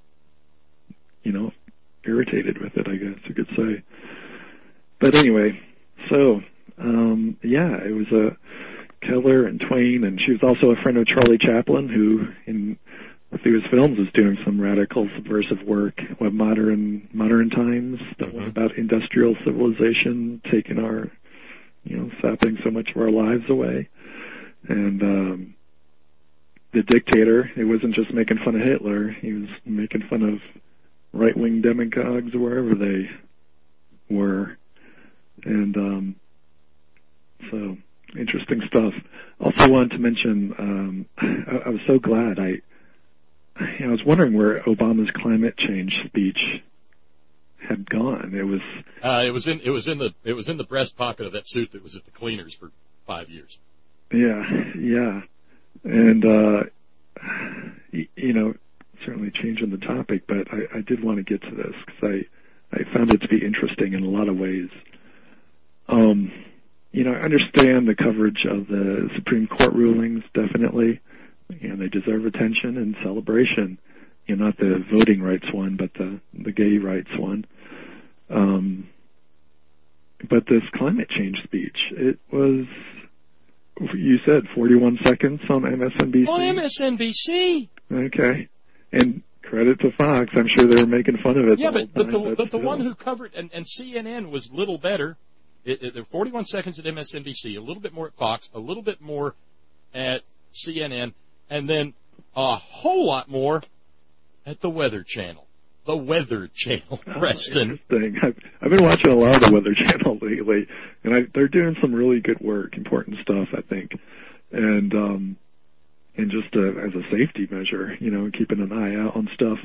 you know, irritated with it, I guess you could say. But anyway, so um, yeah, it was a. Uh, Keller and Twain, and she was also a friend of Charlie Chaplin, who, in through his films, is doing some radical, subversive work. What modern modern times, the mm-hmm. one about industrial civilization taking our, you know, sapping so much of our lives away, and um, the dictator. It wasn't just making fun of Hitler; he was making fun of right-wing demagogues wherever they were, and um, so. Interesting stuff. Also wanted to mention, um, I, I was so glad. I, I was wondering where Obama's climate change speech had gone. It was. Uh, it was in. It was in the. It was in the breast pocket of that suit that was at the cleaners for five years. Yeah, yeah, and uh, y- you know, certainly changing the topic, but I, I did want to get to this because I, I found it to be interesting in a lot of ways. Um. You know, I understand the coverage of the Supreme Court rulings, definitely. You know, they deserve attention and celebration. You know, not the voting rights one, but the, the gay rights one. Um, but this climate change speech, it was, you said, forty-one seconds on M S N B C? On M S N B C! Okay. And credit to Fox. I'm sure they were making fun of it. Yeah, the but, but, the, but the still. one who covered, and, and C N N was little better. It, it, there were forty-one seconds at M S N B C, a little bit more at Fox, a little bit more at C N N, and then a whole lot more at the Weather Channel. The Weather Channel, Preston. Oh, interesting. I've, I've been watching a lot of the Weather Channel lately, and I, they're doing some really good work, important stuff, I think, and um, and just uh, as a safety measure, you know, keeping an eye out on stuff.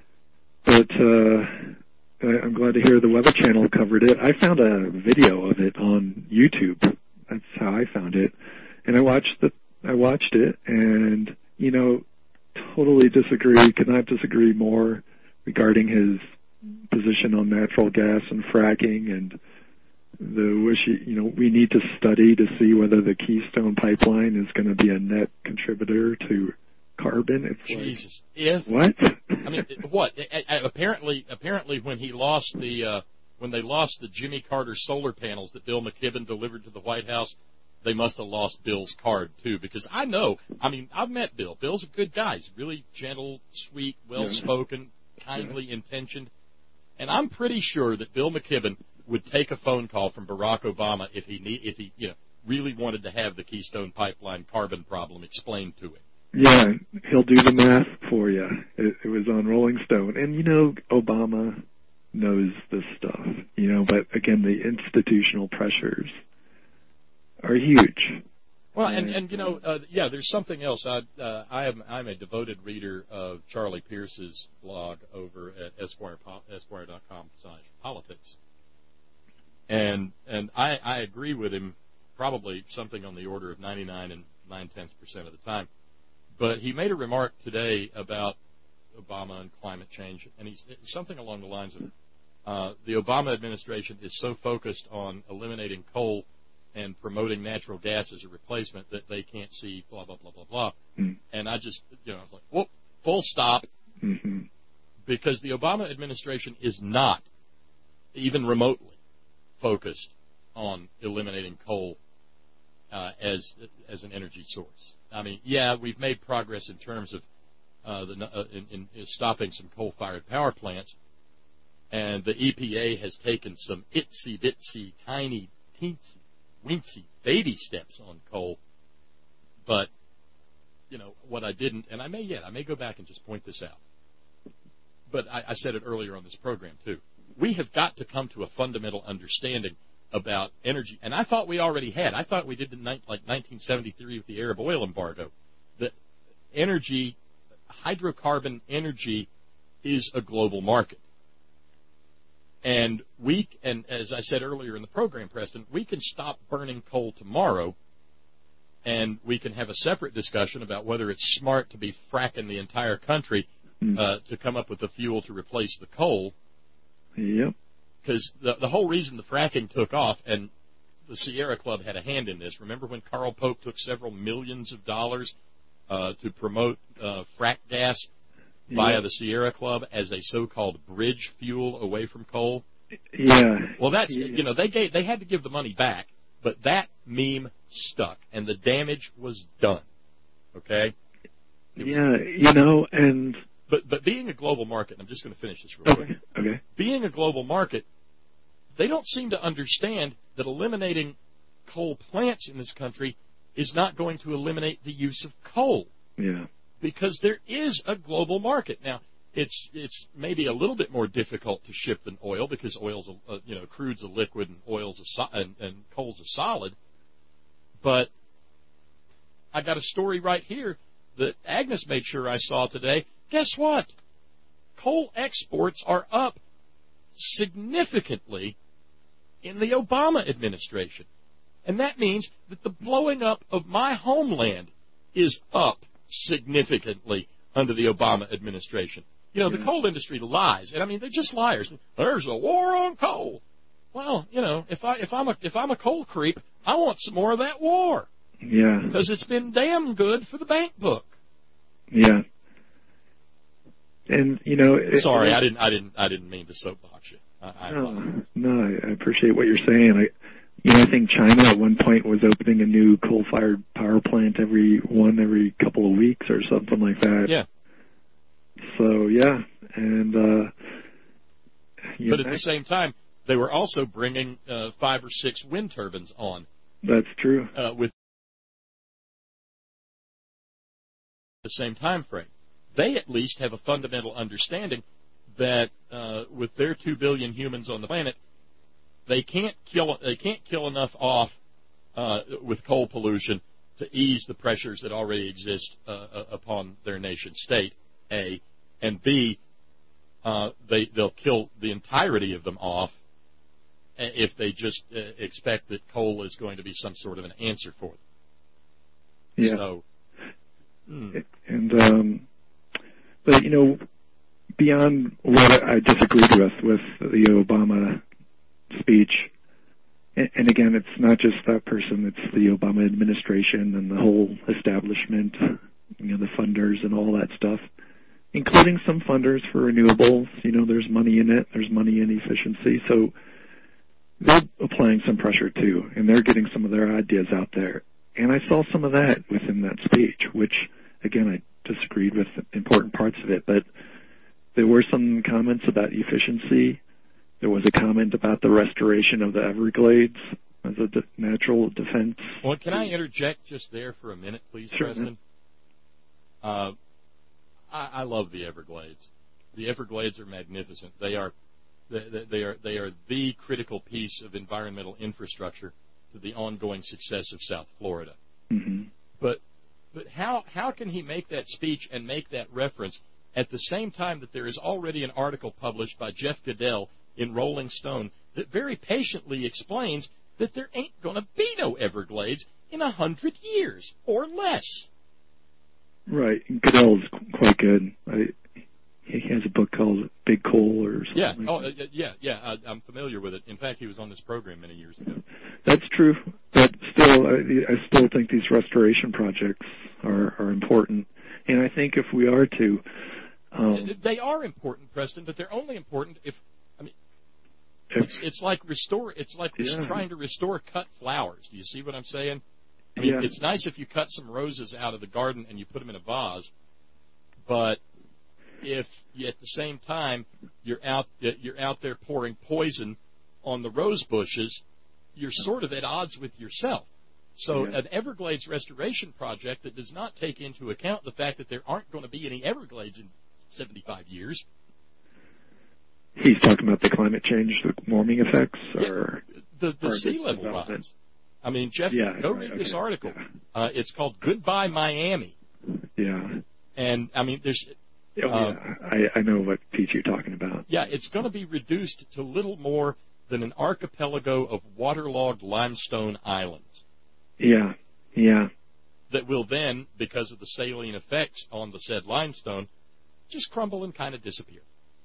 But uh, I'm glad to hear the Weather Channel covered it. I found a video of it on YouTube. That's how I found it. And I watched the, I watched it and, you know, totally disagree, could not disagree more regarding his position on natural gas and fracking and the wish, you know, we need to study to see whether the Keystone Pipeline is going to be a net contributor to carbon. It's Jesus. Like, if what? I mean, what? Apparently, apparently, when he lost the, uh, when they lost the Jimmy Carter solar panels that Bill McKibben delivered to the White House, they must have lost Bill's card too. Because I know, I mean, I've met Bill. Bill's a good guy. He's really gentle, sweet, well-spoken, yeah. kindly yeah. intentioned, and I'm pretty sure that Bill McKibben would take a phone call from Barack Obama if he need, if he, you know, really wanted to have the Keystone Pipeline carbon problem explained to him. Yeah, he'll do the math for you. It, it was on Rolling Stone. And, you know, Obama knows this stuff, you know, but, again, the institutional pressures are huge. Well, and, and you know, uh, yeah, there's something else. I, uh, I am, I'm a devoted reader of Charlie Pierce's blog over at Esquire, Esquire dot com slash politics. And, and I, I agree with him probably something on the order of ninety-nine and nine-tenths percent of the time. But he made a remark today about Obama and climate change, and he's something along the lines of uh, the Obama administration is so focused on eliminating coal and promoting natural gas as a replacement that they can't see blah, blah, blah, blah, blah. Mm. And I just, you know, I was like, whoop, full stop. Mm-hmm. Because the Obama administration is not even remotely focused on eliminating coal uh, as as an energy source. I mean, yeah, we've made progress in terms of uh, the uh, in, in, in stopping some coal-fired power plants, and the E P A has taken some itsy bitsy, tiny, teensy, wincy, baby steps on coal. But you know what I didn't, and I may yet, I may go back and just point this out. But I, I said it earlier on this program too. We have got to come to a fundamental understanding about energy, and I thought we already had. I thought we did in like nineteen seventy-three with the Arab oil embargo. That energy, hydrocarbon energy, is a global market. And we, and as I said earlier in the program, Preston, we can stop burning coal tomorrow, and we can have a separate discussion about whether it's smart to be fracking the entire country uh, to come up with the fuel to replace the coal. Yep. Because the, the whole reason the fracking took off, and the Sierra Club had a hand in this. Remember when Carl Pope took several millions of dollars uh, to promote uh, frack gas via yeah. the Sierra Club as a so-called bridge fuel away from coal? Yeah. Well, that's yeah. you know they gave they had to give the money back, but that meme stuck, and the damage was done. Okay. It yeah, was, you know, and but but being a global market, I'm just going to finish this real okay. quick. Okay. Being a global market, they don't seem to understand that eliminating coal plants in this country is not going to eliminate the use of coal. Yeah. Because there is a global market. Now, it's it's maybe a little bit more difficult to ship than oil because oil's a, uh, you know crude's a liquid and oil's a so- and, and coal's a solid. But I got a story right here that Agnes made sure I saw today. Guess what? Coal exports are up significantly in the Obama administration. And that means that the blowing up of my homeland is up significantly under the Obama administration. You know, the coal industry lies, and I mean they're just liars. There's a war on coal. Well, you know, if I if I'm a if I'm a coal creep, I want some more of that war. Yeah. Because it's been damn good for the bank book. Yeah. And you know, it, sorry, it, I didn't I didn't I didn't mean to soapbox you. I, I no, no, I appreciate what you're saying. I, you know, I think China at one point was opening a new coal-fired power plant every one every couple of weeks or something like that. Yeah. So yeah, and uh, but at know, the same time, they were also bringing uh, five or six wind turbines on. That's true. Uh, with the same time frame, they at least have a fundamental understanding that uh, with their two billion humans on the planet, they can't kill they can't kill enough off uh, with coal pollution to ease the pressures that already exist uh, upon their nation state. A and B, uh, they they'll kill the entirety of them off if they just uh, expect that coal is going to be some sort of an answer for them. Yeah. So, mm. and um, but you know, beyond what I disagreed with with the Obama speech, and, and again, it's not just that person; it's the Obama administration and the whole establishment, you know, the funders and all that stuff, including some funders for renewables. You know, there's money in it. There's money in efficiency, so they're applying some pressure too, and they're getting some of their ideas out there. And I saw some of that within that speech, which, again, I disagreed with important parts of it, but there were some comments about efficiency. There was a comment about the restoration of the Everglades as a de- natural defense. Well, can I interject just there for a minute, please, sure, Preston? Uh, I, I love the Everglades. The Everglades are magnificent. They are, they, they are, they are the critical piece of environmental infrastructure to the ongoing success of South Florida. Mm-hmm. But, but how how can he make that speech and make that reference at the same time that there is already an article published by Jeff Goodell in Rolling Stone that very patiently explains that there ain't going to be no Everglades in a hundred years or less? Right. Goodell's quite good. I, he has a book called Big Coal or something. Yeah. Like oh, that. uh, yeah, yeah. I, I'm familiar with it. In fact, he was on this program many years ago. That's true, but still, I, I still think these restoration projects are, are important. And I think if we are to, um, they are important, Preston, but they're only important if I mean, it's it's like restore. It's like yeah. trying to restore cut flowers. Do you see what I'm saying? I mean, yeah. it's nice if you cut some roses out of the garden and you put them in a vase, but if you, at the same time you're out you're out there pouring poison on the rose bushes, you're sort of at odds with yourself. So yeah. an Everglades restoration project that does not take into account the fact that there aren't going to be any Everglades in seventy-five years. He's talking about the climate change, the warming effects, or yeah, the the sea level rise. I mean, Jeff, yeah, go right, read okay. this article. Yeah. Uh, it's called "Goodbye Miami," Yeah. And, I mean, there's... Oh, uh, yeah. I, I know what piece you're talking about. Yeah, it's going to be reduced to little more than an archipelago of waterlogged limestone islands. Yeah, yeah. That will then, because of the saline effects on the said limestone, just crumble and kind of disappear.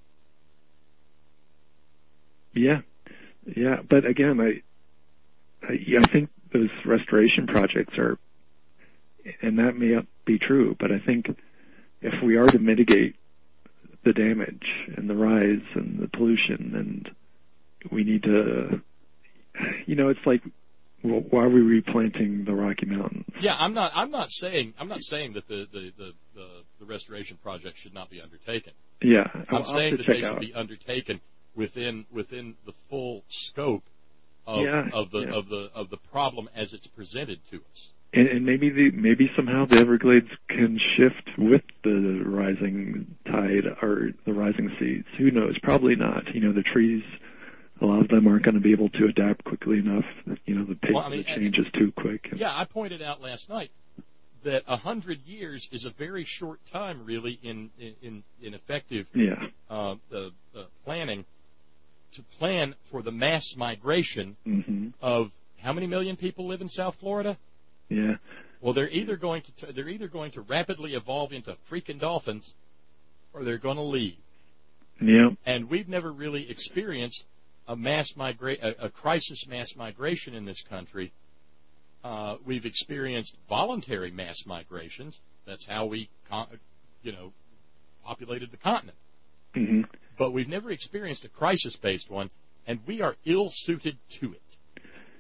Yeah, yeah. But again, I, I, I think those restoration projects are, and that may be true, but I think if we are to mitigate the damage and the rise and the pollution, and we need to, you know, it's like, well, why are we replanting the Rocky Mountains? Yeah, I'm not. I'm not saying. I'm not saying that the the, the, the, the restoration project should not be undertaken. Yeah, I'm I'll saying that check they should out. be undertaken within within the full scope of Yeah, of the yeah. of the of the problem as it's presented to us. And, and maybe the maybe somehow the Everglades can shift with the rising tide or the rising seas. Who knows? Probably not. You know, the trees. A lot of them aren't going to be able to adapt quickly enough. You know, the pace Well, I mean, of the change is too quick. Yeah, I pointed out last night that a hundred years is a very short time, really, in in in effective Yeah. uh, uh, uh, planning to plan for the mass migration Mm-hmm. of how many million people live in South Florida? Yeah. Well, they're either going to t- they're either going to rapidly evolve into freaking dolphins, or they're going to leave. Yeah. And we've never really experienced a mass migra- a, a crisis mass migration in this country. Uh, we've experienced voluntary mass migrations. That's how we, con- you know, populated the continent. Mm-hmm. But we've never experienced a crisis-based one, and we are ill-suited to it.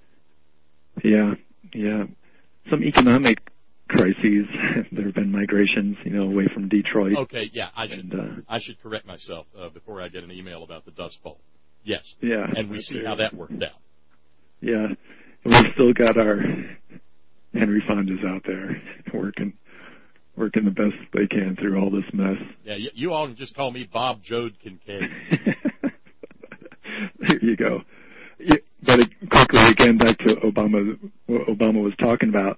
Yeah. Yeah. Some economic crises. There have been migrations, you know, away from Detroit. Okay, yeah, I should And, uh, I should correct myself uh, before I get an email about the Dust Bowl. Yes. Yeah. And we see how that worked out. Yeah. We've still got our Henry Fondas out there working, working the best they can through all this mess. Yeah, you, you all can just call me Bob Jode Kincaid. There you go. Yeah, but it, quickly again back to Obama, what Obama was talking about.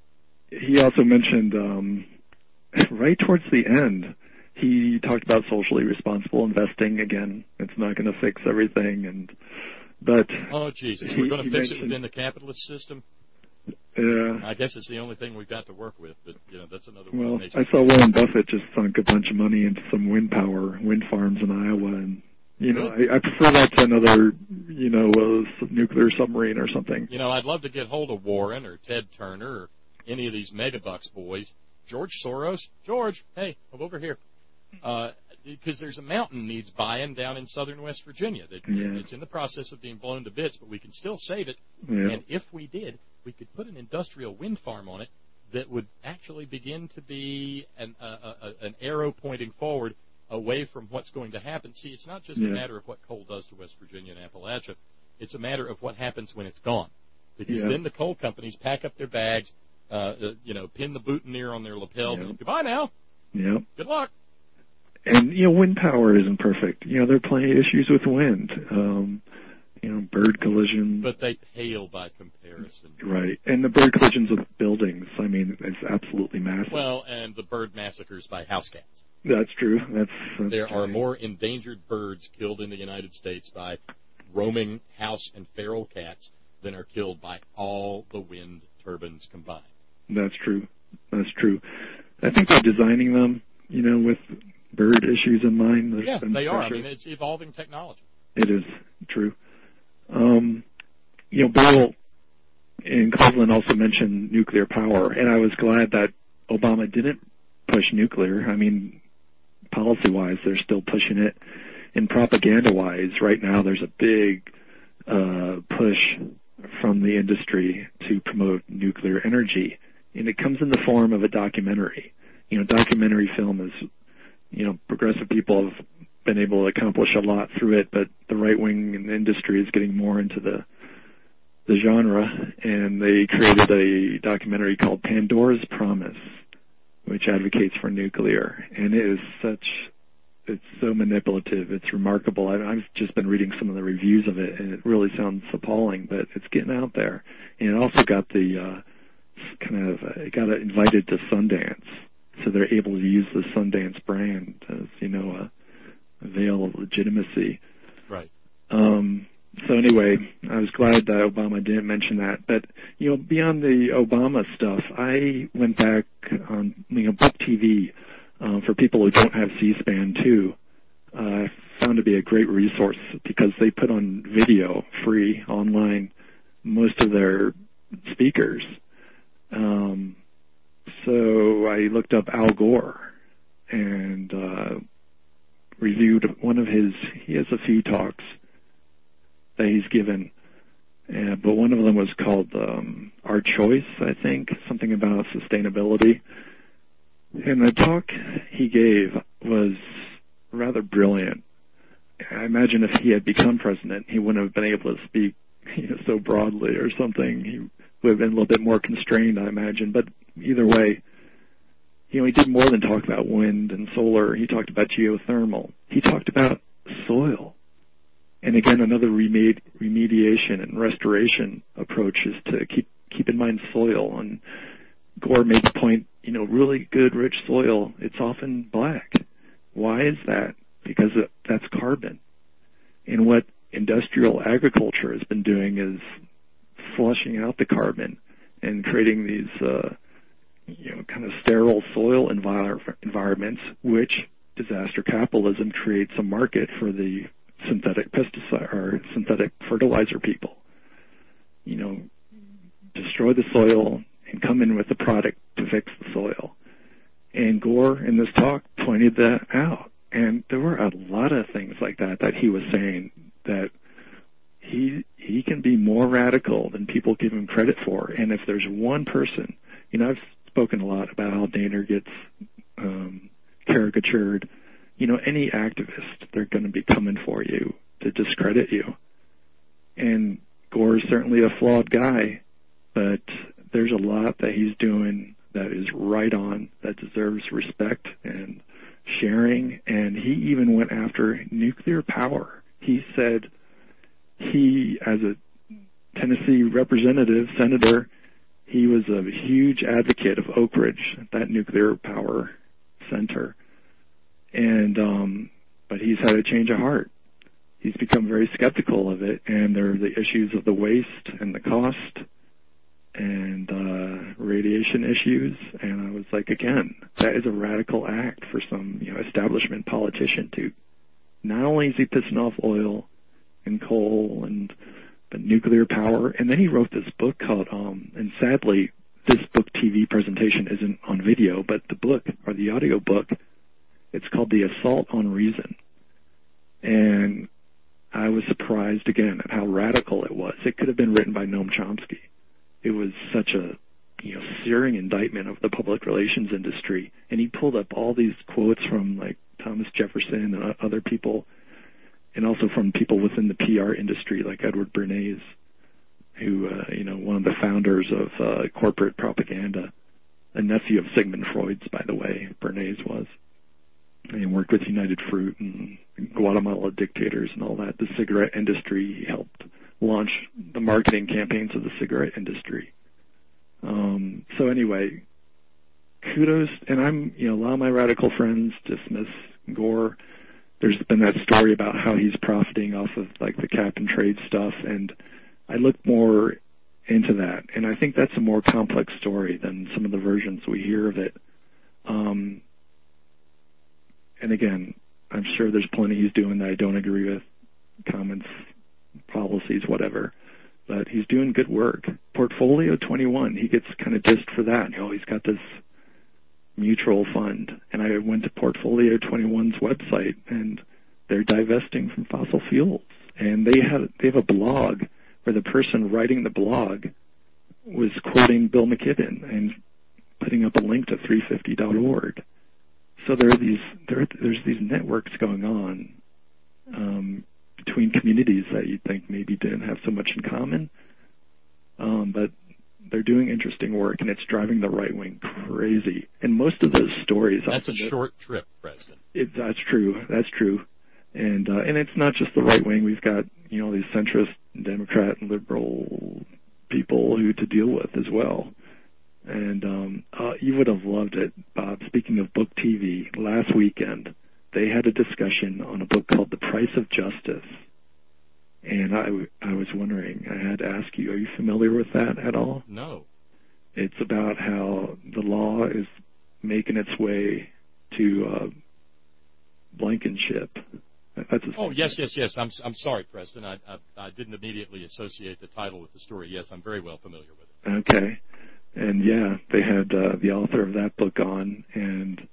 He also mentioned um, right towards the end, he talked about socially responsible investing. Again, it's not going to fix everything, and but Oh, Jesus. he- We're going to he fix it mentioned- within the capitalist system? Yeah. I guess it's the only thing we've got to work with, but, you know, that's another Well, one. I saw Warren Buffett just sunk a bunch of money into some wind power, wind farms in Iowa, and you know, I, I prefer that to another, you know, uh, nuclear submarine or something. You know, I'd love to get hold of Warren or Ted Turner or any of these megabucks boys. George Soros. George, hey, come over here. Uh, because there's a mountain needs buying down in southern West Virginia. That Yeah. It's in the process of being blown to bits, but we can still save it. Yeah. And if we did, we could put an industrial wind farm on it that would actually begin to be an, uh, uh, an arrow pointing forward away from what's going to happen. See, it's not just Yeah. a matter of what coal does to West Virginia and Appalachia. It's a matter of what happens when it's gone. Because Yeah. then the coal companies pack up their bags, uh, uh, you know, pin the boutonniere on their lapels, Yeah. and goodbye now. Yep. Good luck. And you know, wind power isn't perfect. You know, there are plenty of issues with wind. Um, you know, bird collisions. But they pale by comparison. Right. And the bird collisions with buildings, I mean, it's absolutely massive. Well, and the bird massacres by house cats. That's true. That's, that's There true. are more endangered birds killed in the United States by roaming house and feral cats than are killed by all the wind turbines combined. That's true. That's true. I think they're designing them, you know, with bird issues in mind. There's Yeah, been they are. I pressure. mean, it's evolving technology. It is true. Um, you know, Bill in Cleveland also mentioned nuclear power, and I was glad that Obama didn't push nuclear. I mean, policy-wise, they're still pushing it. And propaganda-wise, right now there's a big uh, push from the industry to promote nuclear energy, and it comes in the form of a documentary. You know, documentary film is, you know, progressive people have been able to accomplish a lot through it, but the right wing in the industry is getting more into the the genre, and they created a documentary called Pandora's Promise, which advocates for nuclear, and it is such, it's so manipulative, it's remarkable. I, I've just been reading some of the reviews of it, and it really sounds appalling, but it's getting out there. And it also got the, uh, kind of, uh, it got invited to Sundance, so they're able to use the Sundance brand as, you know, a, a veil of legitimacy. Right. Um, so anyway, I was glad that Obama didn't mention that. But, you know, beyond the Obama stuff, I went back on, you know, Book T V, uh, for people who don't have C-SPAN too. I uh, found to be a great resource because they put on video free online most of their speakers. Um, so I looked up Al Gore and uh, reviewed one of his, he has a few talks that he's given, uh, but one of them was called um, Our Choice, I think, something about sustainability. And the talk he gave was rather brilliant. I imagine if he had become president, he wouldn't have been able to speak, you know, so broadly or something. He would have been a little bit more constrained, I imagine. But either way, you know, he did more than talk about wind and solar. He talked about geothermal. He talked about soil. And again, another remedi- remediation and restoration approach is to keep keep in mind soil. And Gore made the point, you know, really good, rich soil, it's often black. Why is that? Because it, that's carbon. And what industrial agriculture has been doing is flushing out the carbon and creating these, uh, you know, kind of sterile soil envir- environments, which disaster capitalism creates a market for the synthetic pesticide or synthetic fertilizer people. You know, destroy the soil and come in with a product to fix the soil. And Gore, in this talk, pointed that out. And there were a lot of things like that that he was saying that he he can be more radical than people give him credit for. And if there's one person, you know, I've spoken a lot about how Daner gets um, caricatured. You know, any activist, they're going to be coming for you to discredit you. And Gore is certainly a flawed guy, but there's a lot that he's doing that is right on, that deserves respect and sharing. And he even went after nuclear power. He said he, as a Tennessee representative, senator, he was a huge advocate of Oak Ridge, that nuclear power center. And, um, but he's had a change of heart. He's become very skeptical of it, and there are the issues of the waste and the cost and uh, radiation issues. And I was like, again, that is a radical act for some, you know, establishment politician to. Not only is he pissing off oil and coal and but nuclear power, and then he wrote this book called, um, and sadly, this Book T V presentation isn't on video, but the book or the audio book, it's called The Assault on Reason. And I was surprised again at how radical it was. It could have been written by Noam Chomsky. It was such a, you know, searing indictment of the public relations industry. And he pulled up all these quotes from like Thomas Jefferson and other people, and also from people within the P R industry like Edward Bernays, who, uh, you know, one of the founders of uh, corporate propaganda, a nephew of Sigmund Freud's, by the way, Bernays was. And he worked with United Fruit and Guatemala dictators and all that. The cigarette industry, he helped launch the marketing campaigns of the cigarette industry. Um, so anyway, kudos, and I'm, you know, a lot of my radical friends dismiss Gore. There's been that story about how he's profiting off of like the cap and trade stuff, and I looked more into that, and I think that's a more complex story than some of the versions we hear of it. Um, and again, I'm sure there's plenty he's doing that I don't agree with, comments, policies, whatever, but he's doing good work. Portfolio twenty-one, he gets kind of dissed for that. You know, he's got this mutual fund, and I went to Portfolio twenty-one's website, and they're divesting from fossil fuels, and they have they have a blog where the person writing the blog was quoting Bill McKibben and putting up a link to three fifty dot org. So there are these there there's these networks going on um, between communities that you'd think maybe didn't have so much in common, um, but they're doing interesting work, and it's driving the right wing crazy. And most of those stories. That's a short trip, President. It, that's true. That's true. And uh, and it's not just the right wing. We've got, you know, these centrist, Democrat, and liberal people who to deal with as well. And um, uh, you would have loved it, Bob. Speaking of book T V, last weekend they had a discussion on a book called The Price of Justice. And I, I was wondering, I had to ask you, are you familiar with that at all? No. It's about how the law is making its way to uh, Blankenship. That's a oh, yes, yes, yes. I'm I'm sorry, Preston. I, I I didn't immediately associate the title with the story. Yes, I'm very well familiar with it. Okay. And, yeah, they had uh, the author of that book on, and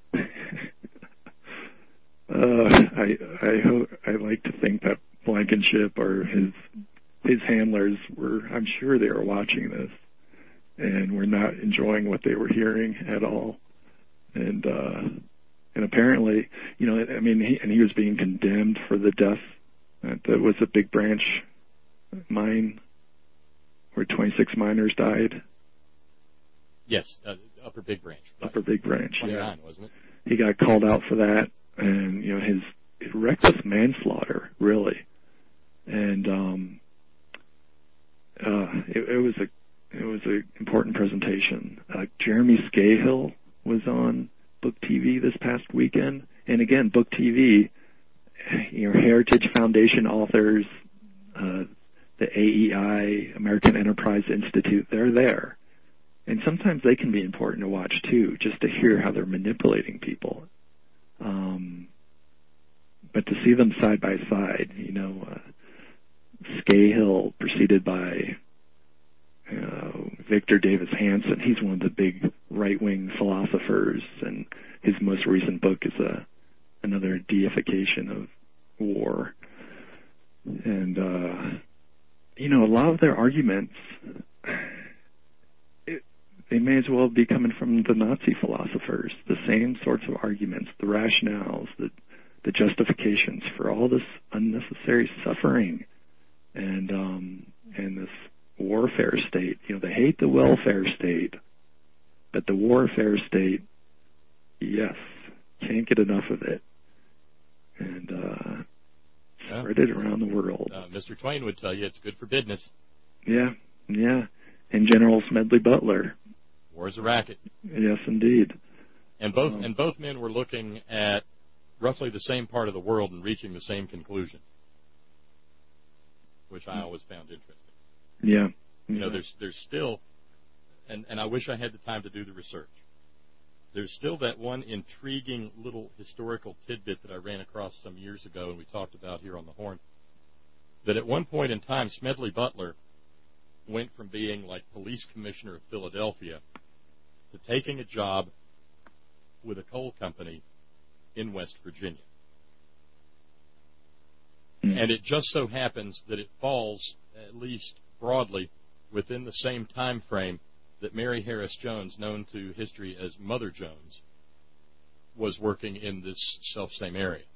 uh, I I hope, I like to think that Blankenship or his his handlers were, I'm sure they were watching this, and were not enjoying what they were hearing at all. And uh, and apparently, you know, I mean, he, and he was being condemned for the death. Uh, that was a Big Branch mine where twenty-six miners died. Yes, uh, Upper Big Branch. Upper Big Branch, twenty-nine, yeah. Wasn't it? He got called out for that, and, you know, his, his reckless manslaughter, really. And um, uh, it, it was a it was an important presentation. Uh, Jeremy Scahill was on Book T V this past weekend, and again, Book T V, you know, Heritage Foundation authors, uh, the A E I, American Enterprise Institute, they're there. And sometimes they can be important to watch, too, just to hear how they're manipulating people. Um, but to see them side by side, you know, uh, Scahill preceded by uh, Victor Davis Hanson. He's one of the big right-wing philosophers, and his most recent book is a, another deification of war. And, uh, you know, a lot of their arguments, it, they may as well be coming from the Nazi philosophers, the same sorts of arguments, the rationales, the, the justifications for all this unnecessary suffering and um, and this warfare state. You know, they hate the welfare state, but the warfare state, yes, can't get enough of it. And uh, yeah. spread it around the world. Uh, Mister Twain would tell you it's good for business. Yeah, yeah. And General Smedley Butler. War's a racket. Yes, indeed. And both um, and both men were looking at roughly the same part of the world and reaching the same conclusion, which I always found interesting. Yeah. You know, there's there's still, and, and I wish I had the time to do the research, there's still that one intriguing little historical tidbit that I ran across some years ago and we talked about here on the Horn, that at one point in time, Smedley Butler went from being like police commissioner of Philadelphia to taking a job with a coal company in West Virginia. Mm. And it just so happens that it falls, at least broadly, within the same time frame that Mary Harris Jones, known to history as Mother Jones, was working in this self-same area.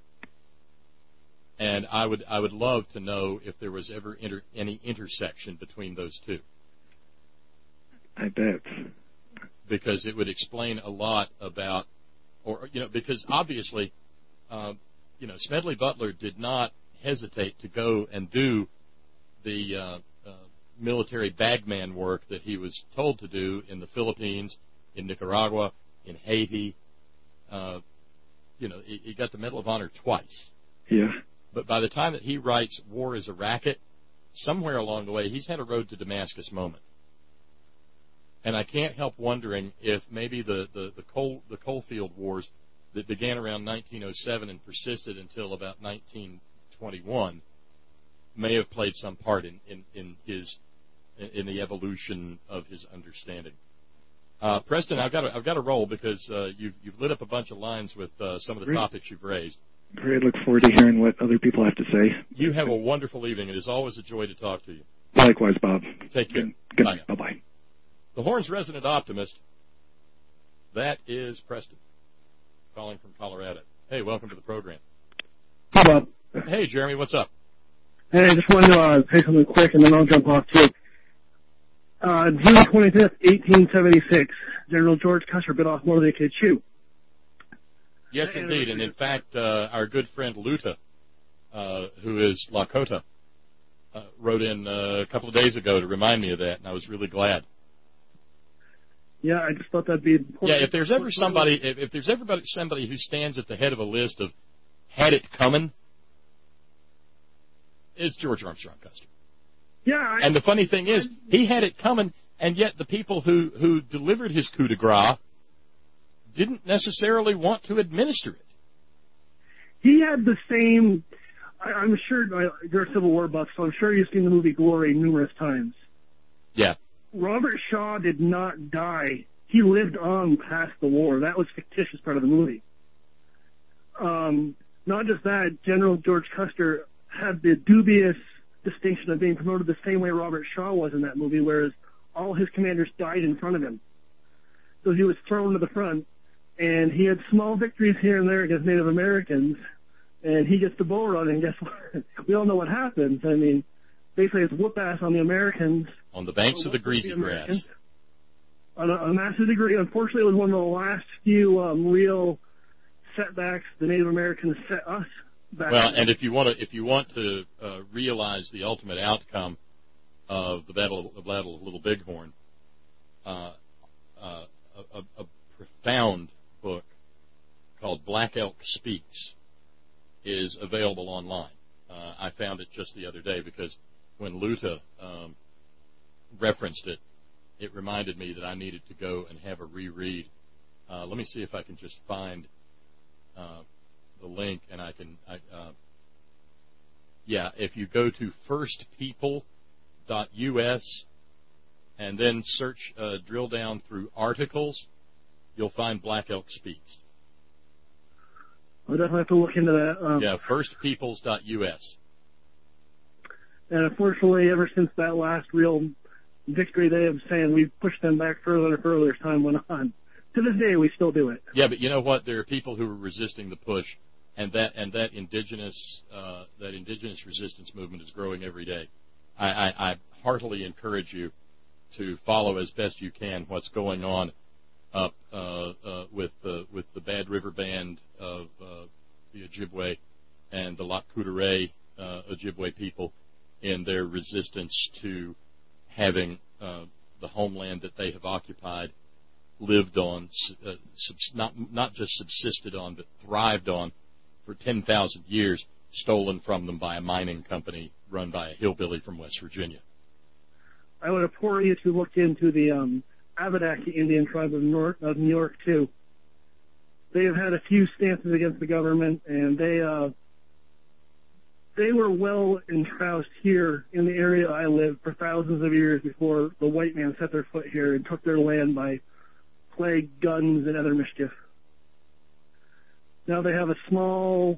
And I would I would love to know if there was ever inter, any intersection between those two. I bet. Because it would explain a lot about, or, you know, because obviously, uh, you know, Smedley Butler did not hesitate to go and do the uh, uh, military bagman work that he was told to do in the Philippines, in Nicaragua, in Haiti. Uh, you know, he, he got the Medal of Honor twice. Yeah. But by the time that he writes War is a Racket, somewhere along the way, he's had a road to Damascus moment. And I can't help wondering if maybe the, the, the, coal, the coalfield wars that began around nineteen oh seven and persisted until about nineteen twenty-one may have played some part in, in, in his in the evolution of his understanding. Uh, Preston, I've got to, I've got to roll because uh, you've, you've lit up a bunch of lines with uh, some of the Great. topics you've raised. Great. Look forward to hearing what other people have to say. You have a wonderful evening. It is always a joy to talk to you. Likewise, Bob. Take care. Good, good Bye. night. Bye-bye. The Horn's resident optimist, that is Preston, calling from Colorado. Hey, welcome to the program. Hi, Bob. Hey, Jeremy, what's up? Hey, I just wanted to uh, say something quick, and then I'll jump off, too. Uh, June twenty-fifth, eighteen seventy-six, General George Custer bit off more than he could chew. Yes, indeed. And, in fact, uh, our good friend Luta, uh, who is Lakota, uh, wrote in uh, a couple of days ago to remind me of that, and I was really glad. Yeah, I just thought that'd be important. Yeah, if there's ever somebody, if, if there's ever somebody who stands at the head of a list of had it coming, it's George Armstrong Custer. Yeah. I, and the funny thing is, he had it coming, and yet the people who, who delivered his coup de grace didn't necessarily want to administer it. He had the same, I, I'm sure, I, you're a Civil War buff, so I'm sure you've seen the movie Glory numerous times. Yeah. Robert Shaw did not die. He lived on past the war. That was fictitious part of the movie. Um, not just that, General George Custer had the dubious distinction of being promoted the same way Robert Shaw was in that movie, whereas all his commanders died in front of him. So he was thrown to the front, and he had small victories here and there against Native Americans, and he gets the bull run, and guess what? We all know what happens. I mean, basically it's whoop ass on the Americans. On the banks of the greasy grass. On a, a massive degree. Unfortunately, it was one of the last few um, real setbacks the Native Americans set us back. Well, and if you want to, if you want to uh, realize the ultimate outcome of the Battle, the Battle of Little Bighorn, uh, uh, a, a profound book called Black Elk Speaks is available online. Uh, I found it just the other day because when Luta um, referenced it, it reminded me that I needed to go and have a reread. Uh, let me see if I can just find uh, the link, and I can. I, uh, yeah, if you go to first people dot U S and then search, uh, drill down through articles, you'll find Black Elk Speaks. I'll definitely have to look into that. Um, yeah, first peoples dot U S. And unfortunately, ever since that last real victory, they have saying we've pushed them back further and further as time went on. To this day, we still do it. Yeah, but you know what? There are people who are resisting the push, and that and that indigenous uh, that indigenous resistance movement is growing every day. I, I, I heartily encourage you to follow as best you can what's going on up uh, uh, with the with the Bad River Band of uh, the Ojibwe and the Lac Courte Oreille uh, Ojibwe people in their resistance to having uh, the homeland that they have occupied, lived on, uh, subs- not not just subsisted on, but thrived on for ten thousand years, stolen from them by a mining company run by a hillbilly from West Virginia. I would implore you to look into the um, Abenaki Indian tribe of, North, of New York, too. They have had a few stances against the government, and they uh, they were well entroused here in the area I live for thousands of years before the white man set their foot here and took their land by plague, guns, and other mischief. Now they have a small,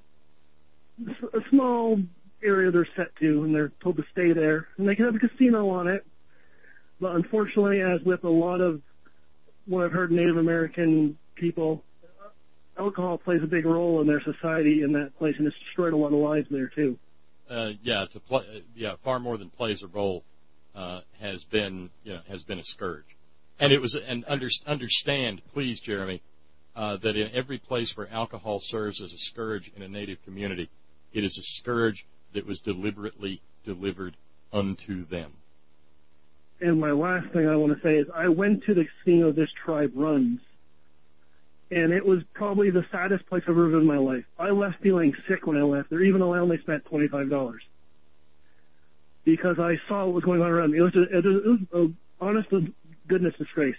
a small area they're set to, and they're told to stay there, and they can have a casino on it. But unfortunately, as with a lot of what I've heard Native American people, alcohol plays a big role in their society in that place, and it's destroyed a lot of lives there too. Uh, yeah, to play, yeah, far more than plays a role uh, has been, you know, has been a scourge. And it was, and under, understand, please, Jeremy, uh, that in every place where alcohol serves as a scourge in a Native community, it is a scourge that was deliberately delivered unto them. And my last thing I want to say is I went to the casino this tribe runs, and it was probably the saddest place I've ever been in my life. I left feeling sick when I left there, even though I only spent twenty-five dollars. Because I saw what was going on around me. It was, a, it was an honest to goodness disgrace.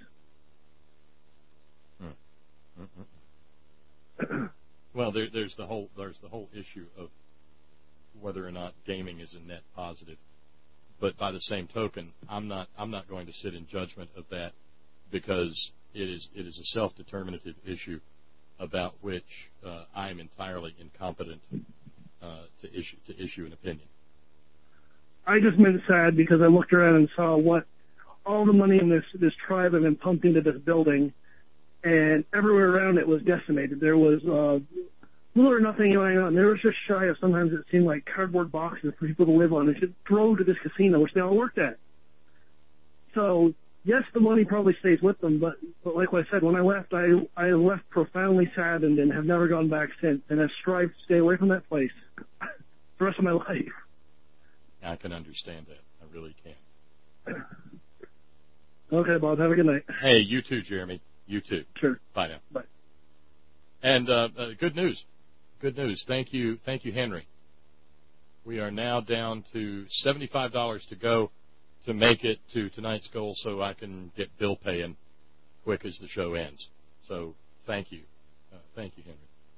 Mm-hmm. Well, there, there's the whole there's the whole issue of whether or not gaming is a net positive. But by the same token, I'm not I'm not going to sit in judgment of that, because it is it is a self-determinative issue about which uh, I am entirely incompetent uh, to issue to issue an opinion. I just meant sad because I looked around and saw what all the money in this this tribe had been pumped into this building, and everywhere around it was decimated. There was uh, little or nothing going on. There was just shy of, sometimes it seemed like cardboard boxes for people to live on. They just drove to this casino, which they all worked at. So yes, the money probably stays with them, but, but like what I said, when I left, I I left profoundly saddened and have never gone back since, and have strived to stay away from that place the rest of my life. I can understand that. I really can. Okay, Bob. Have a good night. Hey, you too, Jeremy. You too. Sure. Bye now. Bye. And uh, uh, good news. Good news. Thank you. Thank you, Henry. We are now down to seventy-five dollars to go to make it to tonight's goal so I can get bill paying quick as the show ends. So thank you. Uh, thank you, Henry.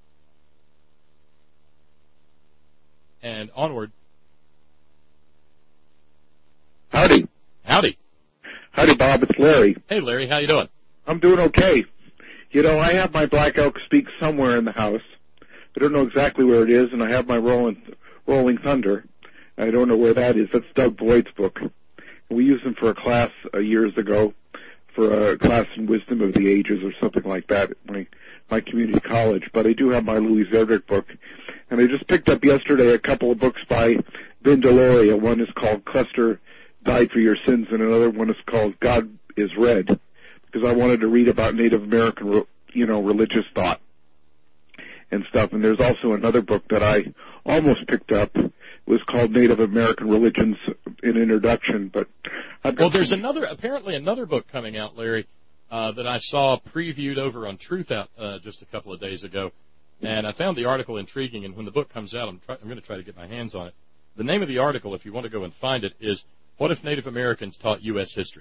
And onward. Howdy. Howdy. Howdy, Bob. It's Larry. Hey, Larry. How you doing? I'm doing okay. You know, I have my Black Elk Speak somewhere in the house. I don't know exactly where it is, and I have my Rolling, Rolling Thunder. I don't know where that is. That's Doug Boyd's book. We used them for a class uh, years ago, for a class in Wisdom of the Ages or something like that at my, my community college. But I do have my Louis Erdrich book. And I just picked up yesterday a couple of books by Vin Deloria. One is called Custer Died for Your Sins, and another one is called God is Red, because I wanted to read about Native American, you know, religious thought and stuff. And there's also another book that I almost picked up. It was called Native American Religions, an Introduction. But I've well, there's another, apparently another book coming out, Larry, uh, that I saw previewed over on Truth Out uh, just a couple of days ago. And I found the article intriguing, and when the book comes out, I'm, try- I'm going to try to get my hands on it. The name of the article, if you want to go and find it, is What If Native Americans Taught U S History?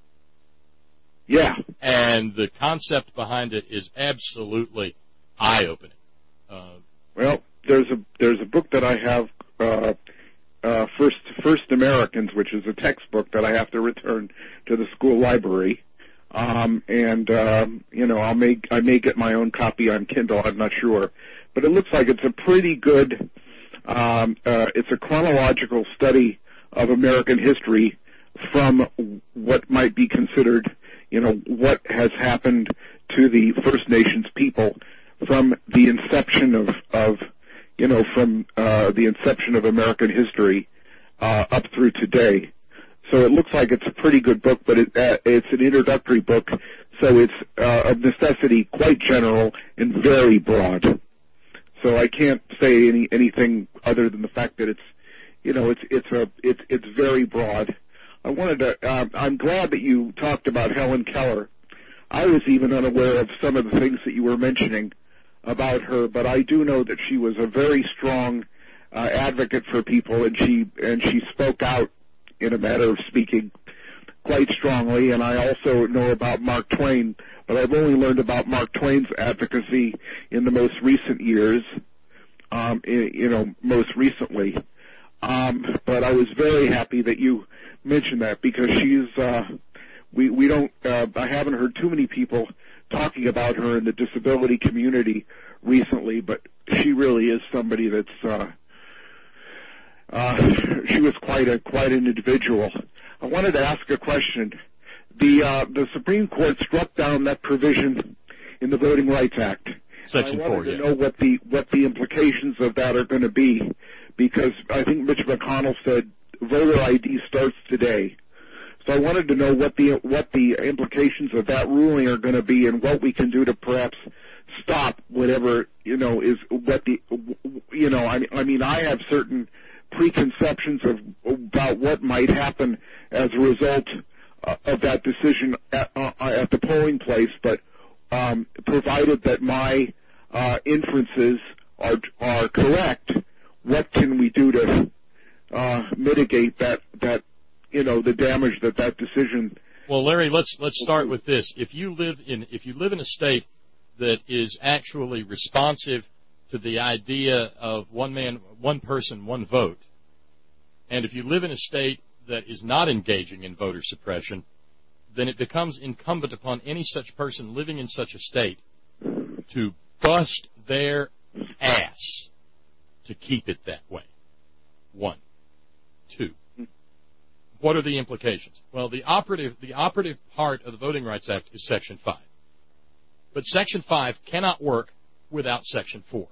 Yeah. And the concept behind it is absolutely eye-opening. Uh, well, there's a there's a book that I have, uh, uh, First First Americans, which is a textbook that I have to return to the school library. Um, and, um, you know, I'll make, I may get my own copy on Kindle, I'm not sure. But it looks like it's a pretty good, um, uh, it's a chronological study of American history from what might be considered, you know, what has happened to the First Nations people from the inception of, of you know, from, uh, the inception of American history, uh, up through today. So it looks like it's a pretty good book, but it, uh, it's an introductory book, so it's uh, of necessity quite general and very broad. So I can't say any anything other than the fact that it's, you know, it's it's a it's it's very broad. I wanted to. Uh, I'm glad that you talked about Helen Keller. I was even unaware of some of the things that you were mentioning about her, but I do know that she was a very strong uh, advocate for people, and she and she spoke out, in a matter of speaking, quite strongly. And I also know about Mark Twain, but I've only learned about Mark Twain's advocacy in the most recent years, um, in, you know, most recently. Um, but I was very happy that you mentioned that, because she's, uh, we, we don't, uh, I haven't heard too many people talking about her in the disability community recently, but she really is somebody that's, uh, Uh, she was quite a quite an individual. I wanted to ask a question. The uh, the Supreme Court struck down that provision in the Voting Rights Act. Section I wanted four, to yeah. know what the what the implications of that are going to be, because I think Mitch McConnell said voter I D starts today. So I wanted to know what the what the implications of that ruling are going to be, and what we can do to perhaps stop whatever, you know, is what the, you know, I, I mean, I have certain preconceptions of about what might happen as a result uh, of that decision at, uh, at the polling place, but um, provided that my uh, inferences are are correct, what can we do to uh, mitigate that that you know the damage that that decision? Well, Larry, let's let's start with this. If you live in if you live in a state that is actually responsive to the idea of one man, one person, one vote, and if you live in a state that is not engaging in voter suppression, then it becomes incumbent upon any such person living in such a state to bust their ass to keep it that way. One. Two. What are the implications? Well, the operative, the operative part of the Voting Rights Act is Section five. But Section five cannot work without Section four.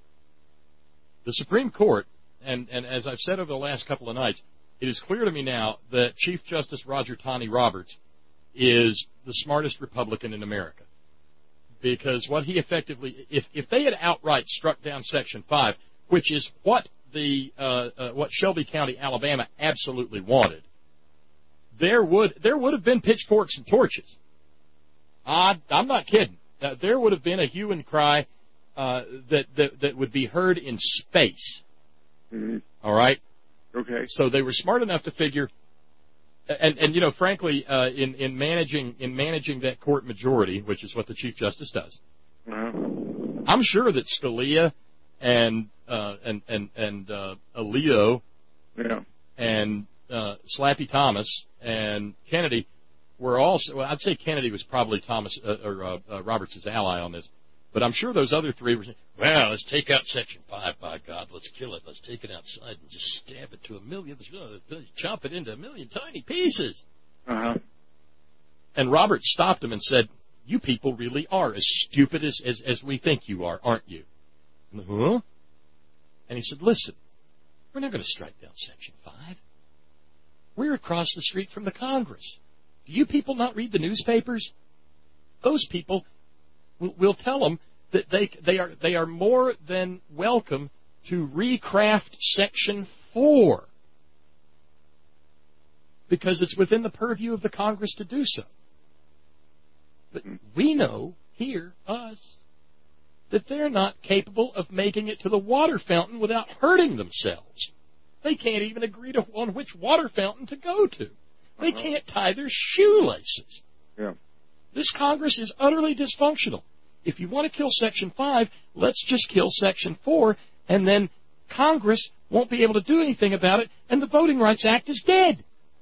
The Supreme Court, and, and as I've said over the last couple of nights, it is clear to me now that Chief Justice Roger Taney Roberts is the smartest Republican in America. Because what he effectively, if, if they had outright struck down Section five, which is what the uh, uh, what Shelby County, Alabama absolutely wanted, there would there would have been pitchforks and torches. I, I'm not kidding. Uh, there would have been a hue and cry uh, that, that that would be heard in space. Mm-hmm. All right. Okay. So they were smart enough to figure, and and you know, frankly, uh, in in managing in managing that court majority, which is what the Chief Justice does, uh-huh. I'm sure that Scalia and uh, and and and uh, Alito, yeah. and uh, Slappy Thomas and Kennedy were also. Well, I'd say Kennedy was probably Thomas uh, or uh, uh, Roberts' ally on this, but I'm sure those other three were saying, well, let's take out Section five, by God, let's kill it, let's take it outside and just stab it to a million, chop it into a million tiny pieces. Uh-huh. And Roberts stopped him and said, you people really are as stupid as, as, as we think you are, aren't you? And, huh? And he said, listen, we're not going to strike down Section five. We're across the street from the Congress. Do you people not read the newspapers? Those people, we'll, we'll tell them that they they are they are more than welcome to recraft Section four because it's within the purview of the Congress to do so. But we know here, us, that they're not capable of making it to the water fountain without hurting themselves. They can't even agree to, on which water fountain to go to. They uh-huh. can't tie their shoelaces. Yeah. This Congress is utterly dysfunctional. If you want to kill Section five, let's just kill Section four, and then Congress won't be able to do anything about it, and the Voting Rights Act is dead.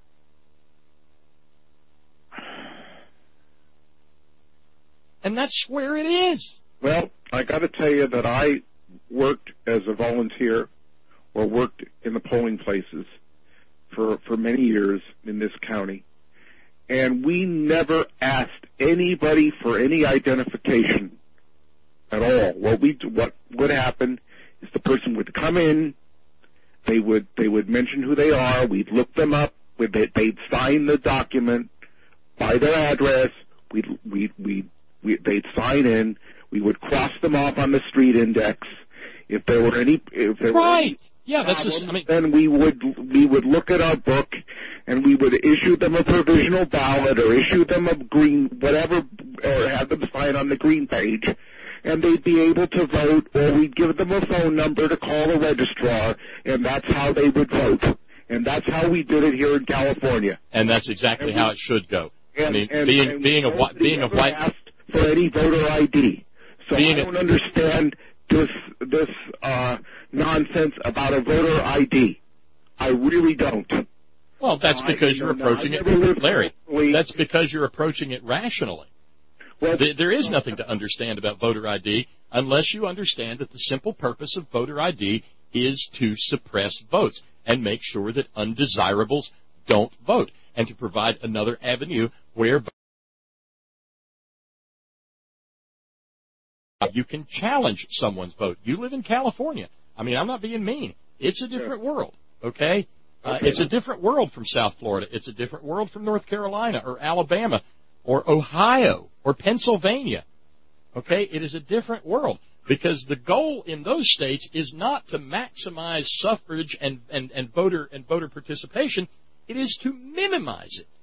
And that's where it is. Well, I got to tell you that I worked as a volunteer or worked in the polling places for, for many years in this county, and we never asked anybody for any identification at all. What we what would happen is the person would come in, they would they would mention who they are, we'd look them up, we'd, they'd sign the document by their address, we'd we'd we'd we, they'd sign in, we would cross them off on the street index. If there were any, if there right. were any yeah, that's problems, just, I mean, then we would we would look at our book, and we would issue them a provisional ballot or issue them a green whatever, or have them sign on the green page, and they'd be able to vote, or we'd give them a phone number to call the registrar, and that's how they would vote. And that's how we did it here in California. And that's exactly and how we, it should go. And, I mean, and, being and being a white being a white asked for any voter I D. So I don't a, understand this this uh, nonsense about a voter I D. I really don't. Well, that's uh, because you're no, approaching no, it, Larry. That's because you're approaching it rationally. Well, there, there is nothing to understand about voter I D unless you understand that the simple purpose of voter I D is to suppress votes and make sure that undesirables don't vote, and to provide another avenue where you can challenge someone's vote. You live in California. I mean, I'm not being mean. It's a different world, okay? Uh, it's a different world from South Florida. It's a different world from North Carolina or Alabama or Ohio or Pennsylvania, okay? It is a different world because the goal in those states is not to maximize suffrage and, and, and voter and voter participation. It is to minimize it,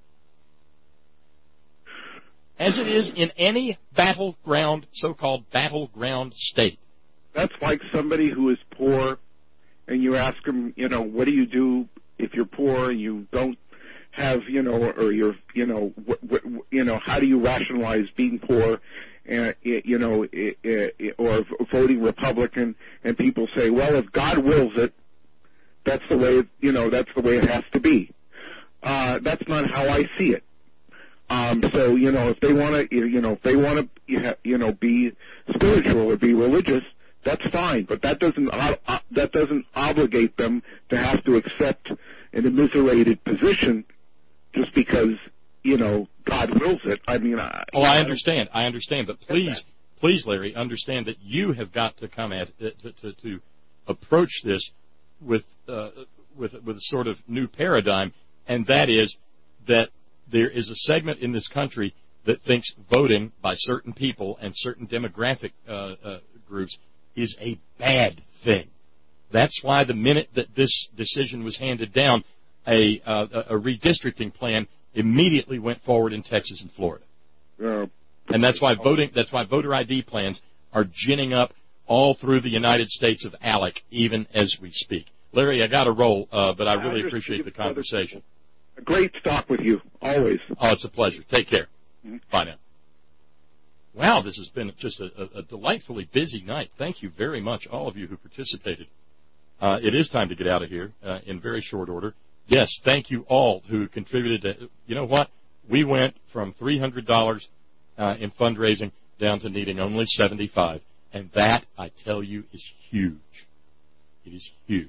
as it is in any battleground, so-called battleground state. That's like somebody who is poor, and you ask them, you know, what do you do if you're poor and you don't have, you know, or you're, you know, wh- wh- you know, how do you rationalize being poor, and you know, or voting Republican? And people say, well, if God wills it, that's the way, it, you know, that's the way it has to be. Uh, that's not how I see it. Um, so, you know, if they want to, you know, if they want to, you know, be spiritual or be religious, that's fine. But that doesn't uh, that doesn't obligate them to have to accept an immiserated position just because, you know, God wills it. I mean, I, oh, I understand. I understand. But please, please, Larry, understand that you have got to come at to to, to approach this with uh, with with a sort of new paradigm, and that is that there is a segment in this country that thinks voting by certain people and certain demographic uh, uh, groups is a bad thing. That's why the minute that this decision was handed down, a, uh, a redistricting plan immediately went forward in Texas and Florida. Uh, and that's why voting, that's why voter I D plans are ginning up all through the United States of ALEC, even as we speak. Larry, I got to roll, uh, but I really appreciate the conversation. A great talk with you, always. Oh, it's a pleasure. Take care. Mm-hmm. Bye now. Wow, this has been just a, a, a delightfully busy night. Thank you very much, all of you who participated. Uh, it is time to get out of here uh, in very short order. Yes, thank you all who contributed to, you know what? We went from three hundred dollars uh, in fundraising down to needing only seventy-five dollars. And that, I tell you, is huge. It is huge.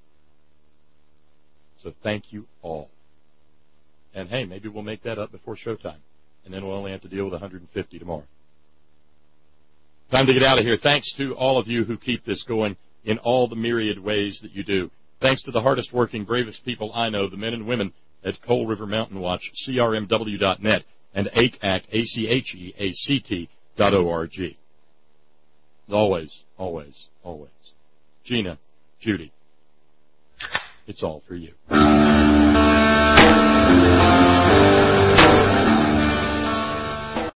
So thank you all. And, hey, maybe we'll make that up before showtime. And then we'll only have to deal with one hundred fifty tomorrow. Time to get out of here. Thanks to all of you who keep this going in all the myriad ways that you do. Thanks to the hardest working, bravest people I know, the men and women at Coal River Mountain Watch, C R M W dot net, and A C A C, A C H E A C T dot O R G. Always, always, always. Gina, Judy, it's all for you.